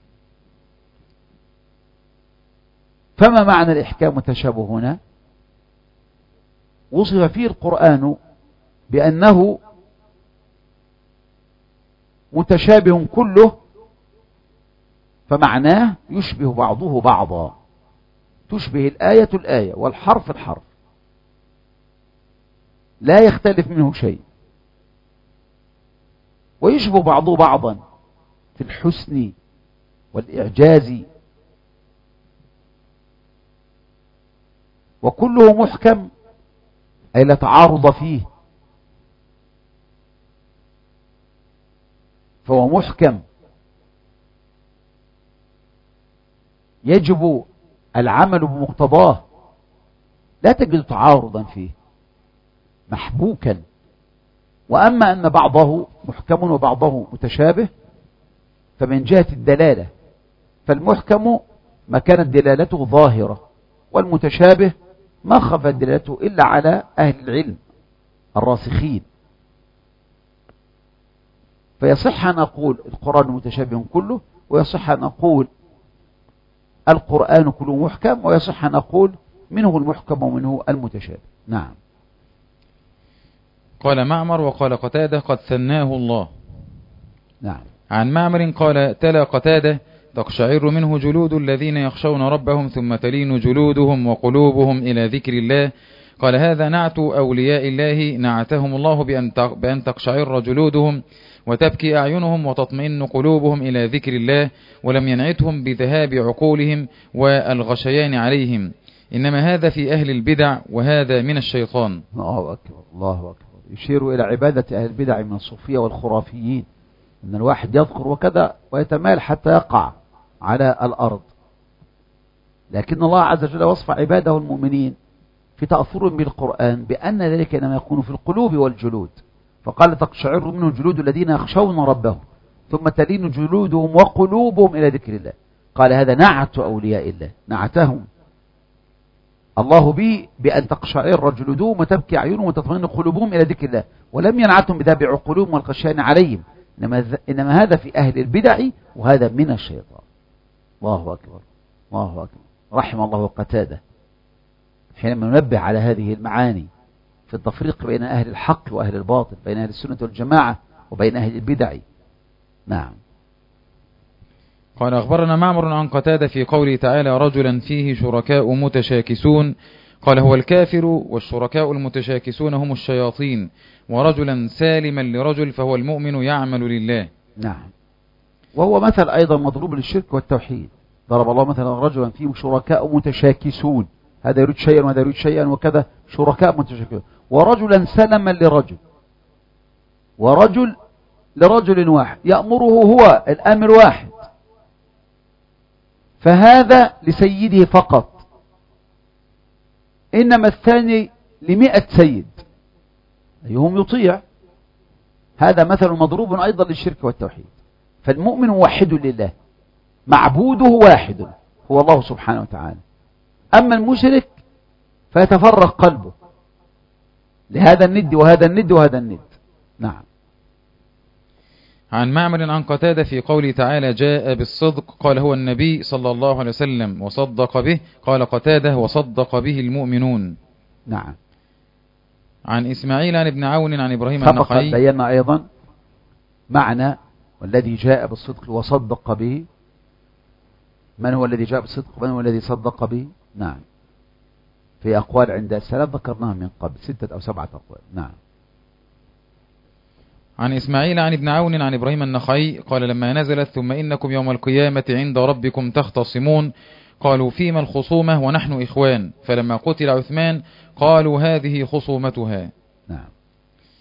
فما معنى الإحكام والتشابه هنا؟ وصف فيه القرآن بأنه متشابه كله، فمعناه يشبه بعضه بعضا، تشبه الآية الآية والحرف الحرف، لا يختلف منه شيء، ويشبه بعضه بعضا في الحسن والإعجاز، وكله محكم أي لا تعارض فيه، فهو محكم يجب العمل بمقتضاه، لا تجد تعارضا فيه، محبوكا. وأما أن بعضه محكم وبعضه متشابه فمن جهة الدلالة، فالمحكم ما كانت دلالته ظاهرة، والمتشابه ما خفت دلالته إلا على أهل العلم الراسخين. فيصح أن نقول القرآن متشابه كله، ويصح أن نقول القرآن كله محكم، ويصح أن نقول منه المحكم ومنه المتشابه. نعم. قال معمر وقال قتادة: قد ثناه الله. نعم. عن معمر قال: تلا قتادة: تقشعر منه جلود الذين يخشون ربهم ثم تلين جلودهم وقلوبهم إلى ذكر الله. قال: هذا نعت أولياء الله نعتهم الله بأن تقشعر جلودهم وتبكي أعينهم وتطمئن قلوبهم إلى ذكر الله، ولم ينعتهم بذهاب عقولهم والغشيان عليهم، إنما هذا في أهل البدع وهذا من الشيطان. الله أكبر، الله أكبر. يشير إلى عبادة أهل البدع من الصوفية والخرافيين، أن الواحد يذكر وكذا ويتمال حتى يقع على الأرض. لكن الله عز وجل وصف عباده المؤمنين في تأثرهم بالقرآن بأن ذلك إنما يكون في القلوب والجلود، فقال: تقشعر منه جلود الذين يخشون ربهم ثم تلين جلودهم وقلوبهم إلى ذكر الله. قال: هذا نعت أولياء الله، نعتهم الله به بأن تقشعر جلودهم وتبكي أعينهم وتطمئن قلوبهم إلى ذكر الله، ولم ينعتهم بذهاب عقولهم والغشيان عليهم، إنما هذا في أهل البدع وهذا من الشيطان. الله أكبر، الله أكبر. رحم الله قتادة حينما ننبه على هذه المعاني في التفريق بين أهل الحق وأهل الباطل، بين أهل السنة والجماعة وبين أهل البدع. نعم. قال: أخبرنا معمر عن قتادة في قوله تعالى: رجلا فيه شركاء متشاكسون. قال: هو الكافر، والشركاء المتشاكسون هم الشياطين، ورجلا سالما لرجل فهو المؤمن يعمل لله. نعم. وهو مثل أيضا مضروب للشرك والتوحيد. ضرب الله مثلا رجلا فيه شركاء متشاكسون، هذا يريد شيئا وهذا يريد شيئا وكذا، شركاء متشاكسون. ورجلا سلما لرجل، ورجل لرجل واحد يأمره هو الأمر واحد، فهذا لسيده فقط، إنما الثاني ل100 سيد، أيهم يطيع. هذا مثل مضروب أيضا للشرك والتوحيد. فالمؤمن موحد لله، معبوده واحد هو الله سبحانه وتعالى. أما المشرك فيتفرق قلبه لهذا الند وهذا الند وهذا الند. نعم. عن معمر عن قتادة في قوله تعالى: جاء بالصدق. قال: هو النبي صلى الله عليه وسلم وصدق به. قال قتادة: وصدق به المؤمنون. نعم. عن إسماعيل عن ابن عون عن إبراهيم النخعي. سبق بينا أيضا معنى والذي جاء بالصدق وصدق به. من هو الذي جاء بالصدق ومن هو الذي صدق به؟ نعم. في أقوال عند السلف ذكرناها من قبل 6 أو 7 أقوال. نعم. عن إسماعيل عن ابن عون عن إبراهيم النخعي قال: لما نزلت: ثم إنكم يوم القيامة عند ربكم تختصمون. قالوا: فيما الخصومة ونحن إخوان. فلما قتل عثمان قالوا: هذه خصومتها. نعم.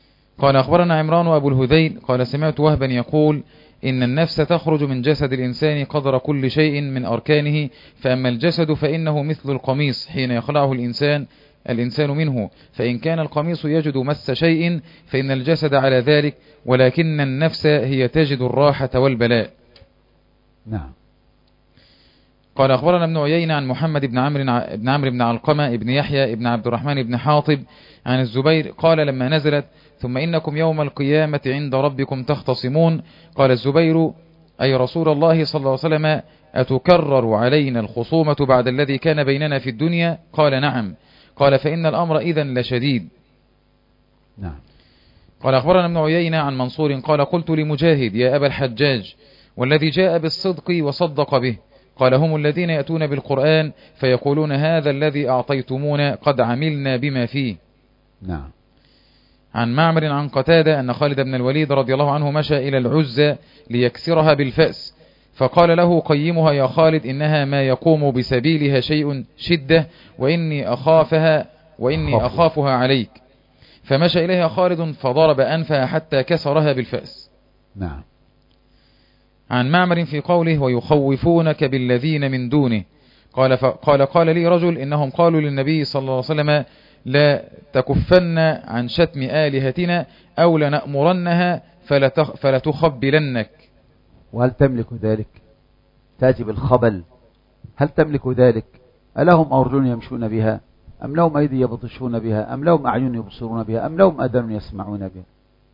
قال أخبرنا عمران وأبو الهذيل قال سمعت وهبا يقول إن النفس تخرج من جسد الإنسان قدر كل شيء من أركانه، فأما الجسد فإنه مثل القميص حين يخلعه الإنسان منه، فإن كان القميص يجد مس شيء فإن الجسد على ذلك، ولكن النفس هي تجد الراحة والبلاء. نعم. قال أخبرنا ابن عيينة عن محمد بن عمرو بن علقمة بن يحيى بن عبد الرحمن بن حاطب عن الزبير قال لما نزلت ثم إنكم يوم القيامة عند ربكم تختصمون، قال الزبير أي رسول الله صلى الله عليه وسلم أتكرر علينا الخصومة بعد الذي كان بيننا في الدنيا؟ قال نعم. قال فإن الأمر إذن لشديد. نعم. قال أخبرنا ابن عيينة عن منصور قال قلت لمجاهد يا أبا الحجاج والذي جاء بالصدق وصدق به؟ قال هم الذين يأتون بالقرآن فيقولون هذا الذي أعطيتمونا قد عملنا بما فيه. نعم. عن معمر عن قتادة أن خالد بن الوليد رضي الله عنه مشى إلى العزة ليكسرها بالفأس، فقال له قيمها يا خالد إنها ما يقوم بسبيلها شيء شدة وإني أخافها عليك، فمشى إليها خالد فضرب أنفها حتى كسرها بالفأس. نعم. عن معمر في قوله ويخوفونك بالذين من دونه قال لي رجل إنهم قالوا للنبي صلى الله عليه وسلم لا تكفن عن شتم آلهتنا أو لنأمرنها فلتخبلنك. وهل تملك ذلك؟ تأتي بالخبل، هل تملك ذلك؟ ألهم أرجل يمشون بها أم لهم أيدي يبطشون بها أم لهم أعين يبصرون بها أم لهم آذان يسمعون بها؟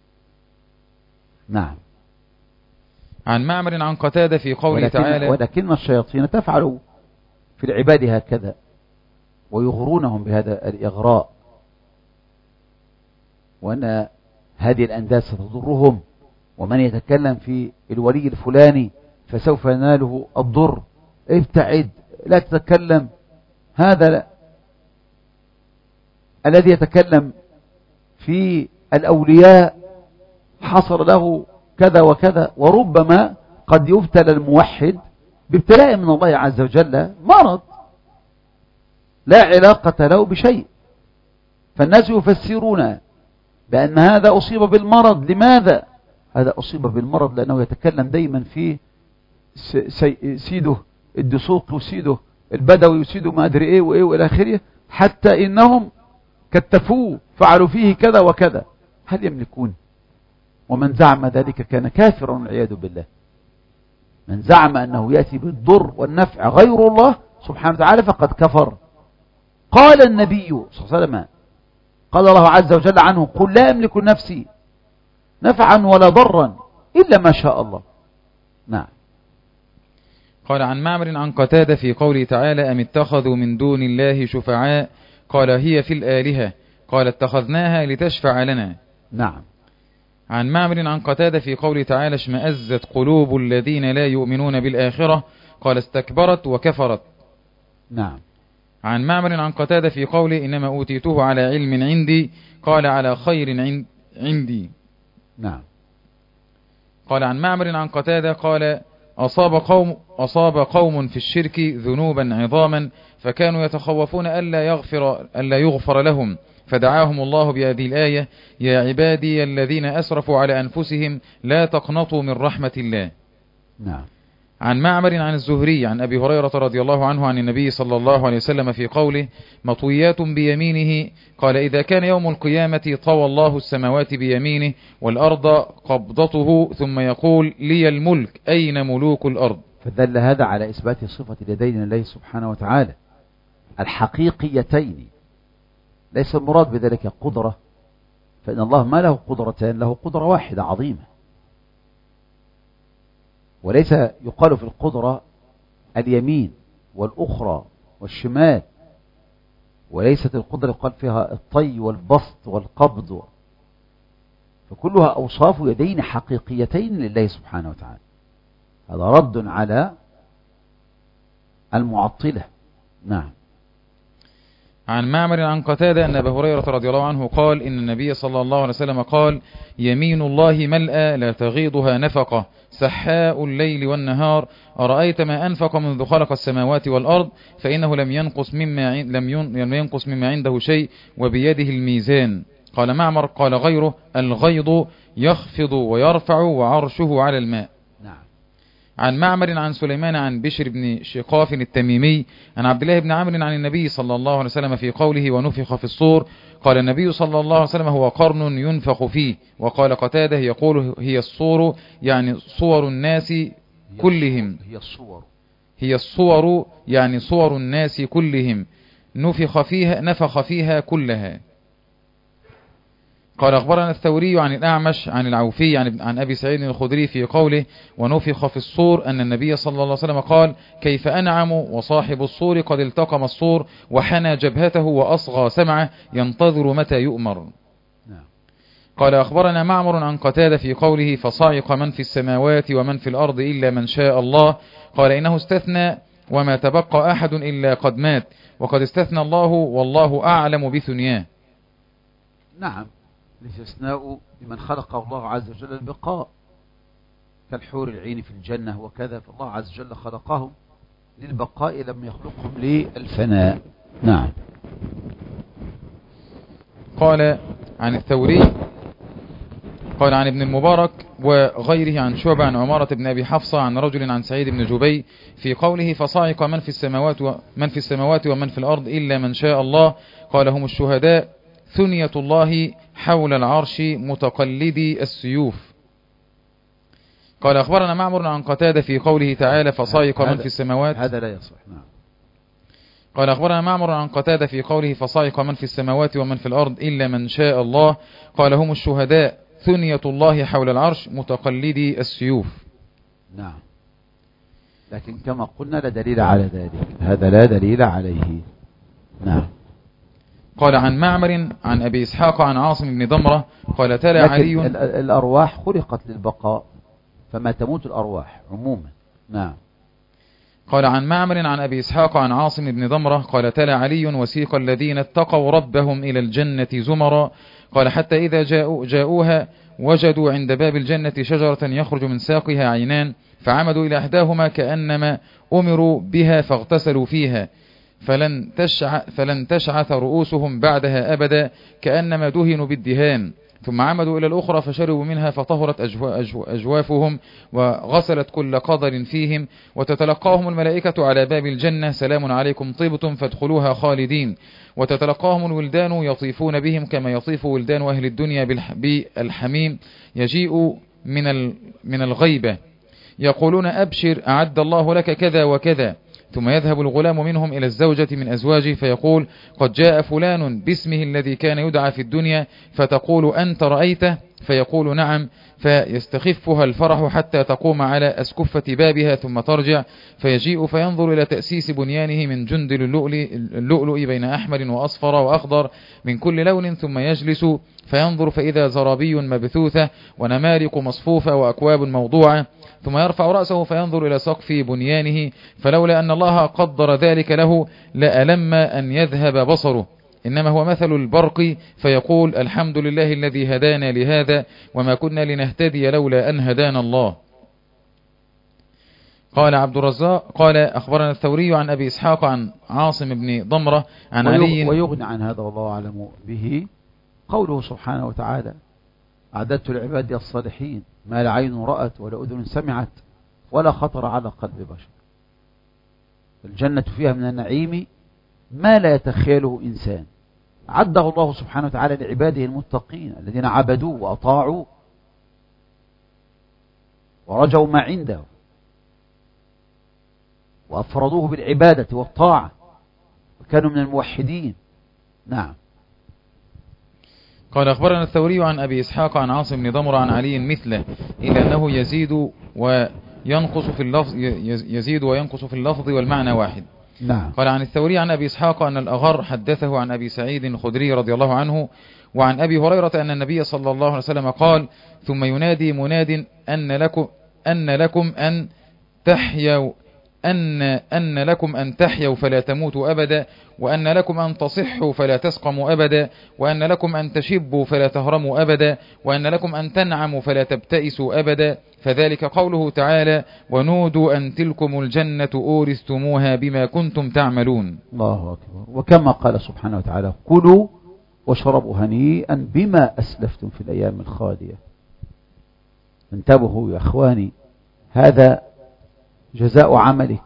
نعم. عن معمر عن قتادة في قوله تعالى ولكن الشياطين تفعل في العباد هكذا ويغرونهم بهذا الإغراء، وأن هذه الأنداد ستضرهم، ومن يتكلم في الولي الفلاني فسوف يناله الضر، ابتعد لا تتكلم. هذا الذي يتكلم في الأولياء حصل له كذا وكذا، وربما قد يبتلى الموحد بابتلاء من الله عز وجل مرض لا علاقة له بشيء، فالناس يفسرون بأن هذا أصيب بالمرض. لماذا؟ هذا أصيب بالمرض لأنه يتكلم دايما في سيده الدسوق وسيده البدوي وسيده ما أدري إيه وإيه وإلى آخره، حتى إنهم كتفوه فعلوا فيه كذا وكذا. هل يملكون؟ ومن زعم ذلك كان كافرا والعياذ بالله. من زعم أنه يأتي بالضر والنفع غير الله سبحانه وتعالى فقد كفر. قال النبي صلى الله عليه وسلم قال الله عز وجل عنه قل لا أملك نفسي نفعا ولا ضرا إلا ما شاء الله. نعم. قال عن معمر عن قتادة في قوله تعالى أم اتخذوا من دون الله شفعاء قال هي في الآلهة قال اتخذناها لتشفع لنا. نعم. عن معمر عن قتادة في قوله تعالى اشمأزت قلوب الذين لا يؤمنون بالآخرة قال استكبرت وكفرت. نعم. عن معمر عن قتادة في قوله إنما أوتيته على علم عندي قال على خير عندي. نعم. قال عن معمر عن قتادة قال أصاب قوم في الشرك ذنوبا عظاما فكانوا يتخوفون ألا يغفر لهم فدعاهم الله بهذه الآية يا عبادي الذين أسرفوا على أنفسهم لا تقنطوا من رحمة الله. نعم. عن معمر عن الزهري عن أبي هريرة رضي الله عنه عن النبي صلى الله عليه وسلم في قوله مطويات بيمينه قال إذا كان يوم القيامة طوى الله السماوات بيمينه والأرض قبضته ثم يقول لي الملك أين ملوك الأرض. فدل هذا على إثبات صفة اليدين لله سبحانه وتعالى الحقيقيتين، ليس المراد بذلك قدرة، فإن الله ما له قدرتان، له قدرة واحدة عظيمة، وليس يقال في القدرة اليمين والأخرى والشمال، وليست القدرة يقال فيها الطي والبسط والقبض، فكلها أوصاف يدين حقيقيتين لله سبحانه وتعالى. هذا رد على المعطلة. نعم. عن معمر عن قتادة أن أبا هريرة رضي الله عنه قال إن النبي صلى الله عليه وسلم قال يمين الله ملأى لا تغيضها نفقة سحاء الليل والنهار أرأيت ما أنفق منذ خلق السماوات والأرض فإنه لم ينقص مما عنده شيء وبيده الميزان. قال معمر قال غيره الغيض يخفض ويرفع وعرشه على الماء. نعم. عن معمر عن سليمان عن بشر بن شقاف التميمي عن عبد الله بن عمرو عن النبي صلى الله عليه وسلم في قوله ونفخ في الصور قال النبي صلى الله عليه وسلم هو قرن ينفخ فيه. وقال قتاده يقول هي الصور يعني صور الناس كلهم. هي الصور يعني صور الناس كلهم نفخ فيها كلها. قال أخبرنا الثوري عن الأعمش عن العوفي عن أبي سعيد الخدري في قوله ونفخ في الصور أن النبي صلى الله عليه وسلم قال كيف أنعم وصاحب الصور قد التقم الصور وحنى جبهته وأصغى سمعه ينتظر متى يؤمر. قال أخبرنا معمر عن قتادة في قوله فصعق من في السماوات ومن في الأرض إلا من شاء الله قال إنه استثنى وما تبقى أحد إلا قد مات وقد استثنى الله والله أعلم بثنياه. نعم. الاستثناء لمن خلقه الله عز وجل البقاء كالحور العين في الجنة وكذا، فالله عز وجل خلقهم للبقاء لم يخلقهم للفناء. نعم. قال عن الثوري قال عن ابن المبارك وغيره عن شعبة عن عمارة بن أبي حفصة عن رجل عن سعيد بن جبي في قوله فصعق من في السماوات ومن في الأرض إلا من شاء الله قال هم الشهداء ثنية الله حول العرش متقلدي السيوف. قال أخبرنا معمر عن قتادة في قوله تعالى فصعق من في السماوات هذا لا يصح. نعم. قال أخبرنا معمر عن قتادة في قوله فصعق من في السماوات ومن في الأرض إلا من شاء الله قال هم الشهداء ثنية الله حول العرش متقلدي السيوف. نعم. لكن كما قلنا لا دليل على ذلك، هذا لا دليل عليه. نعم. قال عن معمر عن أبي إسحاق عن عاصم بن ضمرة قال تلا علي الأرواح خلقت للبقاء فما تموت الأرواح عموما. نعم. قال عن معمر عن أبي إسحاق عن عاصم بن ضمرة قال تلا علي وسيق الذين اتقوا ربهم إلى الجنة زمرا قال حتى إذا جاءوها وجدوا عند باب الجنة شجرة يخرج من ساقها عينان فعمدوا إلى إحداهما كأنما أمروا بها فاغتسلوا فيها فلن تشعث رؤوسهم بعدها أبدا كأنما دهنوا بالدهان ثم عمدوا إلى الأخرى فشربوا منها فطهرت أجوافهم وغسلت كل قدر فيهم وتتلقاهم الملائكة على باب الجنة سلام عليكم طيبتم فادخلوها خالدين وتتلقاهم الولدان يطيفون بهم كما يطيف ولدان أهل الدنيا بالحميم يجيء من الغيبة يقولون أبشر أعد الله لك كذا وكذا ثم يذهب الغلام منهم إلى الزوجة من أزواجه فيقول قد جاء فلان باسمه الذي كان يدعى في الدنيا فتقول أنت رأيته فيقول نعم فيستخفها الفرح حتى تقوم على أسكفة بابها ثم ترجع فيجيء فينظر إلى تأسيس بنيانه من جندل اللؤلؤ بين أحمر وأصفر وأخضر من كل لون ثم يجلس فينظر فإذا زرابي مبثوثة ونمارق مصفوفة وأكواب موضوعة ثم يرفع رأسه فينظر إلى سقف بنيانه فلولا أن الله قدر ذلك له لألم أن يذهب بصره إنما هو مثل البرق فيقول الحمد لله الذي هدانا لهذا وما كنا لنهتدي لولا أن هدانا الله. قال عبد الرزاق قال أخبرنا الثوري عن أبي إسحاق عن عاصم بن ضمرة عن علي ويغني عن هذا والله أعلم به قوله سبحانه وتعالى أعددت لعبادي الصالحين ما لا عين رأت ولا أذن سمعت ولا خطر على قلب بشر. الجنة فيها من النعيم ما لا يتخيله إنسان عده الله سبحانه وتعالى لعباده المتقين الذين عبدوه وأطاعوا ورجوا ما عنده وأفرضوه بالعبادة والطاعة وكانوا من الموحدين. نعم. قال أخبرنا الثوري عن أبي إسحاق عن عاصم بن ضمرة عن علي مثله إلا أنه يزيد وينقص في اللفظ والمعنى واحد. نعم. قال عن الثوري عن أبي إسحاق أن الأغر حدثه عن أبي سعيد الخدري رضي الله عنه وعن أبي هريرة أن النبي صلى الله عليه وسلم قال ثم ينادي مناد أن لكم أن تحيوا فلا تموتوا أبدا وأن لكم أن تصحوا فلا تسقموا أبدا وأن لكم أن تشبوا فلا تهرموا أبدا وأن لكم أن تنعموا فلا تبتئسوا أبدا فذلك قوله تعالى ونودوا أن تلكم الجنة أورثتموها بما كنتم تعملون. الله أكبر. وكما قال سبحانه وتعالى كلوا واشربوا هنيئا بما أسلفتم في الأيام الخالية. انتبهوا يا أخواني، هذا جزاء عملك.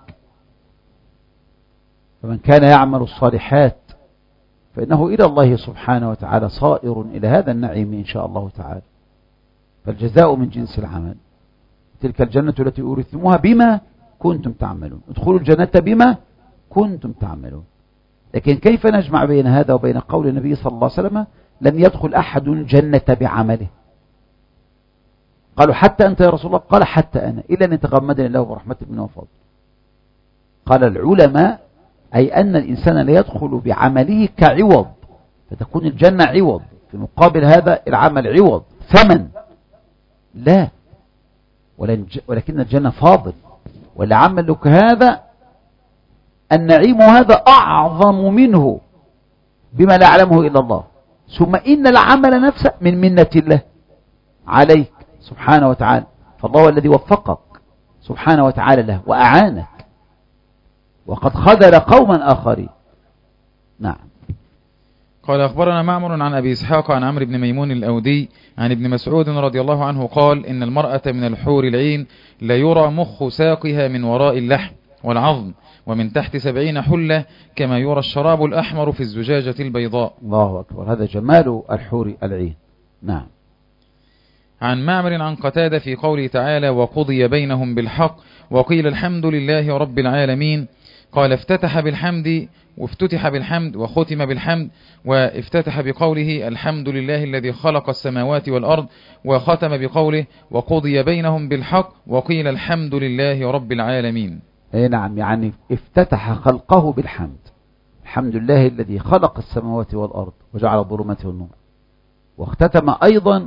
فمن كان يعمل الصالحات فإنه إلى الله سبحانه وتعالى صائر إلى هذا النعيم إن شاء الله تعالى. فالجزاء من جنس العمل. تلك الجنة التي أورثتموها بما كنتم تعملون. ادخلوا الجنة بما كنتم تعملون. لكن كيف نجمع بين هذا وبين قول النبي صلى الله عليه وسلم لن يدخل أحد الجنة بعمله؟ قالوا حتى أنت يا رسول الله؟ قال حتى أنا، إلا أن يتغمدني الله برحمة منه وفضل. قال العلماء أي أن الإنسان لا يدخل بعمله كعوض، فتكون الجنة عوض في مقابل هذا العمل عوض ثمن، لا، ولكن الجنة فاضل. ولعملك هذا النعيم هذا أعظم منه بما لا يعلمه إلا الله. ثم إن العمل نفسه من منة الله عليك سبحانه وتعالى، فالله الذي وفقك سبحانه وتعالى له وأعانك، وقد خذل قوما آخرين. نعم. قال أخبرنا معمر عن أبي إسحاق عن عمرو بن ميمون الأودي عن ابن مسعود رضي الله عنه قال إن المرأة من الحور العين لا يرى مخ ساقها من وراء اللحم والعظم ومن تحت 70 حلة كما يرى الشراب الأحمر في الزجاجة البيضاء. الله أكبر، هذا جمال الحور العين. نعم. عن معمر عن قتادة في قوله تعالى وقضي بينهم بالحق وقيل الحمد لله رب العالمين. قال افتتح بالحمد وافتتح بالحمد وختم بالحمد، وافتتح بقوله الحمد لله الذي خلق السماوات والأرض، وختم بقوله وقضي بينهم بالحق وقيل الحمد لله رب العالمين. اي نعم، يعني افتتح خلقه بالحمد، الحمد لله الذي خلق السماوات والأرض وجعل الظلمات والنور. واختتم أيضا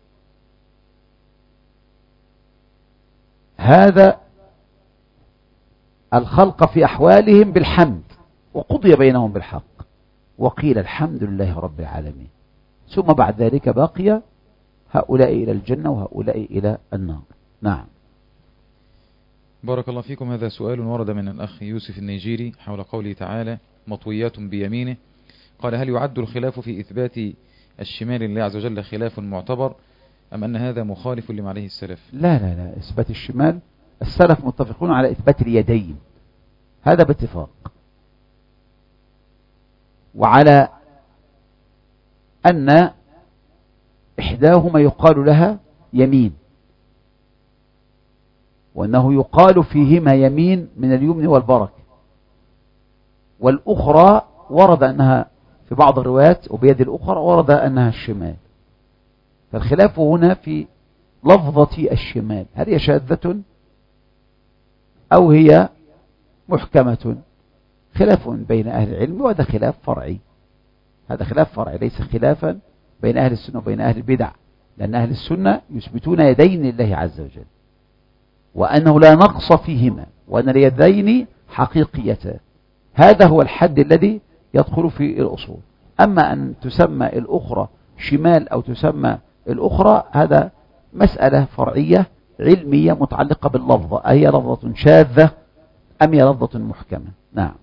هذا الخلق في أحوالهم بالحمد، وقضي بينهم بالحق وقيل الحمد لله رب العالمين. ثم بعد ذلك بقي هؤلاء إلى الجنة وهؤلاء إلى النار. نعم. بارك الله فيكم. هذا سؤال ورد من الأخ يوسف النيجيري حول قوله تعالى مطويات بيمينه. قال هل يعد الخلاف في إثبات الشمال لله عز وجل خلاف معتبر أم أن هذا مخالف لما عليه السلف؟ لا لا لا، إثبات الشمال السلف متفقون على إثبات اليدين، هذا باتفاق، وعلى أن إحداهما يقال لها يمين، وأنه يقال فيهما يمين من اليمن والبركة، والأخرى ورد أنها في بعض الروايات وبيد الأخرى ورد أنها الشمال. فالخلاف هنا في لفظة الشمال، هل هي شاذة أو هي محكمة؟ خلاف بين أهل العلم، وهذا خلاف فرعي، هذا خلاف فرعي ليس خلافا بين أهل السنة وبين أهل البدع، لأن أهل السنة يثبتون يدين لله عز وجل وأنه لا نقص فيهما، وأن اليدين حقيقيتان، هذا هو الحد الذي يدخل في الأصول. أما أن تسمى الأخرى شمال أو تسمى الأخرى هذا مسألة فرعية علمية متعلقة باللفظة، أهي لفظة شاذة أم هي لفظة محكمة؟ نعم.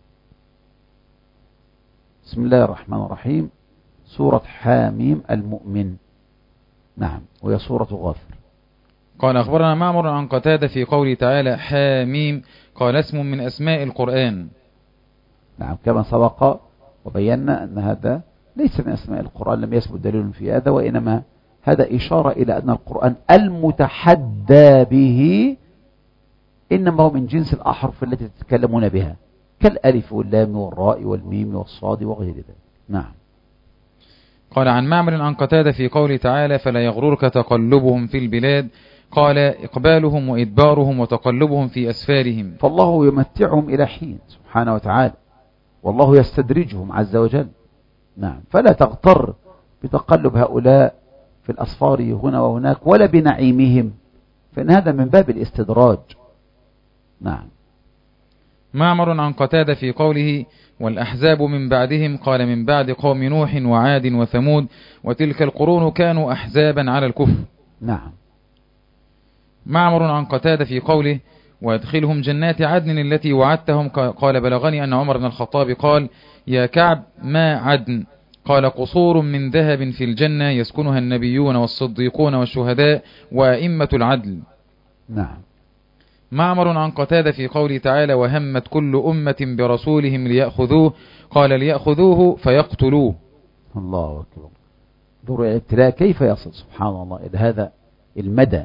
بسم الله الرحمن الرحيم. سورة حاميم المؤمن. نعم، وهي سورة غافر. قال أخبرنا معمر عن قتادة في قوله تعالى حاميم قال اسم من أسماء القرآن. نعم، كما سبق وبينا أن هذا ليس من أسماء القرآن، لم يثبت دليل في هذا، وإنما هذا إشارة إلى أن القرآن المتحدى به إنما هو من جنس الأحرف التي تتكلمون بها، كالألف واللام والراء والميم والصاد وغير ذلك. نعم. قال عن معمر عن قتادة في قوله تعالى فلا يغررك تقلبهم في البلاد قال إقبالهم وإدبارهم وتقلبهم في أسفارهم. فالله يمتعهم إلى حين سبحانه وتعالى، والله يستدرجهم عز وجل. نعم، فلا تغتر بتقلب هؤلاء في الأسفار هنا وهناك ولا بنعيمهم، فإن هذا من باب الاستدراج. نعم. معمر عن قتادة في قوله والأحزاب من بعدهم قال من بعد قوم نوح وعاد وثمود وتلك القرون كانوا أحزابا على الكفر. نعم. معمر عن قتادة في قوله وادخلهم جنات عدن التي وعدتهم قال بلغني أن عمر بن الخطاب قال يا كعب ما عدن قال قصور من ذهب في الجنة يسكنها النبيون والصديقون والشهداء وأئمة العدل. نعم. معمر عن قتادة في قوله تعالى وهمت كل أمة برسولهم ليأخذوه قال ليأخذوه فيقتلوه. الله أكبر. دور الابتلاء كيف يصل سبحان الله إلى هذا المدى.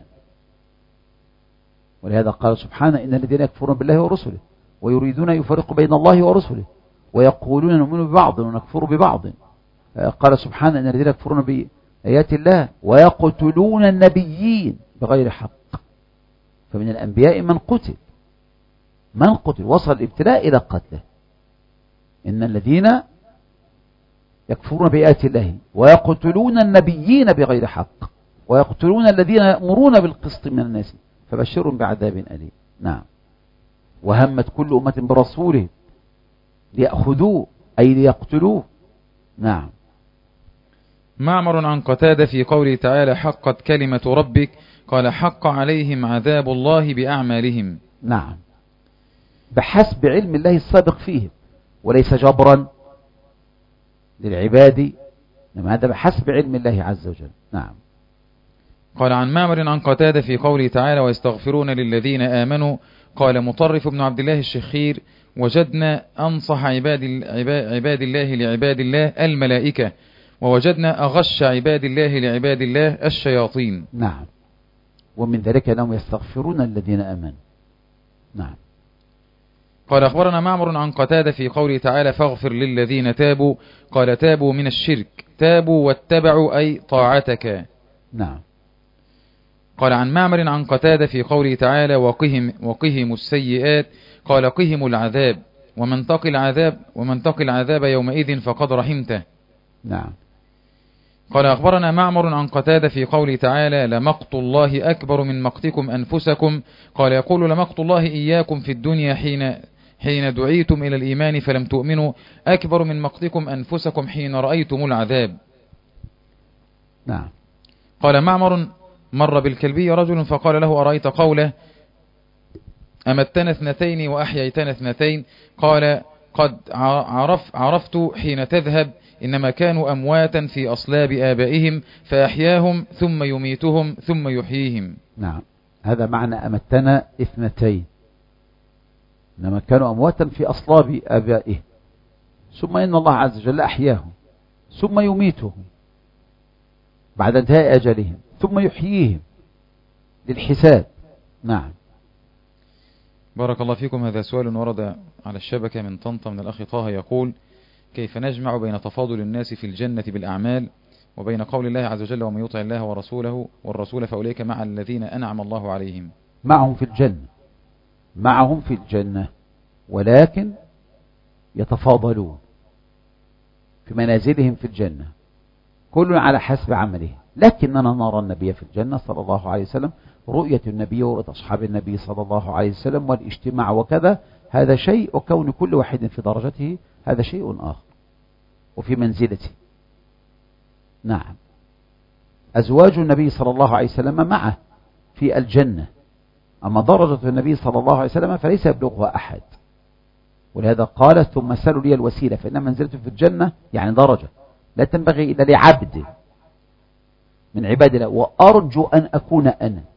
ولهذا قال سبحانه إن الذين يكفرون بالله ورسله ويريدون يفرقوا بين الله ورسله ويقولون نؤمن ببعض ونكفر ببعض. قال سبحانه إن الذين يكفرون بآيات الله ويقتلون النبيين بغير حق. فمن الأنبياء من قتل وصل الابتلاء إلى قتله. إن الذين يكفرون بآيات الله ويقتلون النبيين بغير حق ويقتلون الذين يأمرون بالقسط من الناس فبشرهم بعذاب أليم. نعم. وهمت كل أمة برسوله ليأخذوه أي ليقتلوه. نعم. معمر عن قتادة في قوله تعالى حقت كلمة ربك قال حق عليهم عذاب الله بأعمالهم. نعم. بحسب علم الله السابق فيهم وليس جبرا للعباد، إنما هذا بحسب علم الله عز وجل. نعم. قال عن معمر عن قتادة في قوله تعالى ويستغفرون للذين آمنوا قال مطرف بن عبد الله الشخير وجدنا أنصح عباد الله لعباد الله الملائكة ووجدنا أغش عباد الله لعباد الله الشياطين. نعم. ومن ذلك أنهم يستغفرون الذين آمنوا. نعم. قال أخبرنا معمر عن قتادة في قوله تعالى فاغفر للذين تابوا قال تابوا من الشرك تابوا واتبعوا أي طاعتك. نعم. قال عن معمر عن قتادة في قوله تعالى وقهم السيئات قال قهم العذاب ومن تقي العذاب يومئذ فقد رحمته. نعم. قال أخبرنا معمر عن قتادة في قوله تعالى لمقت الله أكبر من مقتكم أنفسكم قال يقول لمقت الله إياكم في الدنيا حين دعيتم إلى الإيمان فلم تؤمنوا أكبر من مقتكم أنفسكم حين رأيتم العذاب. نعم. قال معمر مر بالكلبي رجل فقال له أرأيت قوله أمتنا اثنتين وأحييتنا اثنتين قال قد عرفت حين تذهب إنما كانوا أمواتا في أصلاب آبائهم فأحياهم ثم يميتهم ثم يحييهم. نعم. هذا معنى أمتنا اثنتين إنما كانوا أمواتا في أصلاب آبائهم ثم إن الله عز وجل أحياهم ثم يميتهم بعد انتهاء أجلهم ثم يحييهم للحساب. نعم. بارك الله فيكم. هذا سؤال ورد على الشبكة من طنطا من الأخ طه يقول كيف نجمع بين تفاضل الناس في الجنة بالأعمال وبين قول الله عز وجل ومن يطع الله ورسوله والرسول فأولئك مع الذين أنعم الله عليهم. معهم في الجنة ولكن يتفاضلون في منازلهم في الجنة كل على حسب عمله. لكننا نرى النبي في الجنة صلى الله عليه وسلم رؤية النبي ورؤية أصحاب النبي صلى الله عليه وسلم والاجتماع وكذا هذا شيء وكون كل واحد في درجته هذا شيء آخر وفي منزلته. نعم. أزواج النبي صلى الله عليه وسلم معه في الجنة أما درجة النبي صلى الله عليه وسلم فليس يبلغها أحد ولهذا قال ثم سلوا لي الوسيلة فإن منزلته في الجنة يعني درجة لا تنبغي إلا لعبد من عباد الله وأرجو أن أكون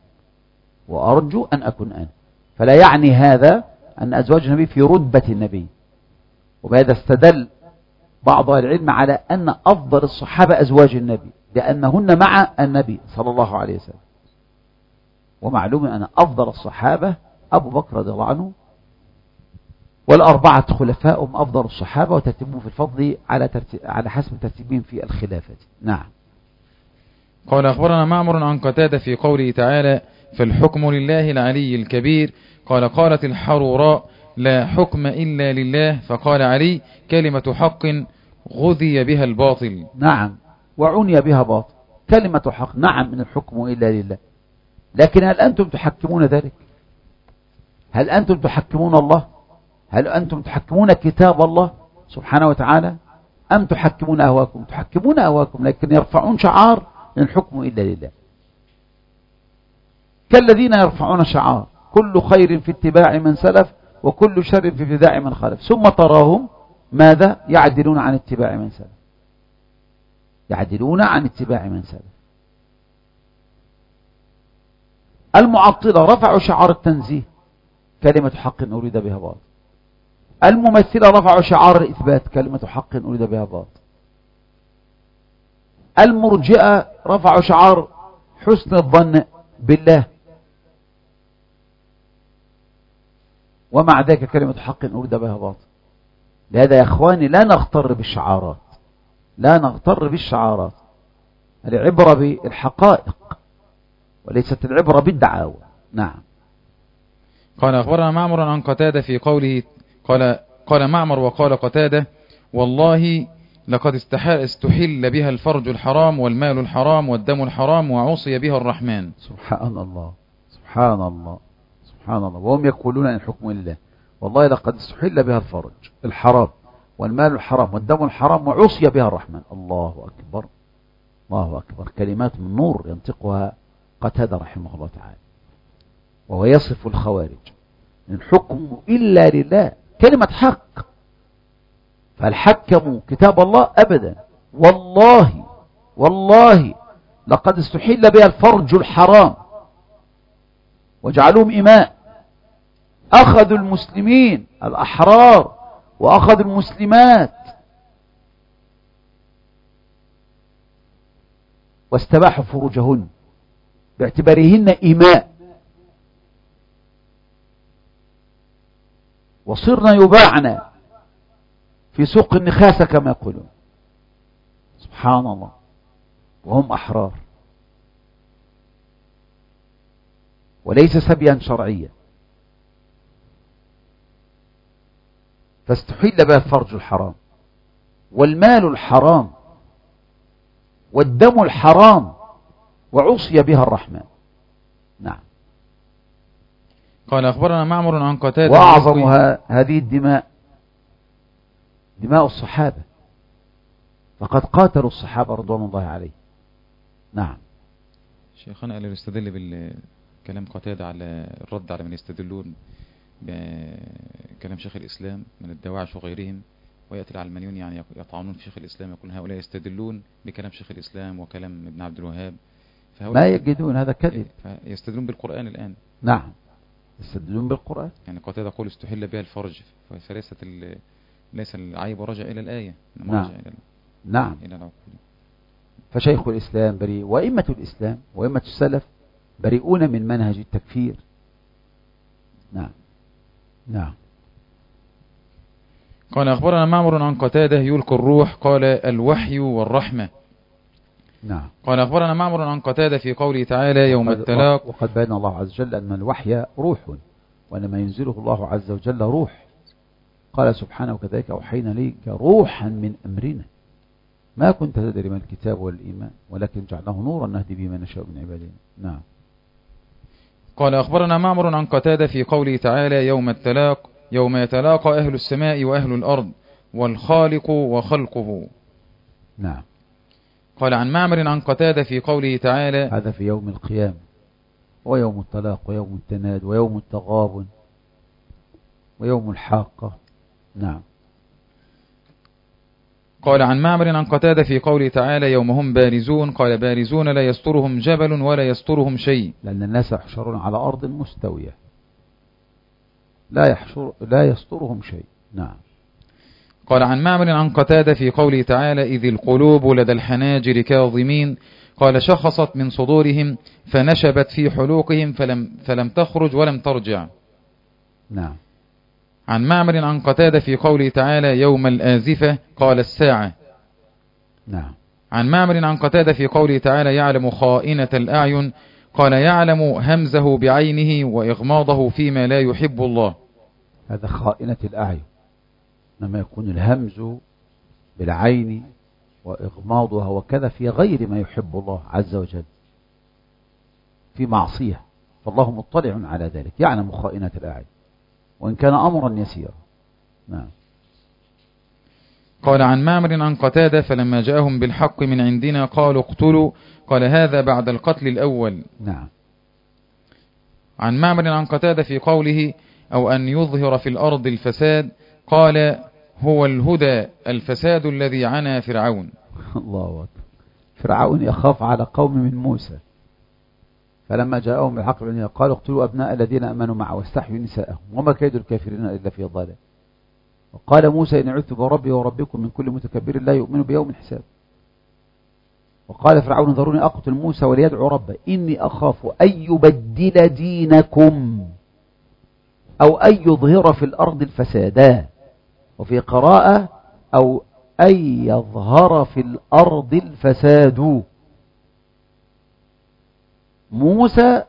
أنا فلا يعني هذا أن أزواج النبي في رتبة النبي. وبهذا استدل بعض العلم على أن أفضل الصحابة أزواج النبي لأنهن مع النبي صلى الله عليه وسلم. ومعلوم أن أفضل الصحابة أبو بكر رضي الله عنه والأربعة خلفائهم أفضل الصحابة وترتيبهم في الفضل على حسب ترتيبهم في الخلافة. نعم. قال أخبرنا معمر عن قتادة في قوله تعالى فالحكم لله العلي الكبير قال قالت الحروراء لا حكم إلا لله فقال علي كلمة حق غذي بها الباطل. نعم. وعني بها باطل كلمة حق. نعم من الحكم إلا لله لكن هل أنتم تحكمون ذلك؟ هل أنتم تحكمون الله؟ هل أنتم تحكمون كتاب الله سبحانه وتعالى أم تحكمون أهواكم؟ تحكمون أهواكم لكن يرفعون شعار إن الحكم إلا لله كالذين يرفعون شعار كل خير في اتباع من سلف وكل شر في ابتداع من خالف ثم تراهم ماذا يعدلون عن اتباع من سلف. يعدلون عن اتباع من سلف. المعطلة رفعوا شعار التنزيه، كلمة حق أريد بها باطل. الممثلة رفعوا شعار الإثبات، كلمة حق أريد بها باطل. المرجئة رفعوا شعار حسن الظن بالله، ومع ذلك كلمة حق أريد بها باطل. لهذا يا أخواني لا نغتر بالشعارات، لا نغتر بالشعارات، العبرة بالحقائق وليست العبرة بالدعاوى. نعم. قال أخبرنا معمر عن قتادة في قوله قال معمر وقال قتادة والله لقد استحل بها الفرج الحرام والمال الحرام والدم الحرام وعصي بها الرحمن. سبحان الله سبحان الله سبحان الله. وهم يقولون ان حكم الله. والله لقد استحل بها الفرج الحرام والمال الحرام والدم الحرام وعصي بها الرحمن. الله أكبر الله أكبر. كلمات من نور ينطقها قتادة رحمه الله تعالى، وهو يصف الخوارج إن الحكم إلا لله، كلمة حق. فهل حكموا كتاب الله؟ أبدا. والله والله لقد استحل بها الفرج الحرام وجعلوهم إماء. أخذوا المسلمين الأحرار وأخذوا المسلمات واستباحوا فروجهن باعتبارهن إماء، وصرنا يباعنا في سوق النخاسة كما يقولون. سبحان الله. وهم أحرار وليس سبيا شرعيا. فاستحل بها الفرج الحرام والمال الحرام والدم الحرام وعصي بها الرحمن. نعم. قال أخبرنا معمر عن قتادة وأعظمها هذه الدماء دماء الصحابة، فقد قاتلوا الصحابة رضوان الله عليه. نعم. شيخنا اللي يستدل بالكلام قتادة على الرد على من يستدلون بكلام شيخ الإسلام من الدواعش وغيرهم، ويأتي العلمانيون يعني يطعنون في شيخ الإسلام، يقول هؤلاء يستدلون بكلام شيخ الإسلام وكلام ابن عبد الوهاب، ما يجدون هذا كذب. يستدلون بالقرآن الآن. نعم يستدلون بالقرآن. يعني قتادة يقول استحل بها الفرج، فليست ليس العيب رجع إلى الآية، نعم. نعم. إلى العقول. فشيخ الإسلام بريء، وإمة الإسلام وإمة السلف بريئون من منهج التكفير. نعم. نعم. قال أخبرنا معمر عن قتادة يلقي الروح، قال الوحي والرحمة. نعم. قال أخبرنا معمر عن قتادة في قوله تعالى يوم التلاق، وقد بين الله عز وجل أن الوحي روح، وإنما ينزله الله عز وجل روح. قال سبحانه وكذلك أوحينا ليك روحا من أمرنا ما كنت تدري ما الكتاب والإيمان ولكن جعله نورا نهدي به من نشاء من عبادنا. نعم. قال أخبرنا معمر عن قتادة في قوله تعالى يوم التلاق يوم يتلاقى أهل السماء وأهل الأرض والخالق وخلقه. نعم. قال عن معمر عن قتادة في قوله تعالى هذا في يوم القيامة ويوم الطلاق ويوم التناد ويوم التغابن ويوم الحاقة. نعم. قال عن معمر عن قتادة في قوله تعالى يوم هم بارزون، قال بارزون لا يسترهم جبل ولا يسترهم شيء، لأن الناس يحشرون على أرض مستوية لا يسترهم شيء. نعم. قال عن معمر عن قتادة في قوله تعالى إذ القلوب لدى الحناجر كاظمين، قال شخصت من صدورهم فنشبت في حلوقهم فلم تخرج ولم ترجع. نعم. عن معمر عن قتادة في قوله تعالى يوم الآزفة، قال الساعة. نعم. عن معمر عن قتادة في قوله تعالى يعلم خائنة الأعين، قال يعلم همزه بعينه وإغماضه فيما لا يحب الله. هذا خائنة الأعين، لما يكون الهمز بالعين وإغماضها وكذا في غير ما يحب الله عز وجل في معصية، فالله مطلع على ذلك يعلم خائنة الأعين وإن كان أمرا يسيرا. نعم. قال عن معمر عن قتادة فلما جاءهم بالحق من عندنا قالوا اقتلوا، قال هذا بعد القتل الأول. نعم. عن معمر عن قتادة في قوله أو أن يظهر في الأرض الفساد، قال هو الهدى الفساد الذي عنا فرعون. الله أكبر. فرعون يخاف على قوم من موسى، فلما جاءهم بالحق قالوا اقتلوا أبناء الذين أمنوا معه واستحيوا نساءهم وما كيد الكافرين إلا في ضلال. وقال موسى إن عذت بربي وربكم من كل متكبر لا يؤمن بيوم الحساب. وقال فرعون ذروني أقتل موسى وليدعو ربه إني أخاف أن يبدل دينكم أو أن يظهر في الأرض الفسادا، وفي قراءة أو أن يظهر في الأرض الفساد. موسى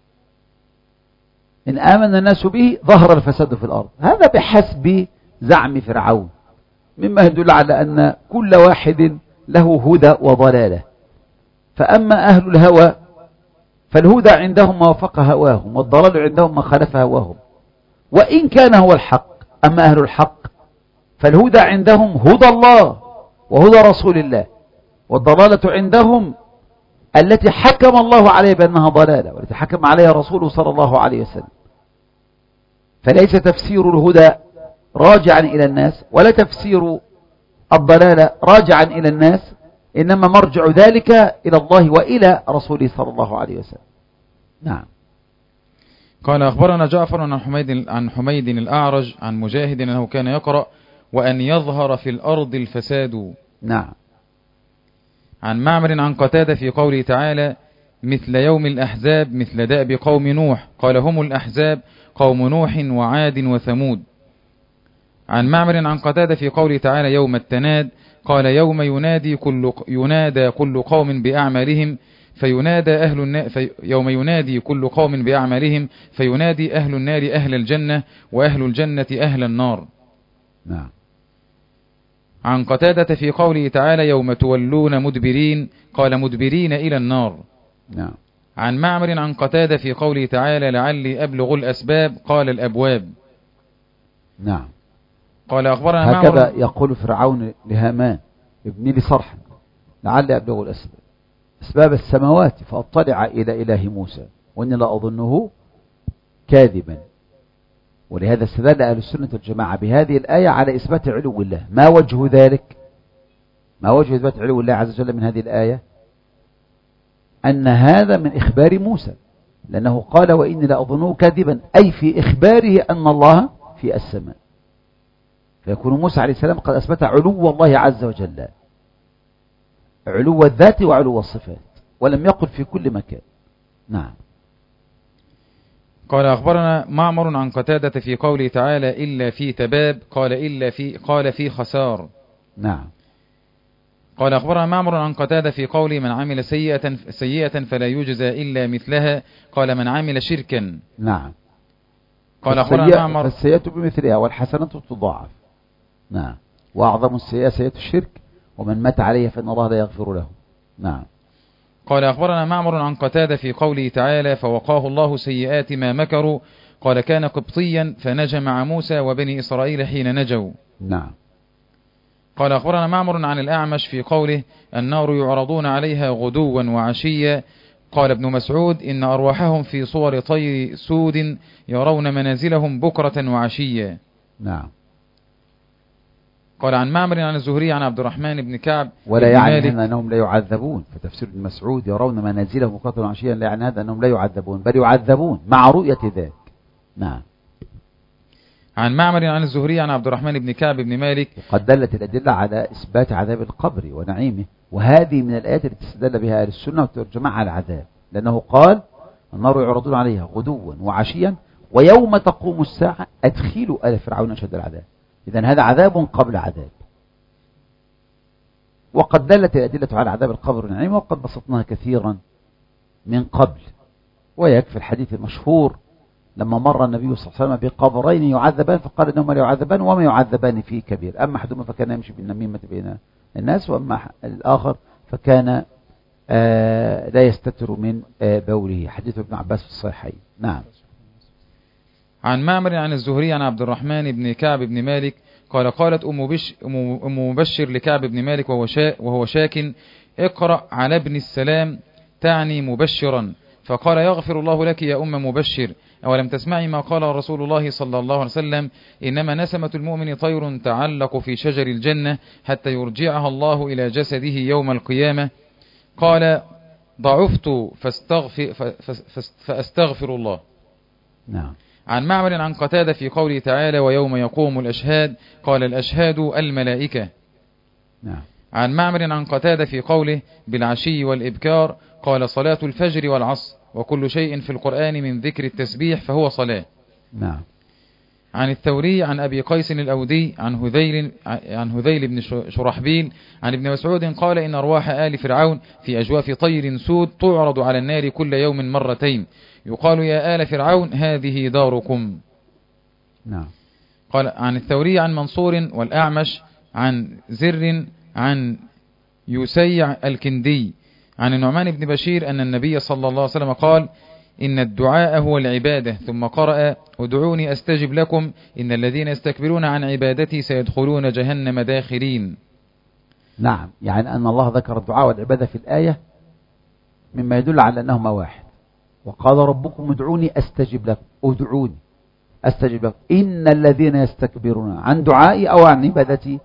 إن آمن الناس به ظهر الفساد في الأرض، هذا بحسب زعم فرعون، مما يدل على أن كل واحد له هدى وضلالة. فأما أهل الهوى فالهدى عندهم ما وفق هواهم، والضلال عندهم ما خالف هواهم، وإن كان هو الحق. أما أهل الحق فالهدى عندهم هدى الله وهدى رسول الله، والضلالة عندهم التي حكم الله عليه بأنها ضلالة، والتي حكم عليها رسوله صلى الله عليه وسلم. فليس تفسير الهدى راجعا إلى الناس، ولا تفسير الضلالة راجعا إلى الناس، إنما مرجع ذلك إلى الله وإلى رسوله صلى الله عليه وسلم. نعم. قال أخبرنا جعفر عن حميد الأعرج عن مجاهد أنه كان يقرأ وأن يظهر في الأرض الفساد. نعم. عن معمر عن قتادة في قوله تعالى مثل يوم الأحزاب مثل دأب قوم نوح، قال هم الأحزاب قوم نوح وعاد وثمود. عن معمر عن قتادة في قوله تعالى يوم التناد، قال يوم ينادى كل قوم بأعمالهم يوم ينادي كل قوم بأعمالهم فينادي أهل النار أهل الجنة وأهل الجنة أهل النار. نعم. عن قتادة في قوله تعالى يوم تولون مدبرين، قال مدبرين إلى النار. نعم. عن معمر عن قتادة في قوله تعالى لعلي أبلغ الأسباب، قال الأبواب. نعم. قال أخبرنا معمر هكذا يقول فرعون لهامان ابني لي صرحا لعلي أبلغ الأسباب، أسباب السماوات فأطلع إلى إله موسى وإني لا أظنه كاذبا. ولهذا استدل أهل السنة والجماعة بهذه الآية على إثبات علو الله. ما وجه ذلك؟ ما وجه إثبات علو الله عز وجل من هذه الآية؟ أن هذا من إخبار موسى، لأنه قال وإني لا أظنه كاذبا، أي في إخباره أن الله في السماء. فيكون موسى عليه السلام قد أثبت علو الله عز وجل، علو الذات وعلو الصفات، ولم يقل في كل مكان. نعم. قال أخبرنا معمر عن قتادة في قوله تعالى إلا في تباب، قال في خسار. نعم. قال أخبرنا معمر عن قتادة في قوله من عمل سيئة فلا يجزى إلا مثلها، قال من عمل شركا. نعم. قال أخبرنا معمر فالسيئة بمثلها والحسنة تضاعف. نعم. وأعظم السيئة سيئة الشرك ومن مات عليه فإن الله لا يغفر له. نعم. قال أخبرنا معمر عن قتادة في قوله تعالى فوقاه الله سيئات ما مكروا، قال كان قبطيا فنجى مع موسى وبني إسرائيل حين نجوا. نعم. قال أخبرنا معمر عن الأعمش في قوله النار يعرضون عليها غدوا وعشيا، قال ابن مسعود إن أرواحهم في صور طير سود يرون منازلهم بكرة وعشيا. نعم. قال عن معمر عن الزهري عن عبد الرحمن بن كعب ولا يعني أنهم لا يعذبون، فتفسير ابن مسعود يرون منازلهم بكرة وعشيا لا يعني هذا أنهم لا يعذبون، بل يعذبون مع رؤية ذلك. نعم. عن معمر عن الزهري عن عبد الرحمن بن كعب بن مالك. قد دلت الأدلة على إثبات عذاب القبر ونعيمه، وهذه من الآيات التي استدل بها أهل السنة والجماعة على العذاب، لأنه قال النار يعرضون عليها غدوا وعشيا ويوم تقوم الساعة أدخلوا آل فرعون أشد العذاب. إذن هذا عذاب قبل عذاب. وقد دلت الأدلة على عذاب القبر ونعيمه، وقد بسطناها كثيرا من قبل، ويكفي الحديث المشهور لما مر النبي صلى الله عليه وسلم بقبرين يعذبان فقال إنهما لا يعذبان وما يعذبان فيه كبير، أما أحدهما فكان يمشي بالنميمة بين الناس، وأما الآخر فكان لا يستتر من بوله. حديث ابن عباس في الصحيحين. نعم. عن معمر عن الزهري عن عبد الرحمن بن كعب بن مالك قال قالت أم مبشر لكعب بن مالك وهو شاك اقرأ على ابن السلام تعني مبشرا، فقال يغفر الله لك يا أم مبشر، أولم تسمعي ما قال رسول الله صلى الله عليه وسلم إنما نسمة المؤمن طير تعلق في شجر الجنة حتى يرجعها الله إلى جسده يوم القيامة، قال ضعفت فأستغفر الله. نعم. عن معمر عن قتادة في قوله تعالى ويوم يقوم الأشهاد قال الأشهاد الملائكة. نعم. عن معمر عن قتادة في قوله بالعشي والإبكار قال صلاة الفجر والعصر وكل شيء في القرآن من ذكر التسبيح فهو صلاة. نعم. عن الثوري عن أبي قيس الأودي عن هذيل بن شرحبيل عن ابن مسعود قال إن أرواح آل فرعون في أجواف طير سود تعرض على النار كل يوم مرتين يقال يا آل فرعون هذه داركم. نعم. قال عن الثوري عن منصور والأعمش عن زر عن يسيع الكندي عن النعمان بن بشير أن النبي صلى الله عليه وسلم قال إن الدعاء هو العبادة ثم قرأ ادعوني أستجب لكم إن الذين يستكبرون عن عبادتي سيدخلون جهنم داخرين. نعم، يعني أن الله ذكر الدعاء والعبادة في الآية مما يدل على أنهما واحد. وقال ربكم ادعوني أستجب لكم، ادعوني أستجب لكم إن الذين يستكبرون عن دعائي أو عن عبادتي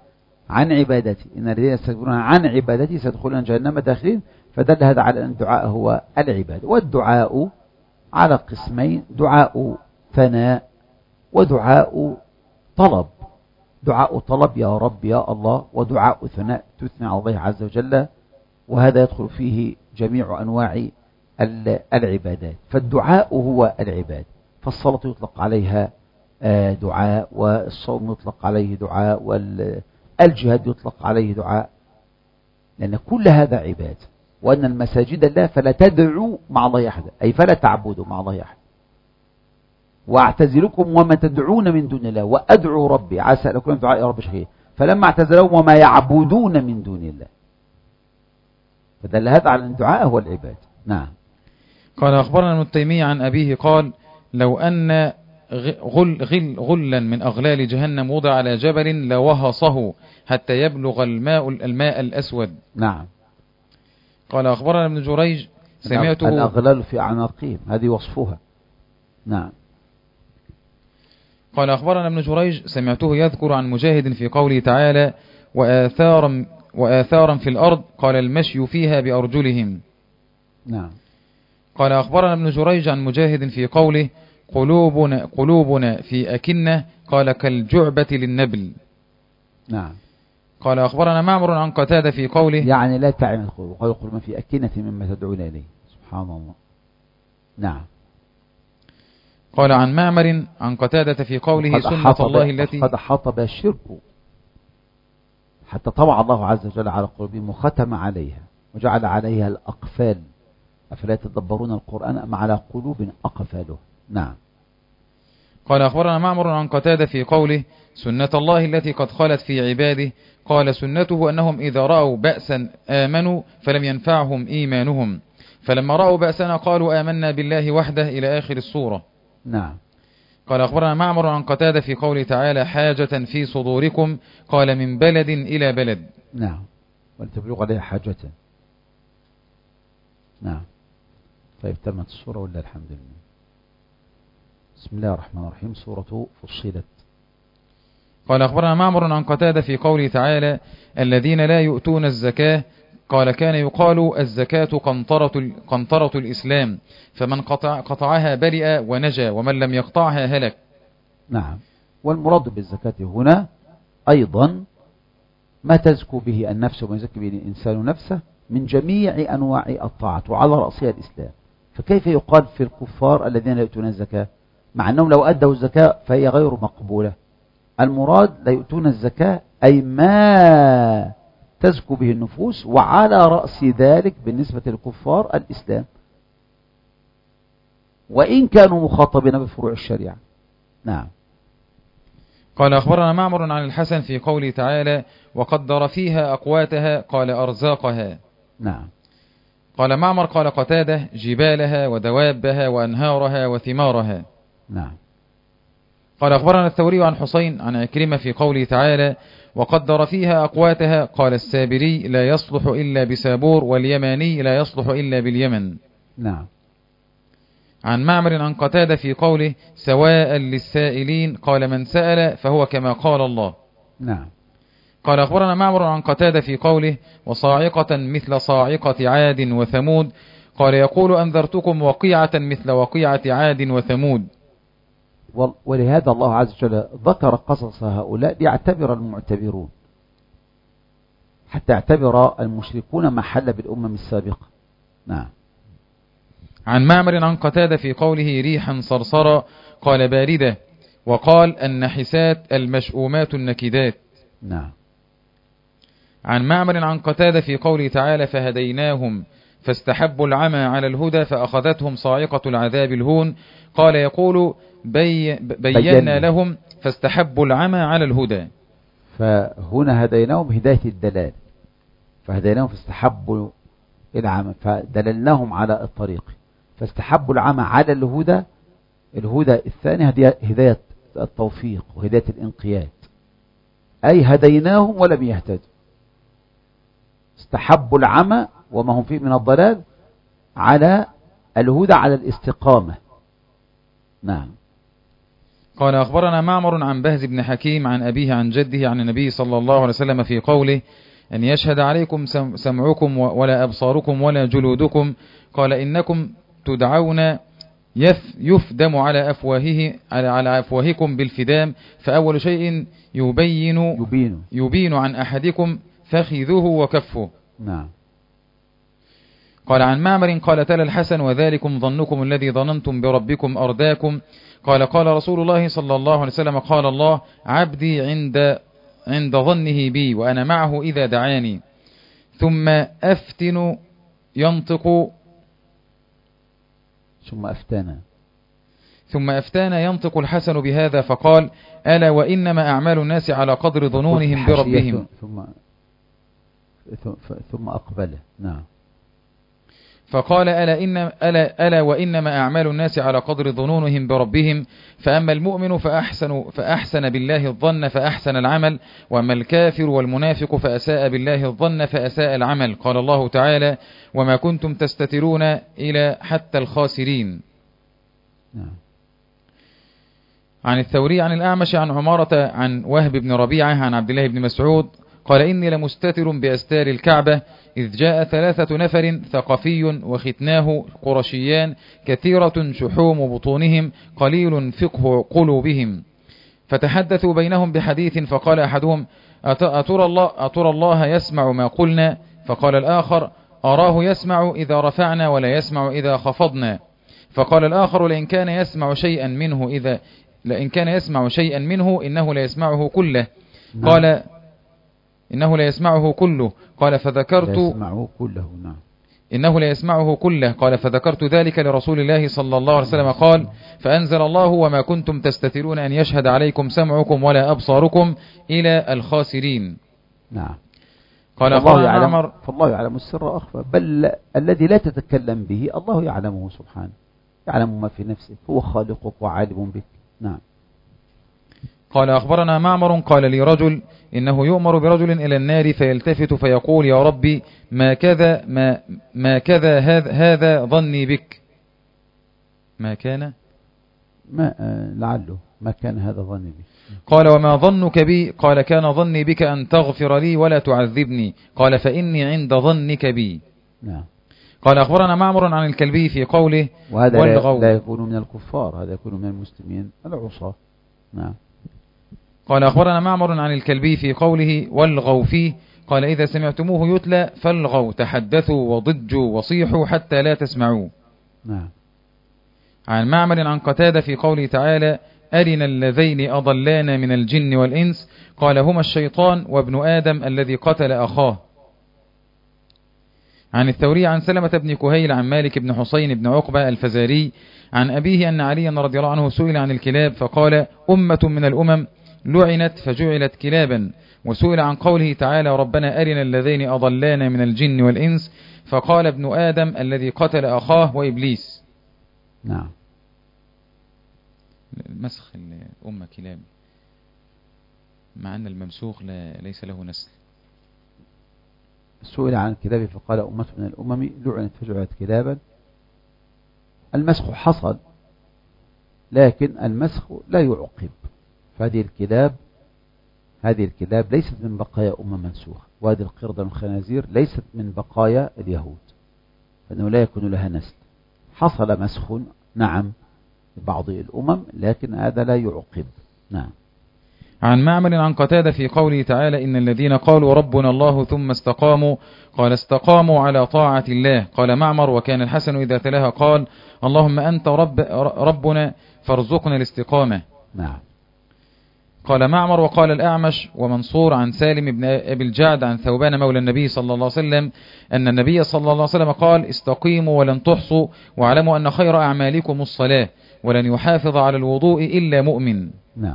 إن الذين يستكبرون عن عبادتي سيدخلون جهنم داخرين. فدل هذا على أن الدعاء هو العبادة. والدعاء على قسمين: دعاء ثناء ودعاء طلب. دعاء طلب يا رب يا الله، ودعاء ثناء تثنى على الله عز وجل، وهذا يدخل فيه جميع أنواع العبادات. فالدعاء هو العبادة، فالصلاة يطلق عليها دعاء، والصوم يطلق عليه دعاء، والجهاد يطلق عليه دعاء، لأن كل هذا عبادة. وأن المساجد الله فلا تدعوا مع الله أحدا، أي فلا تعبدوا مع الله أحدا. واعتزلكم وما تدعون من دون الله وأدعو ربي عسى لكم دعاء رب شهيد. فلما اعتزلهم وما يعبدون من دون الله، فدل هذا على أن الدعاء هو العبادة. نعم. قال أخبرنا ابن تيمية عن أبيه قال لو أن غلا من أغلال جهنم وضع على جبل لوهصه حتى يبلغ الماء الأسود. نعم. قال أخبرنا ابن جريج سمعته الأغلال في أعناقهم، هذه وصفها. نعم. قال أخبرنا ابن جريج سمعته يذكر عن مجاهد في قوله تعالى وآثارا في الأرض قال المشي فيها بأرجلهم. نعم. قال أخبرنا ابن جريج عن مجاهد في قوله قلوبنا في أكنة قال كالجعبة للنبل. نعم. قال أخبرنا معمر عن قتادة في قوله يعني لا تعلم القلوب، وقال يقول ما في أكنة مما تدعون إليه. سبحان الله. نعم. قال عن معمر عن قتادة في قوله سنة الله التي قد حطب الشرك حتى طبع الله عز وجل على قلوبهم وختم عليها وجعل عليها الأقفال أفلا يتدبرون القرآن أم على قلوب أقفاله. نعم. قال أخبرنا معمر عن قتادة في قوله سنة الله التي قد خلت في عباده قال سنته أنهم إذا رأوا بأسا آمنوا فلم ينفعهم إيمانهم فلما رأوا بأسنا قالوا آمنا بالله وحده إلى آخر السورة. نعم. قال أخبرنا معمر عن قتادة في قوله تعالى حاجة في صدوركم قال من بلد إلى بلد. نعم. ولتبلغ عليها حاجة. نعم. طيب تمت السورة ولا الحمد لله؟ بسم الله الرحمن الرحيم. سورة فصلت. قال أخبرنا معمر عن قتادة في قوله تعالى الذين لا يؤتون الزكاة قال كان يقال الزكاة قنطرة الإسلام فمن قطعها برئ ونجا ومن لم يقطعها هلك. نعم. والمراد بالزكاة هنا أيضا ما تزكو به النفس وما يزكي به الإنسان نفسه من جميع أنواع الطاعات وعلى رأسها الإسلام. فكيف يقال في الكفار الذين لا يؤتون الزكاة مع أنهم لو أدوا الزكاة فهي غير مقبولة؟ المراد لا يؤتون الزكاة أي ما تزكو به النفوس، وعلى رأس ذلك بالنسبة للكفار الإسلام، وإن كانوا مخاطبين بفروع الشريعة. نعم. قال أخبرنا معمر عن الحسن في قوله تعالى وقدر فيها أقواتها قال أرزاقها. نعم. قال معمر قال قتادة جبالها ودوابها وأنهارها وثمارها. نعم. قال أخبرنا الثوري عن حسين عن عكرمة في قوله تعالى وقدر فيها أقواتها قال السابري لا يصلح إلا بسابور واليماني لا يصلح إلا باليمن. نعم. عن معمر عن قتادة في قوله سواء للسائلين قال من سأل فهو كما قال الله. نعم. قال أخبرنا معمر عن قتادة في قوله وصاعقة مثل صاعقة عاد وثمود، قال يقول أنذرتكم وقيعة مثل وقيعة عاد وثمود. ولهذا الله عز وجل ذكر قصص هؤلاء ليعتبر المعتبرون، حتى يعتبر المشركون ما حل بالأمم السابقة. نعم. عن معمر عن قتادة في قوله ريحا صرصرا، قال باردة، وقال النحسات المشؤومات النكدات. نعم. عن معمر عن قتادة في قوله تعالى فهديناهم فاستحبوا العمى على الهدى فأخذتهم صاعقة العذاب الهون، قال يقول بينا لهم فاستحبوا العمى على الهدى. فهنا هديناهم هداية الدلال، فهديناهم فاستحبوا العمى، فدللناهم على الطريق، فاستحبوا العمى على الهدى. الهدى الثاني هداية التوفيق وهداية الانقياد، أي هديناهم ولم يهتدوا. استحبوا العمى وما هم فيه من الضلال على الهدى، على الاستقامة. نعم. قال أخبرنا معمر عن بهز بن حكيم عن أبيه عن جده عن النبي صلى الله عليه وسلم في قوله أن يشهد عليكم سمعكم ولا أبصاركم ولا جلودكم، قال إنكم تدعون يفدم على أفواهكم بالفدام، فأول شيء يبين عن أحدكم فخذوه وكفه. نعم. قال عن معمر قال تلا الحسن وذلكم ظنكم الذي ظننتم بربكم أرداكم، قال قال رسول الله صلى الله عليه وسلم قال الله عبدي عند ظنه بي وأنا معه إذا دعاني. ثم أفتانا ينطق الحسن بهذا فقال ألا وإنما أعمال الناس على قدر ظنونهم بربهم. ثم أقبله. نعم. فقال ألا وإنما أعمال الناس على قدر ظنونهم بربهم، فأما المؤمن فأحسن بالله الظن فأحسن العمل، وأما الكافر والمنافق فأساء بالله الظن فأساء العمل. قال الله تعالى وما كنتم تستترون إلى حتى الخاسرين. عن الثوري عن الأعمش عن عمارة عن وهب بن ربيعة عن عبد الله بن مسعود قال إني لمستتر بأستار الكعبة إذ جاء 3 نفر ثقفي وختناه قرشيان كثيرة شحوم بطونهم قليل فقه قلوبهم، فتحدثوا بينهم بحديث فقال أحدهم أترى الله يسمع ما قلنا؟ فقال الآخر أراه يسمع إذا رفعنا ولا يسمع إذا خفضنا. فقال الآخر لئن كان يسمع شيئا منه إنه لا يسمعه كله. قال إنه لا يسمعه كله. قال فذكرت إنه لا يسمعه كله. قال فذكرت ذلك لرسول الله صلى الله عليه وسلم قال فأنزل الله وما كنتم تستترون أن يشهد عليكم سمعكم ولا أبصاركم إلى الخاسرين. نعم. قال فالله يعلم السر أخفى، بل الذي لا تتكلم به الله يعلمه سبحانه، يعلم ما في نفسك، هو خالقك وعالم بك. نعم. قال أخبرنا معمر قال لي رجل إنه يؤمر برجل إلى النار فيلتفت فيقول يا ربي ما كذا هذا ظني بك. لعله ما كان هذا ظني بك. قال وما ظنك بي؟ قال كان ظني بك أن تغفر لي ولا تعذبني. قال فإني عند ظنك بي. نعم. قال أخبرنا معمر عن الكلبي في قوله وهذا لا يكون من الكفار، هذا يكون من المسلمين العصاة. نعم. قال أخبرنا معمر عن الكلبي في قوله والغوا فيه، قال إذا سمعتموه يتلى فالغوا تحدثوا وضجوا وصيحوا حتى لا تسمعوا. نعم. عن معمر عن قتادة في قوله تعالى أرنا اللذين أضلانا من الجن والإنس، قال هما الشيطان وابن آدم الذي قتل أخاه. عن الثوري عن سلمة بن كهيل عن مالك بن حسين بن عقبة الفزاري عن أبيه أن عليا رضي الله عنه سئل عن الكلاب فقال أمة من الأمم لعنت فجعلت كلابا. وسئل عن قوله تعالى ربنا أرنا الذين أضلانا من الجن والإنس، فقال ابن آدم الذي قتل أخاه وإبليس. نعم. مسخ الأمة كلاب مع أن الممسوخ ليس له نسل. سئل عن الكلاب فقال أمة من الأمم لعنت فجعلت كلابا. المسخ حصل، لكن المسخ لا يعقب، فهذه الكلاب هذه الكلاب ليست من بقايا منسوخة، وهذه القردة والخنازير ليست من بقايا اليهود، فإنه لا يكون لها نسل. حصل مسخ نعم لبعض الأمم، لكن هذا لا يعقب. نعم. عن معمر عن قتادة في قوله تعالى إن الذين قالوا ربنا الله ثم استقاموا قال استقاموا على طاعة الله. قال معمر وكان الحسن إذا تلاها قال اللهم أنت ربنا فارزقنا الاستقامة. نعم. قال معمر وقال الأعمش ومنصور عن سالم بن أبي الجعد عن ثوبان مولى النبي صلى الله عليه وسلم أن النبي صلى الله عليه وسلم قال استقيموا ولن تحصوا واعلموا أن خير أعمالكم الصلاة ولن يحافظ على الوضوء إلا مؤمن. نعم.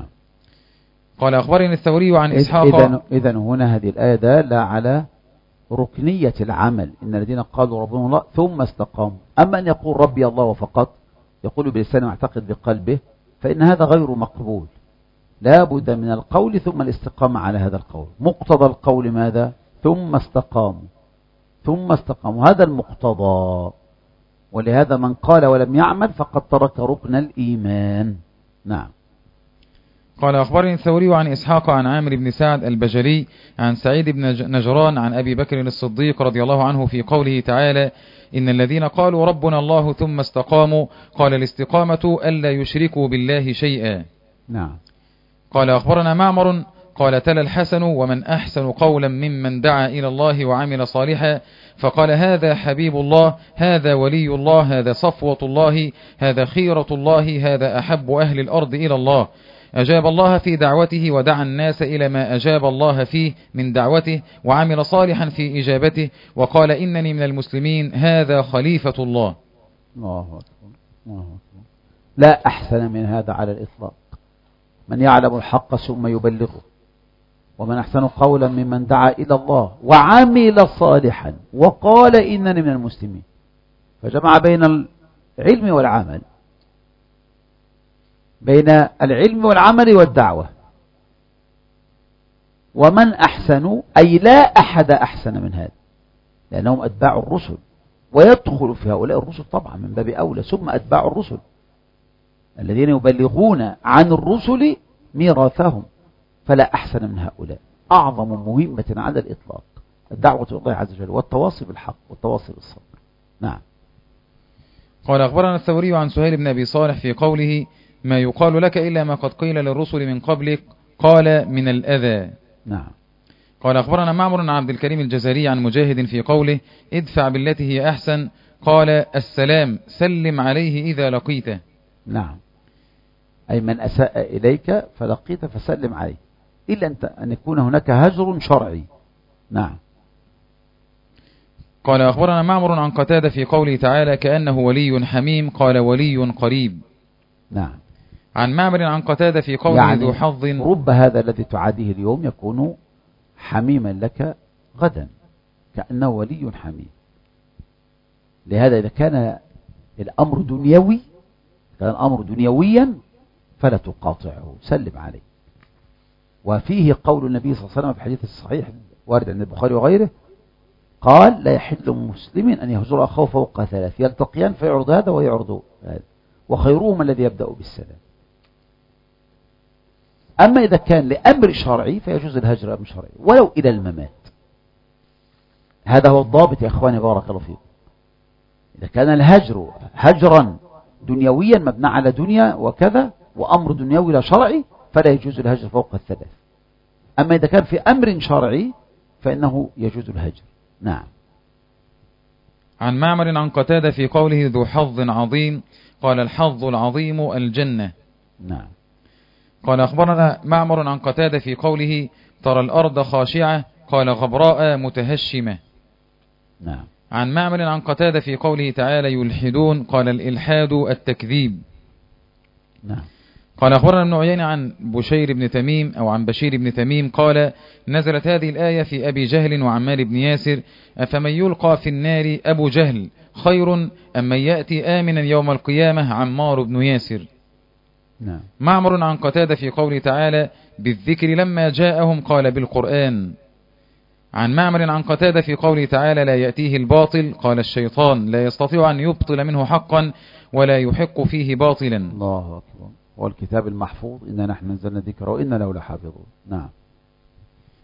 قال أخبرني الثوري عن إسحاق. إذن هنا هذه الآية دالة على ركنية العمل، إن الذين قالوا ربنا الله ثم استقاموا. أما أن يقول ربي الله فقط، يقول بلسانه واعتقد بقلبه، فإن هذا غير مقبول. لا بد من القول ثم الاستقامة على هذا القول. مقتضى القول ماذا؟ ثم استقاموا، ثم استقاموا، هذا المقتضى. ولهذا من قال ولم يعمل فقد ترك ركن الإيمان. نعم. قال أخبرني الثوري عن إسحاق عن عامر بن سعد البجلي عن سعيد بن نجران عن أبي بكر الصديق رضي الله عنه في قوله تعالى إن الذين قالوا ربنا الله ثم استقاموا قال الاستقامة ألا يشركوا بالله شيئا. نعم. قال أخبرنا معمر قال تلا الحسن ومن أحسن قولا ممن دعا إلى الله وعمل صالحا فقال هذا حبيب الله هذا ولي الله هذا صفوة الله هذا خيرة الله هذا أحب أهل الأرض إلى الله أجاب الله في دعوته ودعا الناس إلى ما أجاب الله فيه من دعوته وعمل صالحا في إجابته وقال إنني من المسلمين هذا خليفة الله. الله أكبر. الله أكبر. لا أحسن من هذا على الإطلاق. من يعلم الحق ثم يبلغه، ومن أحسن قولا ممن دعا إلى الله وعمل صالحا وقال إنني من المسلمين، فجمع بين العلم والعمل، بين العلم والعمل والدعوة. ومن أحسن أي لا أحد أحسن من هذا، لأنهم أتباع الرسل، ويدخل في هؤلاء الرسل طبعا من باب أولى، ثم أتباع الرسل الذين يبلغون عن الرسل ميراثهم، فلا أحسن من هؤلاء. أعظم مهمة على الإطلاق الدعوة إلى الله عز وجل والتواصي بالحق والتواصي بالصبر. نعم. قال أخبرنا الثوري عن سهيل بن أبي صالح في قوله ما يقال لك إلا ما قد قيل للرسل من قبلك قال من الأذى. نعم. قال أخبرنا معمر عن عبد الكريم الجزري عن مجاهد في قوله ادفع بالتي هي أحسن قال السلام سلم عليه إذا لقيته. نعم. أي من أساء إليك فلقيت فسلم عليه، إلا أن يكون هناك هجر شرعي. نعم. قال أخبرنا معمر عن قتادة في قوله تعالى كأنه ولي حميم قال ولي قريب. نعم. عن معمر عن قتادة في قوله يعني ذو حظ رب هذا الذي تعاديه اليوم يكون حميما لك غدا، كأنه ولي حميم. لهذا إذا كان الأمر دنيوي، كان الأمر دنيويا فلا تقاطعه، سلم عليه. وفيه قول النبي صلى الله عليه وسلم في الحديث الصحيح وارد عند البخاري وغيره قال لا يحل مسلم أن يهجر أخاه فوق 3 يلتقيان فيعرض هذا ويعرض هذا وخيرهم الذي يبدأ بالسلام. أما إذا كان لأمر شرعي فيجوز الهجر أمر شرعي ولو إلى الممات. هذا هو الضابط يا أخواني بارك الله فيكم. إذا كان الهجر هجرا دنيويا مبنى على دنيا وكذا وأمر دنيوي لا شرعي فلا يجوز الهجر فوق 3. أما إذا كان في أمر شرعي فإنه يجوز الهجر. نعم. عن معمر عن قتادة في قوله ذو حظ عظيم قال الحظ العظيم الجنة. نعم. قال أخبرنا معمر عن قتادة في قوله ترى الأرض خاشعة قال غبراء متهشمة. نعم. عن معمر عن قتادة في قوله تعالى يلحدون قال الإلحاد التكذيب. نعم. قال أخبرنا ابن عيينة عن بشير بن تميم أو عن بشير بن تميم قال نزلت هذه الآية في أبي جهل وعمار بن ياسر أفمن يلقى في النار أبو جهل خير أم من يأتي آمنا يوم القيامة عمار بن ياسر. نعم. معمر عن قتادة في قوله تعالى بالذكر لما جاءهم قال بالقرآن. عن معمر عن قتادة في قوله تعالى لا يأتيه الباطل قال الشيطان لا يستطيع أن يبطل منه حقا ولا يحق فيه باطلا. الله أكبر. والكتاب المحفوظ إنا نحن نزلنا ذكر وإنا له لحافظون. نعم.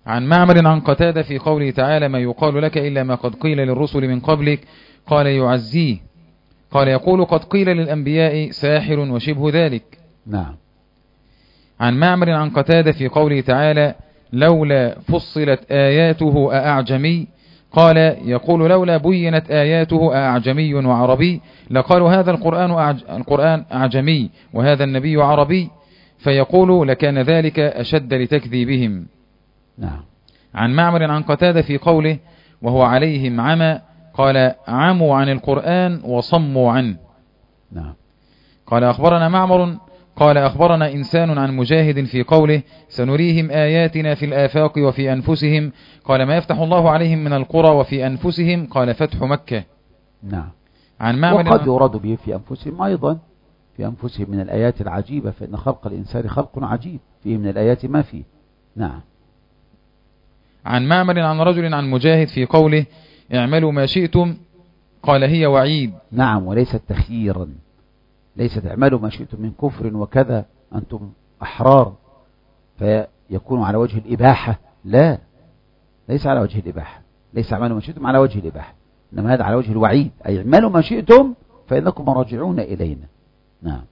عن معمر عن قتادة في قوله تعالى ما يقال لك إلا ما قد قيل للرسل من قبلك قال يعزيه قال يقول قد قيل للأنبياء ساحر وشبه ذلك. نعم. عن معمر عن قتادة في قوله تعالى لولا فصلت آياته أأعجمي قال يقول لولا بينت آياته أعجمي وعربي لقالوا هذا القرآن أعجمي وهذا النبي عربي فيقول لكان ذلك أشد لتكذيبهم. نعم. عن معمر عن قتادة في قوله وهو عليهم عمى قال عموا عن القرآن وصموا عنه. نعم. قال أخبرنا معمر قال أخبرنا إنسان عن مجاهد في قوله سنريهم آياتنا في الآفاق وفي أنفسهم قال ما يفتح الله عليهم من القرى وفي أنفسهم قال فتح مكة. نعم. عن معمر وقد يراد به في أنفسهم أيضا في أنفسهم من الآيات العجيبة فإن خلق الإنسان خلق عجيب فيه من الآيات ما فيه. نعم. عن معمر عن رجل عن مجاهد في قوله اعملوا ما شئتم قال هي وعيد. نعم. وليست تخييرا ليست اعملوا ما شئتم من كفر وكذا أنتم أحرار فيكون على وجه الإباحة لا ليس على وجه الإباحة ليس اعملوا ما شئتم على وجه الإباحة إنما هذا على وجه الوعيد أي اعملوا ما شئتم فإنكم راجعون إلينا. نعم.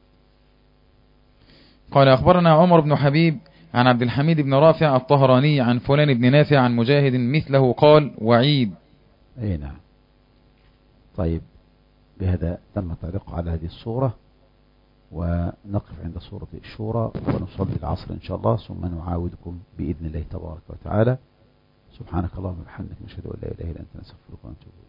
قال أخبرنا عمر بن حبيب عن عبد الحميد بن رافع الطهراني عن فلان بن نافع عن مجاهد مثله قال وعيد. أي نعم. طيب بهذا تم التعليق على هذه الصورة ونقف عند صورة الشورى ونصلي العصر إن شاء الله ثم نعاودكم بإذن الله تبارك وتعالى. سبحانك اللهم وبحمدك نشهد أن لا إله إلا أنت نستغفرك ونتوب إليك.